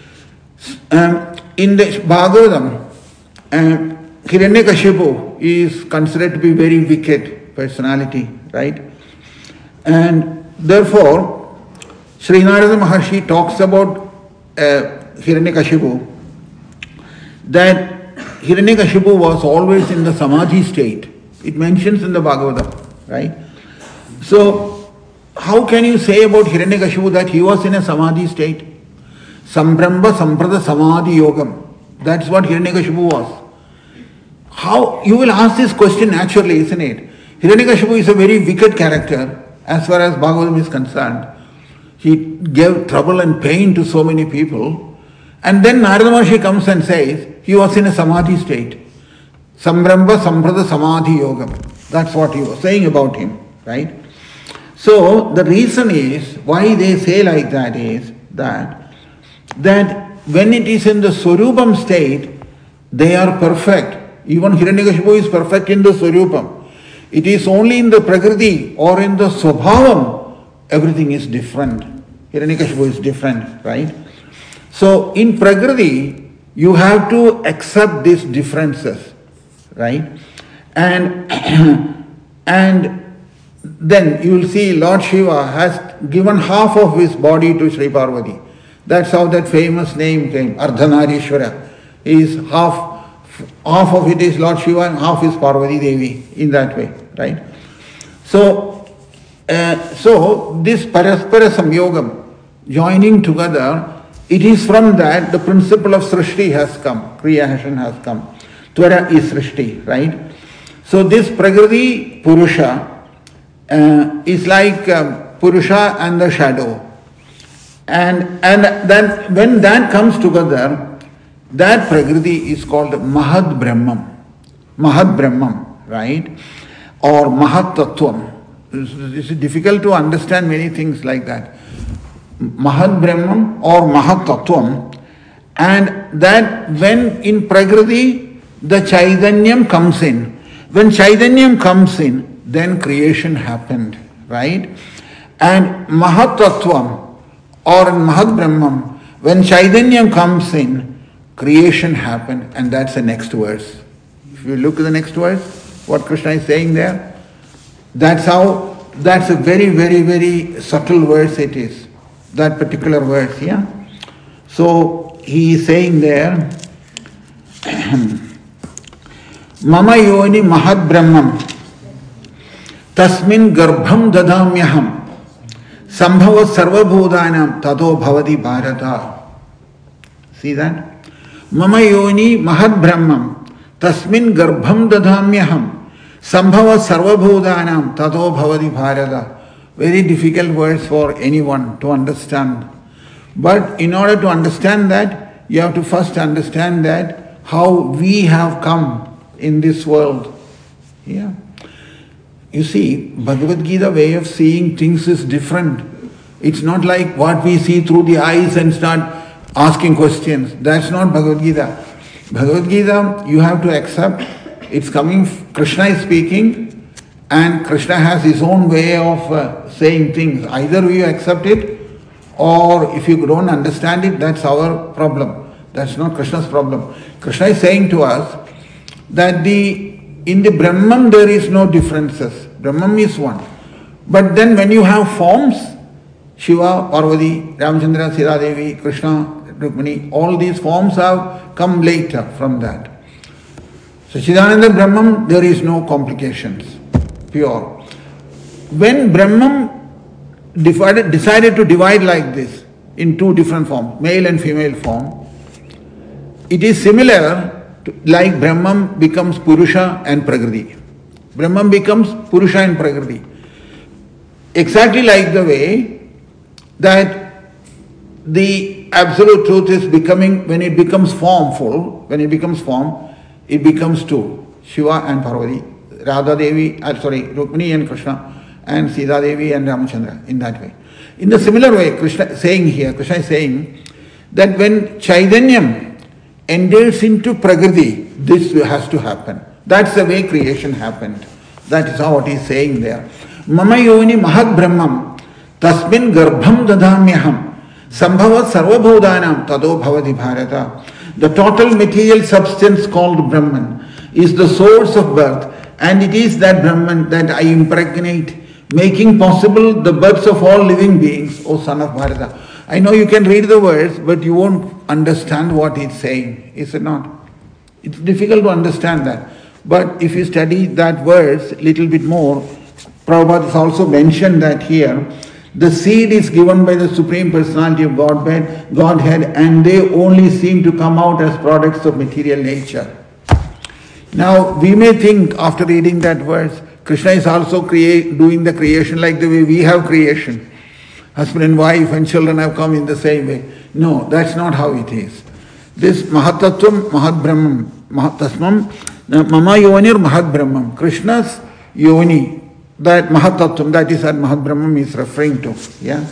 A: In the Bhagavatam, Hiranyakashipu is considered to be very wicked personality, right? And therefore, Srinarada Maharshi talks about Hiranyakashipu, that Hiranyakashipu was always in the Samadhi state. It mentions in the Bhagavatam, right? So, how can you say about Hiranyakashipu that he was in a Samadhi state? Sambramba Samprada Samadhi Yogam. That's what Hiranyakashipu was. How? You will ask this question naturally, isn't it? Hiranyakashipu is a very wicked character as far as Bhagavatam is concerned. He gave trouble and pain to so many people. And then Narada Maharshi comes and says, he was in a samadhi state. Sambramba Samprada Samadhi Yogam. That's what he was saying about him, right? So the reason is, why they say like that is that when it is in the Swarupam state, they are perfect. Even Hiranyakashipu is perfect in the Swarupam. It is only in the Prakriti or in the Swabhavam, everything is different. Hiranyakashipu is different, right? So in Prakriti, you have to accept these differences, right? And then you will see Lord Shiva has given half of his body to Sri Parvati. That's how that famous name came, Ardhanarishwara. Half of it is Lord Shiva and half is Parvati Devi, in that way, right? So this Paraspara Samyogam, joining together, it is from that the principle of Srishti has come, creation has come. Tvara is Srishti, right? So this Prakriti Purusha is like Purusha and the shadow. And then when that comes together, that Prakriti is called Mahad Brahmam. Mahad Brahmam, right? Or Mahat Tattvam. It's difficult to understand many things like that. Mahad Brahmam or Mahat Tattvam. And that when in Prakriti, the Chaitanyam comes in. When Chaitanyam comes in, then creation happened, right? And Mahat Tattvam or in Mahad Brahmam, when Chaitanyam comes in, creation happened, and that's the next verse. If you look at the next verse, what Krishna is saying there, that's a very, very, very subtle verse it is, that particular verse, yeah? So he is saying there, Mama yoni mahad brahmam tasmin garbham dadamyaham sambhava sarvabhudanam tato bhavati bharata. See that? Mama yoni mahad brahmam tasmin garbham dadamyaham sambhava sarvabhudanam tato bhavati bharata. Very difficult words for anyone to understand. But in order to understand that, you have to first understand that how we have come in this world. Yeah. You see, Bhagavad Gita way of seeing things is different. It's not like what we see through the eyes and start asking questions. That's not Bhagavad Gita. Bhagavad Gita, you have to accept, it's coming, Krishna is speaking, and Krishna has his own way of saying things. Either you accept it, or if you don't understand it, that's our problem. That's not Krishna's problem. Krishna is saying to us that in the Brahman there is no differences. Brahman is one. But then when you have forms, Shiva, Parvati, Ramachandra, Sita Devi, Krishna, Rukmini, all these forms have come later from that. So Chidananda Brahman, there is no complications. Pure. When Brahman decided to divide like this in two different forms, male and female form, it is similar to, like Brahman becomes Purusha and Prakriti. Brahman becomes Purusha and Prakriti. Exactly like the way that the absolute truth is becoming, when it becomes formful, when it becomes form, it becomes two, Shiva and Parvati, Radha Devi, Rukmini and Krishna, and Sita Devi and Ramachandra, in that way. In the similar way, Krishna is saying that when Chaitanyam enters into Prakriti, this has to happen. That's the way creation happened. That is how it is saying there. Mama yoni mahad brahmam tasmin garbham dadamyaham sambhavat sarvabhudanam tado bhavati bharata. The total material substance called Brahman is the source of birth, and it is that Brahman that I impregnate, making possible the births of all living beings, O son of Bharata. I know you can read the words, but you won't understand what it's saying, is it not? It's difficult to understand that. But if you study that verse a little bit more, Prabhupada has also mentioned that here, The seed is given by the Supreme Personality of Godhead, and they only seem to come out as products of material nature. Now, we may think after reading that verse, Krishna is also doing the creation like the way we have creation. Husband and wife and children have come in the same way. No, that's not how it is. This Mahatattvam Mahadbrahmam, Mahatasmam, Mama Yonir Mahadbrahmam, Krishna's Yoni, that Mahatattvam, that is what Mahadbrahmam is referring to. Yeah.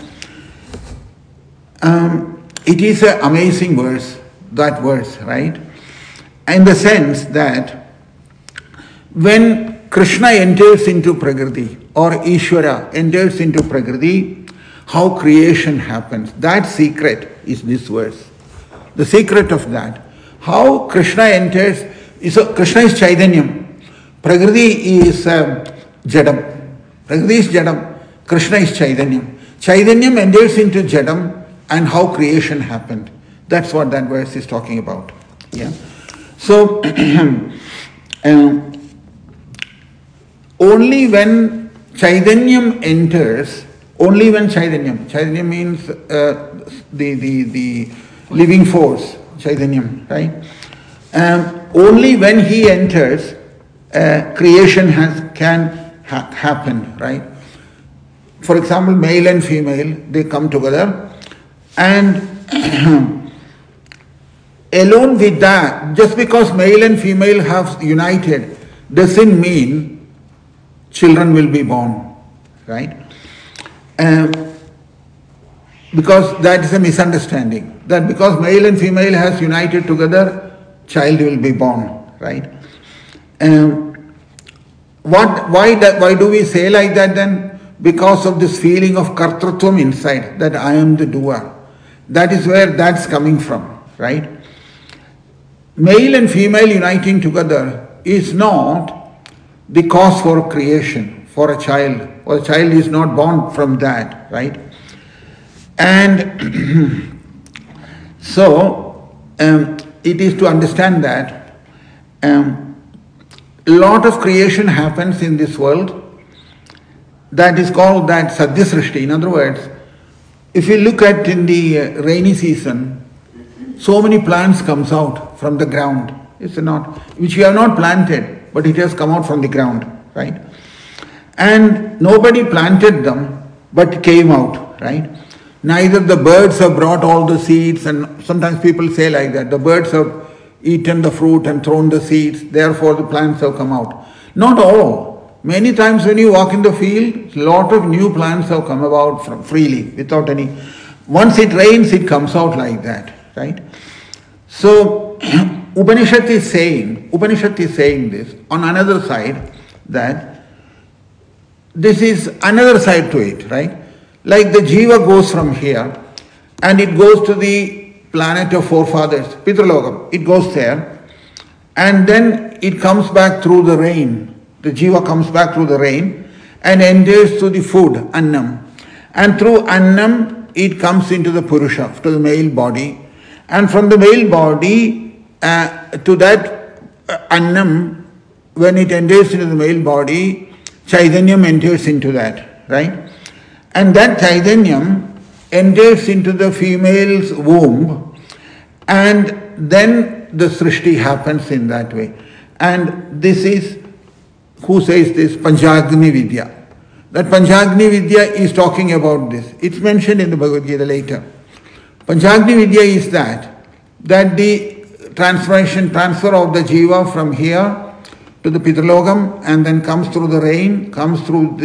A: It is an amazing verse, that verse, right? In the sense that when Krishna enters into Prakriti, or Ishvara enters into Prakriti, how creation happens. That secret is this verse. The secret of that. How Krishna enters, Krishna is Chaitanyam. Prakriti is Jadam. Prakriti is Jadam. Krishna is Chaitanyam. Chaitanyam enters into Jadam, and how creation happened. That's what that verse is talking about. Yeah. So, only when Chaitanyam enters, Chaitanyam means the living force, Chaitanyam, right? Only when he enters, creation can happen, right? For example, male and female, they come together, and alone with that, just because male and female have united, doesn't mean children will be born, right? Because that is a misunderstanding. That because male and female has united together, child will be born, right? Why do we say like that then? Because of this feeling of kartrutvam inside, that I am the doer. That is where that's coming from, right? Male and female uniting together is not the cause for creation, for a child, or a child is not born from that, right? And so it is to understand that a lot of creation happens in this world. That is called that Sadhya Srishti. In other words, if you look at in the rainy season, so many plants comes out from the ground. It's not, which we have not planted, but it has come out from the ground, right? And nobody planted them, but came out, right? Neither the birds have brought all the seeds, and sometimes people say like that, the birds have eaten the fruit and thrown the seeds, therefore the plants have come out. Not all. Many times when you walk in the field, a lot of new plants have come about freely, without any. Once it rains, it comes out like that, right? So, Upanishad is saying this on another side, that this is another side to it, right? Like the jiva goes from here and it goes to the planet of forefathers, Pitralokam. It goes there and then it comes back through the rain. The jiva comes back through the rain and enters through the food, annam. And through annam, it comes into the purusha, to the male body. And from the male body to that annam, when it enters into the male body, Chaitanyam enters into that, right? And that Chaitanyam enters into the female's womb, and then the Srishti happens in that way. And this is, who says this? Panchagni Vidya. That Panchagni Vidya is talking about this. It's mentioned in the Bhagavad Gita later. Panchagni Vidya is that the transfer of the jiva from here to the Pitralokam, and then comes through the rain, comes through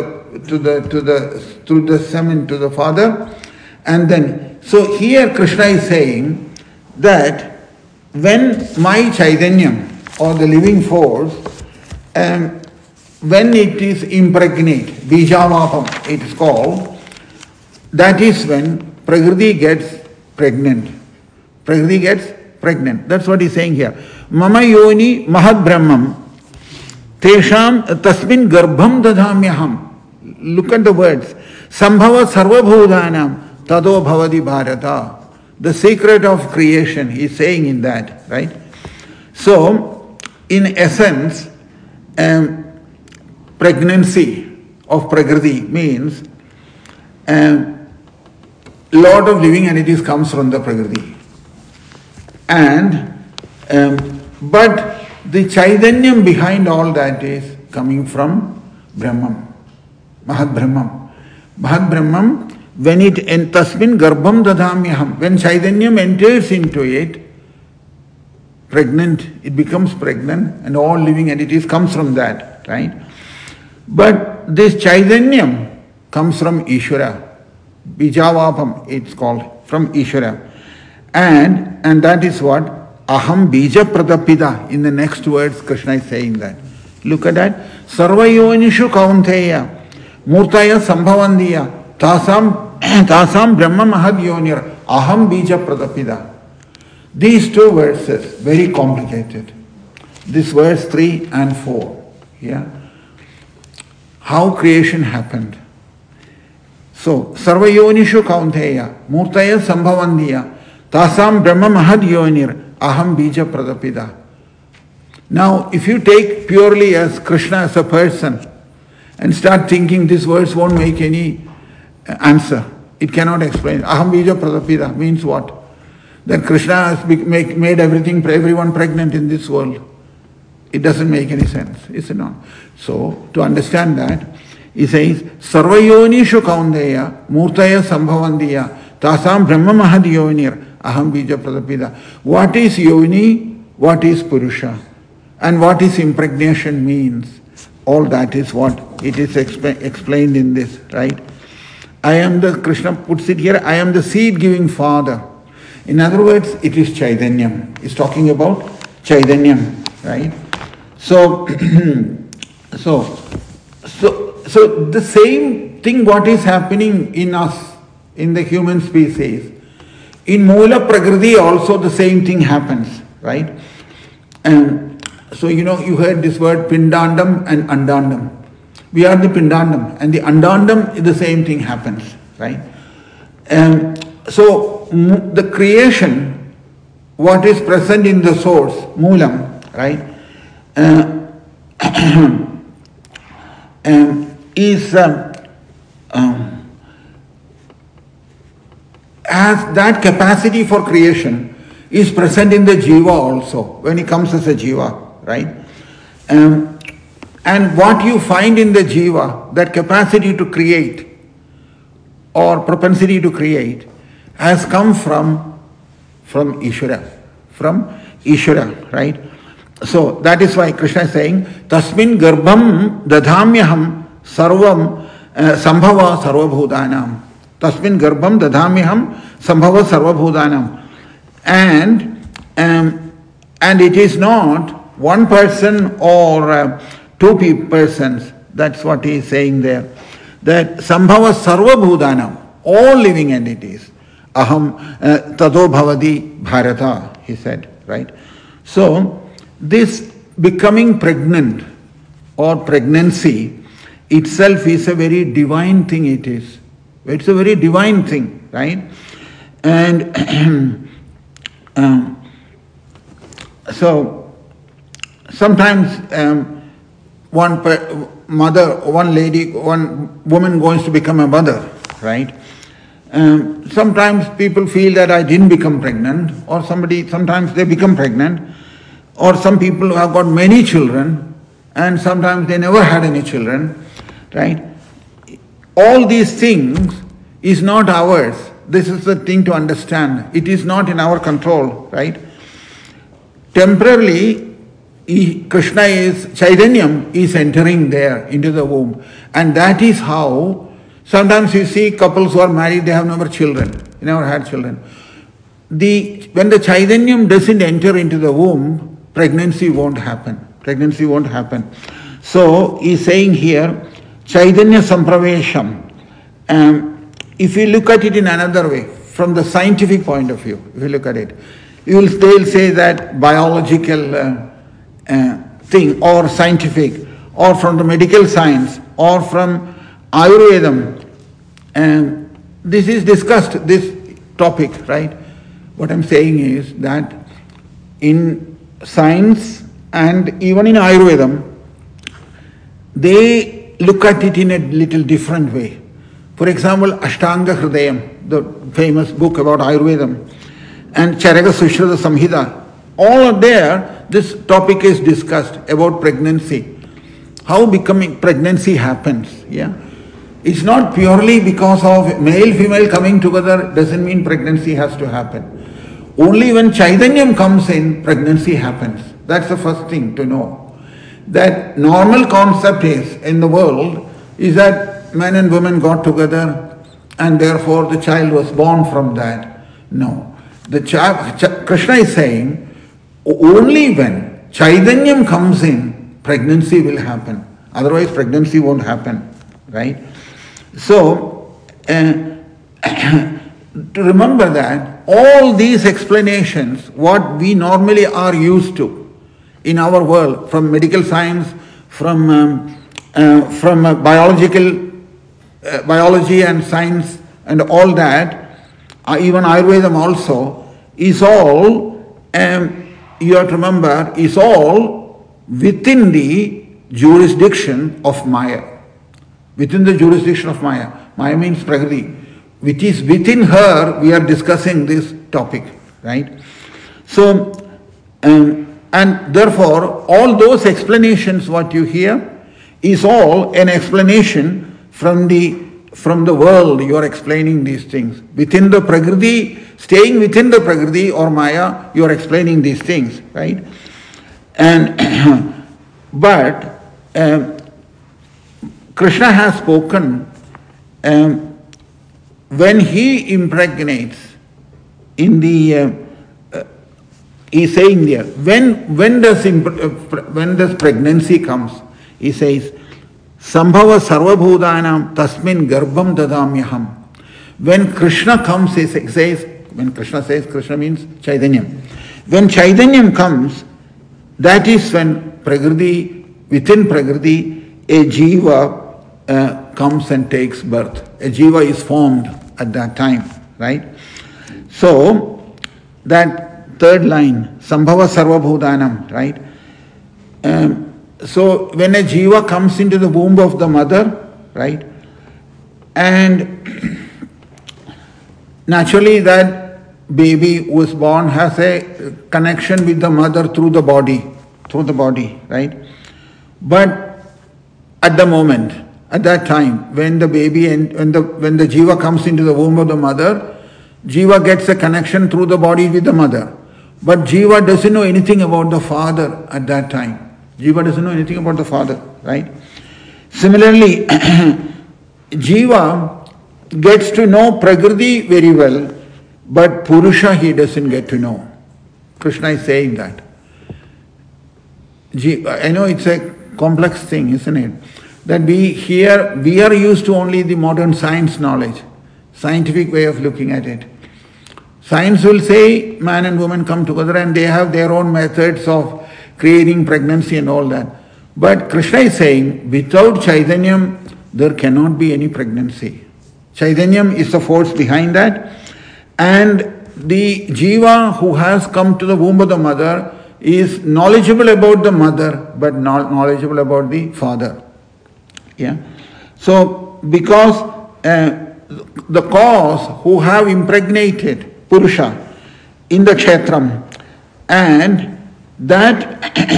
A: the semen to the father, and then so here Krishna is saying that when my Chaitanyam or the living force, when it is impregnate, Bijavapam it is called, that is when Prakriti gets pregnant. Prakriti gets pregnant. That's what he's saying here. Mama yoni mahad brahmam tesham tasmin garbham dadhamyaham. Look at the words. Sambhava sarvabhudanam tado bhavadi bharata. The secret of creation, he's saying in that, right? So, in essence, pregnancy of Prakriti means lot of living entities comes from the Prakriti. And but the Chaitanyam behind all that is coming from Brahman, Mahat Brahman. Mahat Brahman, when it tasmin garbham dadamyaham, when Chaitanyam enters into it, pregnant, it becomes pregnant, and all living entities comes from that, right? But this Chaitanyam comes from Ishvara. Bijavapam, it's called, from Ishvara. And that is what Aham Bija Pratapida. In the next words, Krishna is saying that. Look at that. Sarvayonishu kaunteya murtaya sambhavandiya tasam brahma mahad yonir aham bija pratapida. These two verses, very complicated. This verse 3 and 4. Yeah. How creation happened. So, Sarvayonishu kaunteya murtaya sambhavandiya tasam brahma mahad yonir aham bija pratapida. Now, if you take purely as Krishna as a person and start thinking this verse won't make any answer, it cannot explain. Aham bija pratapida means what? That Krishna has made everyone pregnant in this world. It doesn't make any sense, is it not? So, to understand that, he says, Sarvayonishu kaundeya murtaya sambhavandiya tasam brahma mahad yonir aham bija pratapida. What is yoni? What is purusha? And what is impregnation means? All that is what it is explained in this, right? Krishna puts it here, I am the seed-giving father. In other words, it is Chaitanyam. He's talking about Chaitanyam, right? So the same thing what is happening in us, in the human species, in Mula Prakriti also the same thing happens, right? So you heard this word Pindandam and Andandam. We are the Pindandam, and the Andandam, the same thing happens, right? So the creation, what is present in the source, Moolam, right, has that capacity for creation is present in the Jiva also, when he comes as a Jiva, right? And what you find in the Jiva, that capacity to create or propensity to create, has come from Ishvara, right? So that is why Krishna is saying, Tasmin garbham dadhamyaham sarvam sambhava sarvabhutanam. Tasmin garbham dadhamyaham sambhava sarvabhutanam. And it is not one person or two persons. That's what he is saying there. That sambhava sarvabhutanam, all living entities. Aham tado bhavadi bharata, he said, right? So, this becoming pregnant or pregnancy itself is a very divine thing, it is. It's a very divine thing, right? And so, sometimes one woman going to become a mother, right? Sometimes people feel that I didn't become pregnant, or sometimes they become pregnant, or some people who have got many children, and sometimes they never had any children, right? All these things is not ours. This is the thing to understand. It is not in our control, right? Temporarily, Krishna Chaitanyam is entering there into the womb. And that is how, sometimes you see couples who are married, they have never children, they never had children. When the Chaitanyam doesn't enter into the womb, pregnancy won't happen. So, he's saying here, Chaitanya Sampravesham. If you look at it in another way, from the scientific point of view, if you look at it, they'll say that biological thing, or scientific, or from the medical science, or from Ayurvedam. This is discussed, this topic, right? What I'm saying is that in science and even in Ayurvedam, they look at it in a little different way. For example, Ashtanga Hridayam, the famous book about Ayurveda, and Charaka Sushrata Samhita, all are there. This topic is discussed about pregnancy. How becoming pregnancy happens. Yeah, it's not purely because of male-female coming together doesn't mean pregnancy has to happen. Only when Chaitanyam comes in, pregnancy happens. That's the first thing to know. That normal concept is in the world is that men and women got together and therefore the child was born from that. No. Krishna is saying only when Chaitanyam comes in, pregnancy will happen. Otherwise pregnancy won't happen. Right? So, to remember that all these explanations, what we normally are used to in our world, from medical science, from biology and science and all that, even Ayurveda also, is all, you have to remember, is all within the jurisdiction of Maya. Within the jurisdiction of Maya. Maya means Prakriti. Which is within her, we are discussing this topic, right? So, and therefore, all those explanations what you hear is all an explanation from the world. You are explaining these things. Within the Prakriti, staying within the Prakriti or Maya, you are explaining these things, right? And but Krishna has spoken when he impregnates in the he's saying there when does pregnancy comes, he says Sambhava sarvabhutanam tasmin garbham dadamyaham. When Krishna comes, he says, when Krishna says, Krishna means Chaitanyam. When Chaitanyam comes, that is when Prakriti, within Prakriti, a jiva comes and takes birth. A jiva is formed at that time, right? So, that third line, Sambhava sarvabhutanam, right? So, when a jiva comes into the womb of the mother, right? And naturally that baby who is born has a connection with the mother through the body, right? But at the moment, at that time, when the baby and when the jiva comes into the womb of the mother, jiva gets a connection through the body with the mother. But jiva doesn't know anything about the father at that time. Jiva doesn't know anything about the father, right? Similarly, jiva gets to know Prakriti very well, but Purusha he doesn't get to know. Krishna is saying that. I know it's a complex thing, isn't it? That we are used to only the modern science knowledge, scientific way of looking at it. Science will say man and woman come together and they have their own methods of creating pregnancy and all that. But Krishna is saying without Chaitanyam there cannot be any pregnancy. Chaitanyam is the force behind that, and the jiva who has come to the womb of the mother is knowledgeable about the mother but not knowledgeable about the father. Yeah. So because the cause who have impregnated Purusha in the kshetram, and that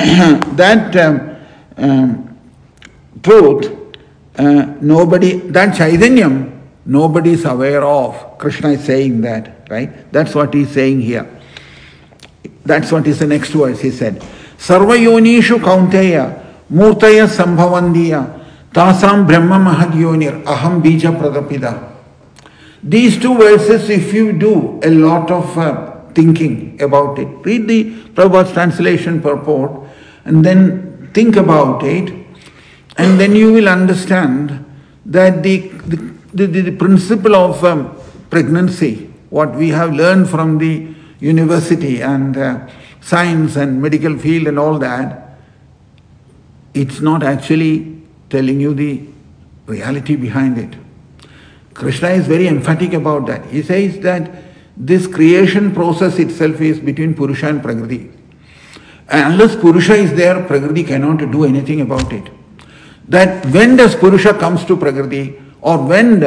A: truth nobody, that Chaitanyam nobody is aware of. Krishna is saying that, right? That's what he's saying here. That's what is the next verse. He said, Sarva yonishu kaunteya murtaya sambhavandiya tasam brahma mahadyonir aham bija pradapida. These two verses, if you do a lot of thinking about it, read the Prabhupada's translation purport and then think about it, and then you will understand that the principle of pregnancy, what we have learned from the university and science and medical field and all that, it's not actually telling you the reality behind it. Krishna is very emphatic about that. He says that this creation process itself is between Purusha and Prakriti. And unless Purusha is there, Prakriti cannot do anything about it. That when does Purusha comes to Prakriti, or when does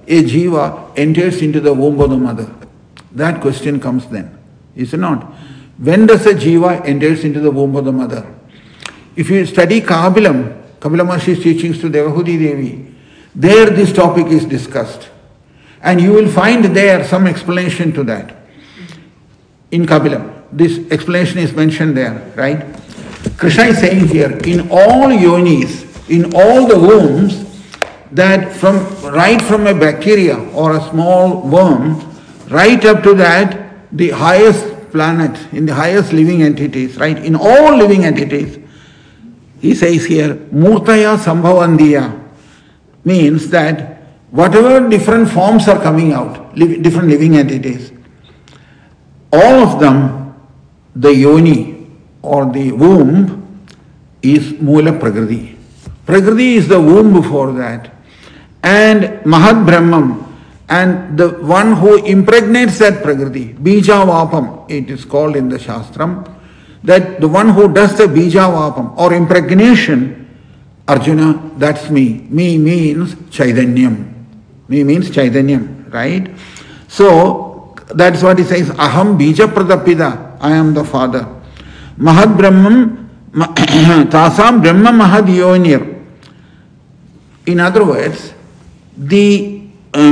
A: a jiva enters into the womb of the mother? That question comes then, is it not? When does a jiva enters into the womb of the mother? If you study Kapila Maharshi's teachings to Devahudi Devi, there this topic is discussed. And you will find there some explanation to that. In Kapilam, this explanation is mentioned there, right? Krishna is saying here, in all yonis, in all the wombs, that right from a bacteria or a small worm, right up to that, the highest planet, in the highest living entities, right? In all living entities, he says here, Murtaya Sambhavandiya, means that whatever different forms are coming out, different living entities, all of them, the yoni or the womb is Mula Prakriti. Prakriti is the womb before that. And Mahad Brahmam, and the one who impregnates that Prakriti, Bija Vapam, it is called in the Shastram, that the one who does the Bija Vapam or impregnation, Arjuna, that's me. Me means Chaitanyam. Me means Chaitanyam, right? So, that's what he says, Aham Bija Pratapida, I am the father. Mahad Brahmam, Tasam Brahma Mahad Yonir. In other words, the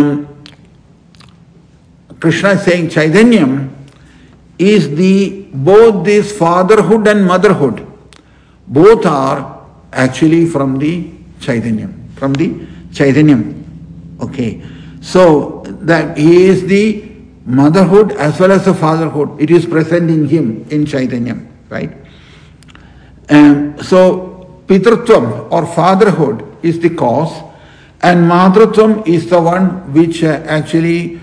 A: Krishna is saying Chaitanyam is both this fatherhood and motherhood. Both are actually from the Chaitanyam. From the Chaitanyam. Okay. So that he is the motherhood as well as the fatherhood. It is present in him, in Chaitanyam. Right? So Pitrutvam or fatherhood is the cause, and Madrutvam is the one which actually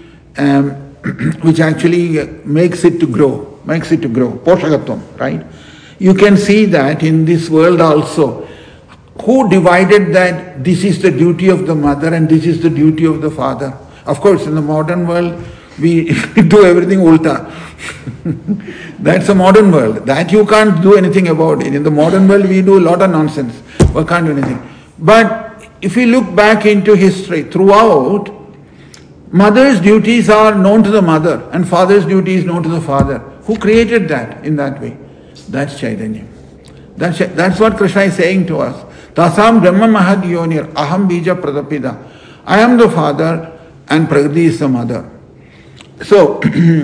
A: makes it to grow. Poshakatvam, right? You can see that in this world also. Who divided that this is the duty of the mother and this is the duty of the father? Of course, in the modern world, we do everything ulta. That's a modern world. That you can't do anything about it. In the modern world, we do a lot of nonsense. We can't do anything. But if we look back into history, throughout, mother's duties are known to the mother and father's duty is known to the father. Who created that in that way? That's Chaitanya. That's what Krishna is saying to us. Tasam Brahma Mahad Yonir, Aham Bija Pratapida. I am the father and Prakriti is the mother. So,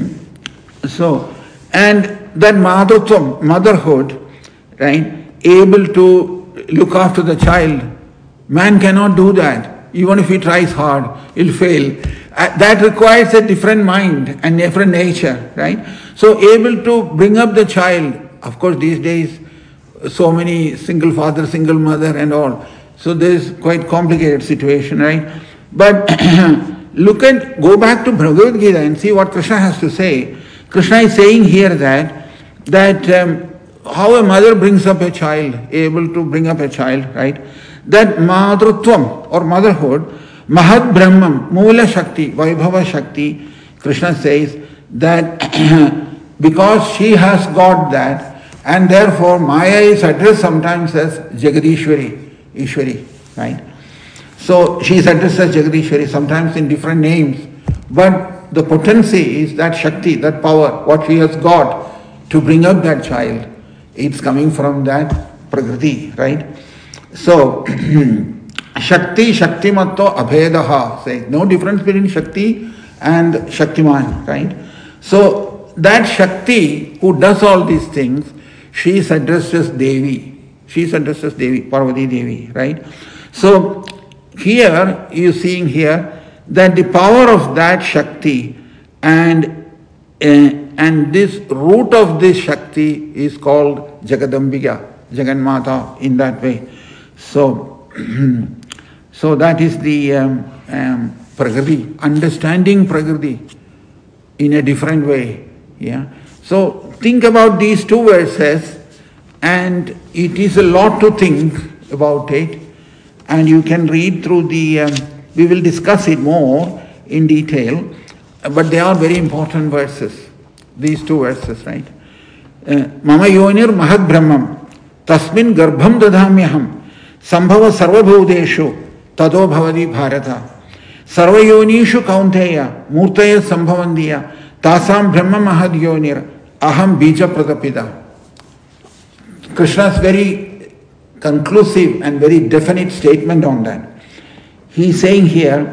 A: and that Madhutvam, motherhood, right, able to look after the child, man cannot do that. Even if he tries hard, he'll fail. That requires a different mind and different nature, right? So able to bring up the child, of course these days, so many single father, single mother and all. So there is quite complicated situation, right? But go back to Bhagavad Gita and see what Krishna has to say. Krishna is saying here that how a mother brings up a child, able to bring up a child, right? That Madhrutvam or motherhood, Mahad Brahmam, Mula Shakti, Vaibhava Shakti, Krishna says that because she has got that, and therefore Maya is addressed sometimes as Jagadishwari, Ishwari, right? So she is addressed as Jagadishwari, sometimes in different names. But the potency is that Shakti, that power, what she has got to bring up that child. It's coming from that Prakriti, right? So, Shakti, Shaktimatto, Abhedaha, say, no difference between Shakti and Shaktiman, right? So, that Shakti who does all these things, she is addressed as Devi. She is addressed as Devi, Parvati Devi, right? So, here, you seeing here, that the power of that Shakti and this root of this Shakti is called Jagadambika, Jaganmata, in that way. So, so that is the Prakriti, understanding Prakriti in a different way. Yeah. So think about these two verses, and it is a lot to think about it. And you can read through the. We will discuss it more in detail, but they are very important verses. These two verses, right? Mama yonir mahad brahmam tasmin garbham dadhamyaham sambhava sarvabhudeshu tado bhavadi bharata. Sarvayonishu kaunteya murtaya sambhavandiya tasam brahma mahadyonir aham bija pratapida. Krishna's very conclusive and very definite statement on that. He is saying here,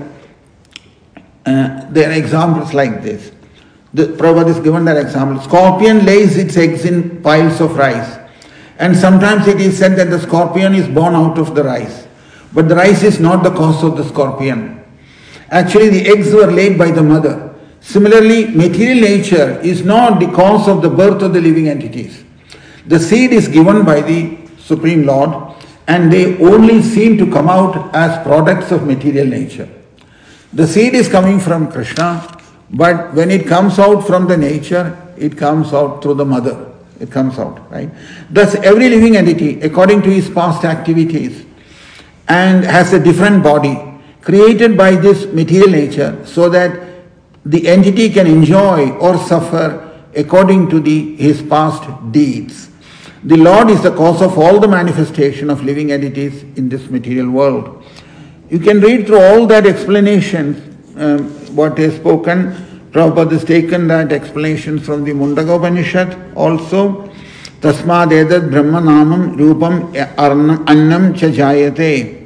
A: there are examples like this. The Prabhupada is given that example. Scorpion lays its eggs in piles of rice. And sometimes it is said that the scorpion is born out of the rice. But the rice is not the cause of the scorpion. Actually, the eggs were laid by the mother. Similarly, material nature is not the cause of the birth of the living entities. The seed is given by the Supreme Lord, and they only seem to come out as products of material nature. The seed is coming from Krishna, but when it comes out from the nature, it comes out through the mother. It comes out, right? Thus, every living entity, according to his past activities, and has a different body, created by this material nature, so that the entity can enjoy or suffer according to his past deeds. The Lord is the cause of all the manifestation of living entities in this material world. You can read through all that explanation, what is spoken. Prabhupada has taken that explanation from the Mundaka Upanishad also. Tasmad edad brahma namam rupam annam cha jayate.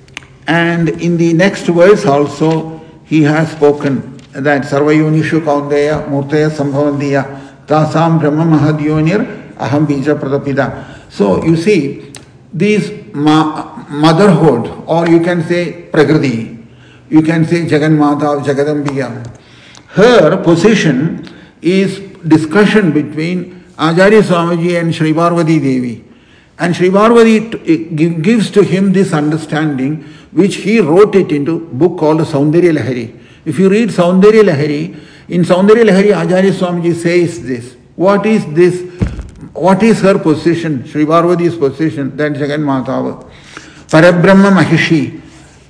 A: And in the next verse also, he has spoken that Sarvayonishu kaundeya murtaya sambhavandiya tasam brahma mahadyonir aham bija pratapida. So you see, these motherhood, or you can say Prakriti, you can say Jaganmata, Jagadambiya, her position is discussion between Acharya Swamiji and Sri Parvati Devi. And Sri Parvati gives to him this understanding, which he wrote it into a book called Saundarya Lahari. If you read Saundarya Lahari, in Saundarya Lahari, Acharya Swamiji says this. What is this? What is her position? Sri Parvati's position, that Jagan Matava. Parabrahma Mahishi.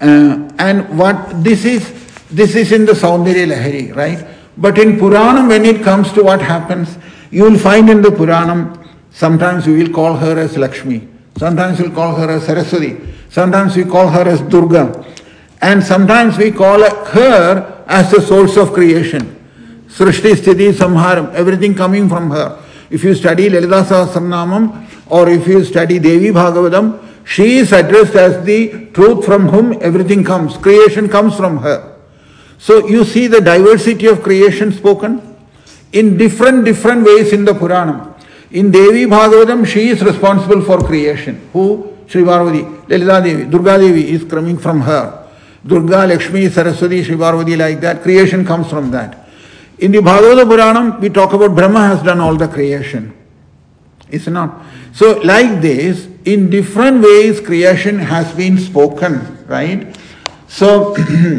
A: And what this is in the Saundarya Lahari, right? But in Puranam, when it comes to what happens, you will find in the Puranam, sometimes we will call her as Lakshmi, sometimes we will call her as Saraswati, sometimes we call her as Durga, and sometimes we call her as the source of creation. Srishti, Sthiti, Samharam, everything coming from her. If you study Lalita Sahasranamam, or if you study Devi Bhagavatam, she is addressed as the truth from whom everything comes. Creation comes from her. So you see the diversity of creation spoken in different ways in the Puranam. In Devi Bhagavatam, she is responsible for creation. Who? Sri Parvati. Lalita Devi, Durga Devi is coming from her. Durga, Lakshmi, Saraswati, Sri Parvati, like that. Creation comes from that. In the Bhagavata Puranam, we talk about Brahma has done all the creation. It's not. So like this, in different ways creation has been spoken, right? So,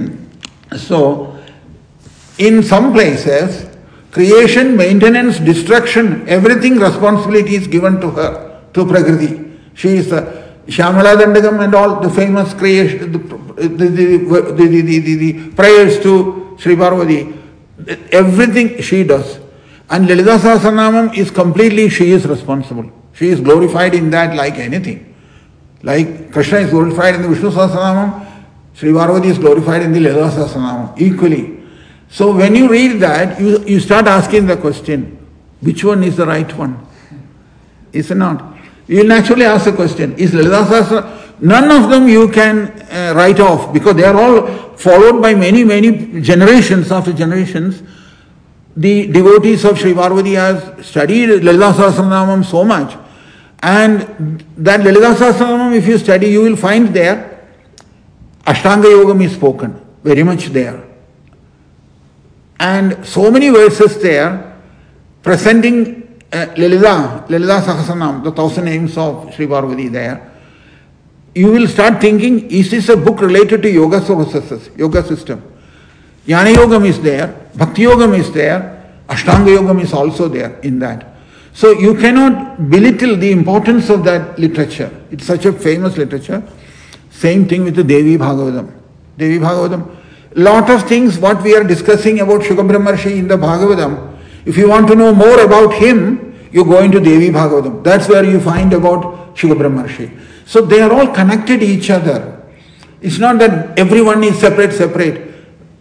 A: in some places, creation, maintenance, destruction, everything responsibility is given to her, to Prakriti. She is the Shyamala Dandagam and all the famous creation, the prayers to Sri Parvati. Everything she does. And Lalita Sahasranamam is completely, she is responsible. She is glorified in that like anything. Like Krishna is glorified in the Vishnu Sahasranamam, Sri Parvati is glorified in the Lalita Sahasranamam, equally. So when you read that, you start asking the question, which one is the right one? Is it not? You will naturally ask the question, is Lalita Sahasranamam? None of them you can write off, because they are all followed by many generations after generations. The devotees of Sri Parvati has studied Lalita Sahasranamam so much, and that Lalita Sahasranamam, if you study, you will find there Ashtanga Yogam is spoken, very much there. And so many verses there presenting Lalita Sahasranam, the 1,000 names of Sri Parvati there. You will start thinking, is this a book related to yoga sources, yoga system? Jnana Yogam is there, Bhakti Yogam is there, Ashtanga Yogam is also there in that. So you cannot belittle the importance of that literature. It's such a famous literature. Same thing with the Devi Bhagavatam. Devi Bhagavatam. Lot of things what we are discussing about Shukha Brahmarshi in the Bhagavatam, if you want to know more about him, you go into Devi Bhagavatam. That's where you find about Shukha Brahmarshi. So they are all connected each other. It's not that everyone is separate.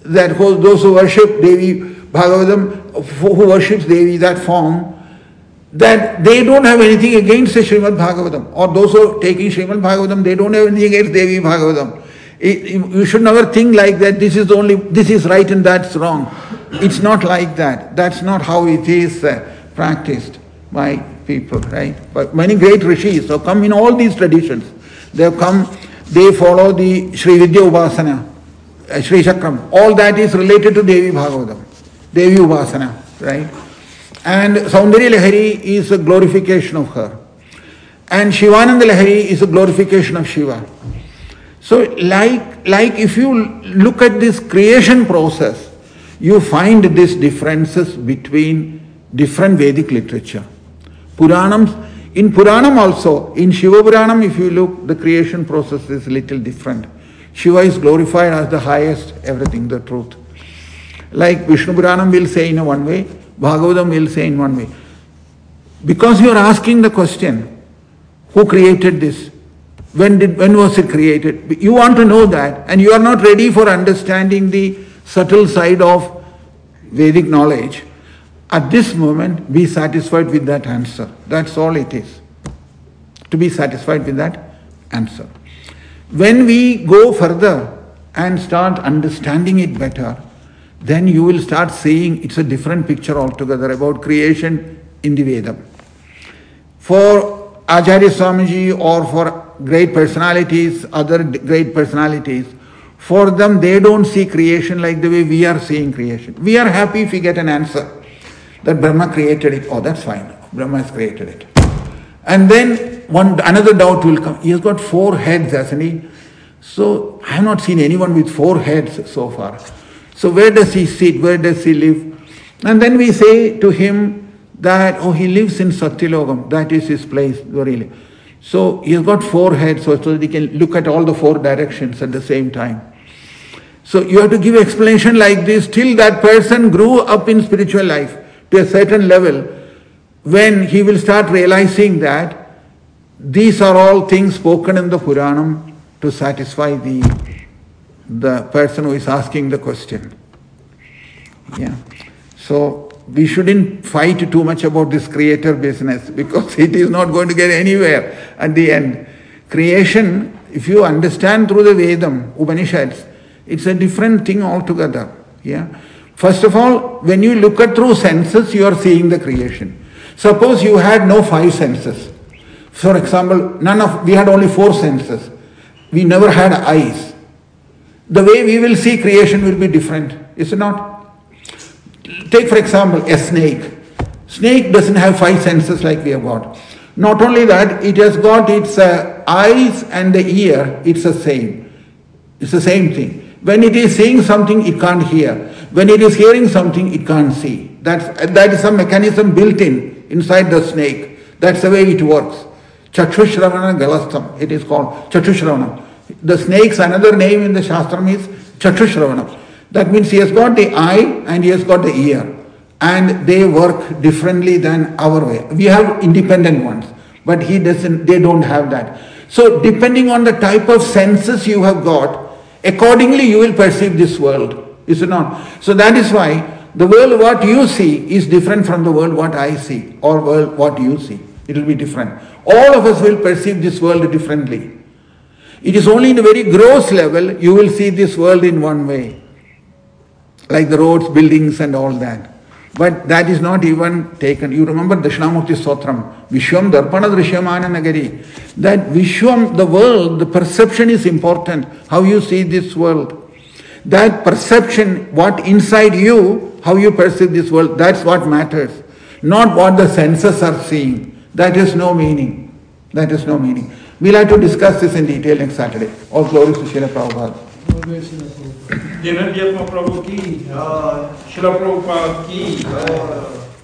A: that those who worship Devi Bhagavatam, who worships Devi, that form, that they don't have anything against the Srimad Bhagavatam. Or those who are taking Srimad Bhagavatam, they don't have anything against Devi Bhagavatam. You should never think like that, this is right and that's wrong. It's not like that. That's not how it is practiced by people, right? But many great rishis have come in all these traditions. They have come, they follow the Sri Vidya Upasana, Sri Chakram. All that is related to Devi Bhagavatam, Devi Upasana, right? And Saundarya Lahari is a glorification of her. And Shivananda Lahari is a glorification of Shiva. So like if you look at this creation process, you find these differences between different Vedic literature. Puranams, in Puranam also, in Shiva Puranam, if you look, the creation process is a little different. Shiva is glorified as the highest, everything, the truth. Like Vishnu Puranam will say in one way, Bhagavatam will say in one way. Because you are asking the question, who created this? When was it created? You want to know that, and you are not ready for understanding the subtle side of Vedic knowledge. At this moment, be satisfied with that answer. That's all it is. To be satisfied with that answer. When we go further and start understanding it better, then you will start seeing it's a different picture altogether about creation in the Vedam. For Acharya Swamiji or for great personalities, other great personalities, for them they don't see creation like the way we are seeing creation. We are happy if we get an answer that Brahma created it. Oh, that's fine. Brahma has created it. And then another doubt will come. He has got 4 heads, hasn't he? So I have not seen anyone with 4 heads so far. So where does he sit? Where does he live? And then we say to him that, oh, he lives in Satyalokam. That is his place, really. So he has got 4 heads so that he can look at all the 4 directions at the same time. So you have to give explanation like this till that person grew up in spiritual life to a certain level, when he will start realizing that these are all things spoken in the Puranam to satisfy the person who is asking the question. Yeah. So we shouldn't fight too much about this creator business, because it is not going to get anywhere at the end. Creation, if you understand through the Vedam, Upanishads, it's a different thing altogether. Yeah. First of all, when you look at through senses, you are seeing the creation. Suppose you had no 5 senses. For example, we had only 4 senses. We never had eyes. The way we will see creation will be different, is it not? Take for example a snake. Snake doesn't have 5 senses like we have got. Not only that, it has got its eyes and the ear, it's the same. It's the same thing. When it is seeing something, it can't hear. When it is hearing something, it can't see. That is some mechanism built inside the snake. That's the way it works. Chakshushravana Galastham, it is called Chakshushravana. The snake's another name in the Shastram is Chakshushravana. That means he has got the eye and he has got the ear. And they work differently than our way. We have independent ones, but they don't have that. So depending on the type of senses you have got, accordingly you will perceive this world. Is it not? So that is why the world what you see is different from the world what I see, or world what you see. It will be different. All of us will perceive this world differently. It is only in a very gross level you will see this world in one way, like the roads, buildings and all that. But that is not even taken. You remember Dakshinamurti Stotram, Vishwam Darpana Drishyamana Nagari. That Vishwam, the world, the perception is important, how you see this world. That perception, what inside you, how you perceive this world, that's what matters. Not what the senses are seeing. That has no meaning. That has no meaning. We'll have to discuss this in detail next Saturday. All glory to Srila Prabhupada.
B: Dinadhyatma Prabhu ki, Srila Prabhupada ki.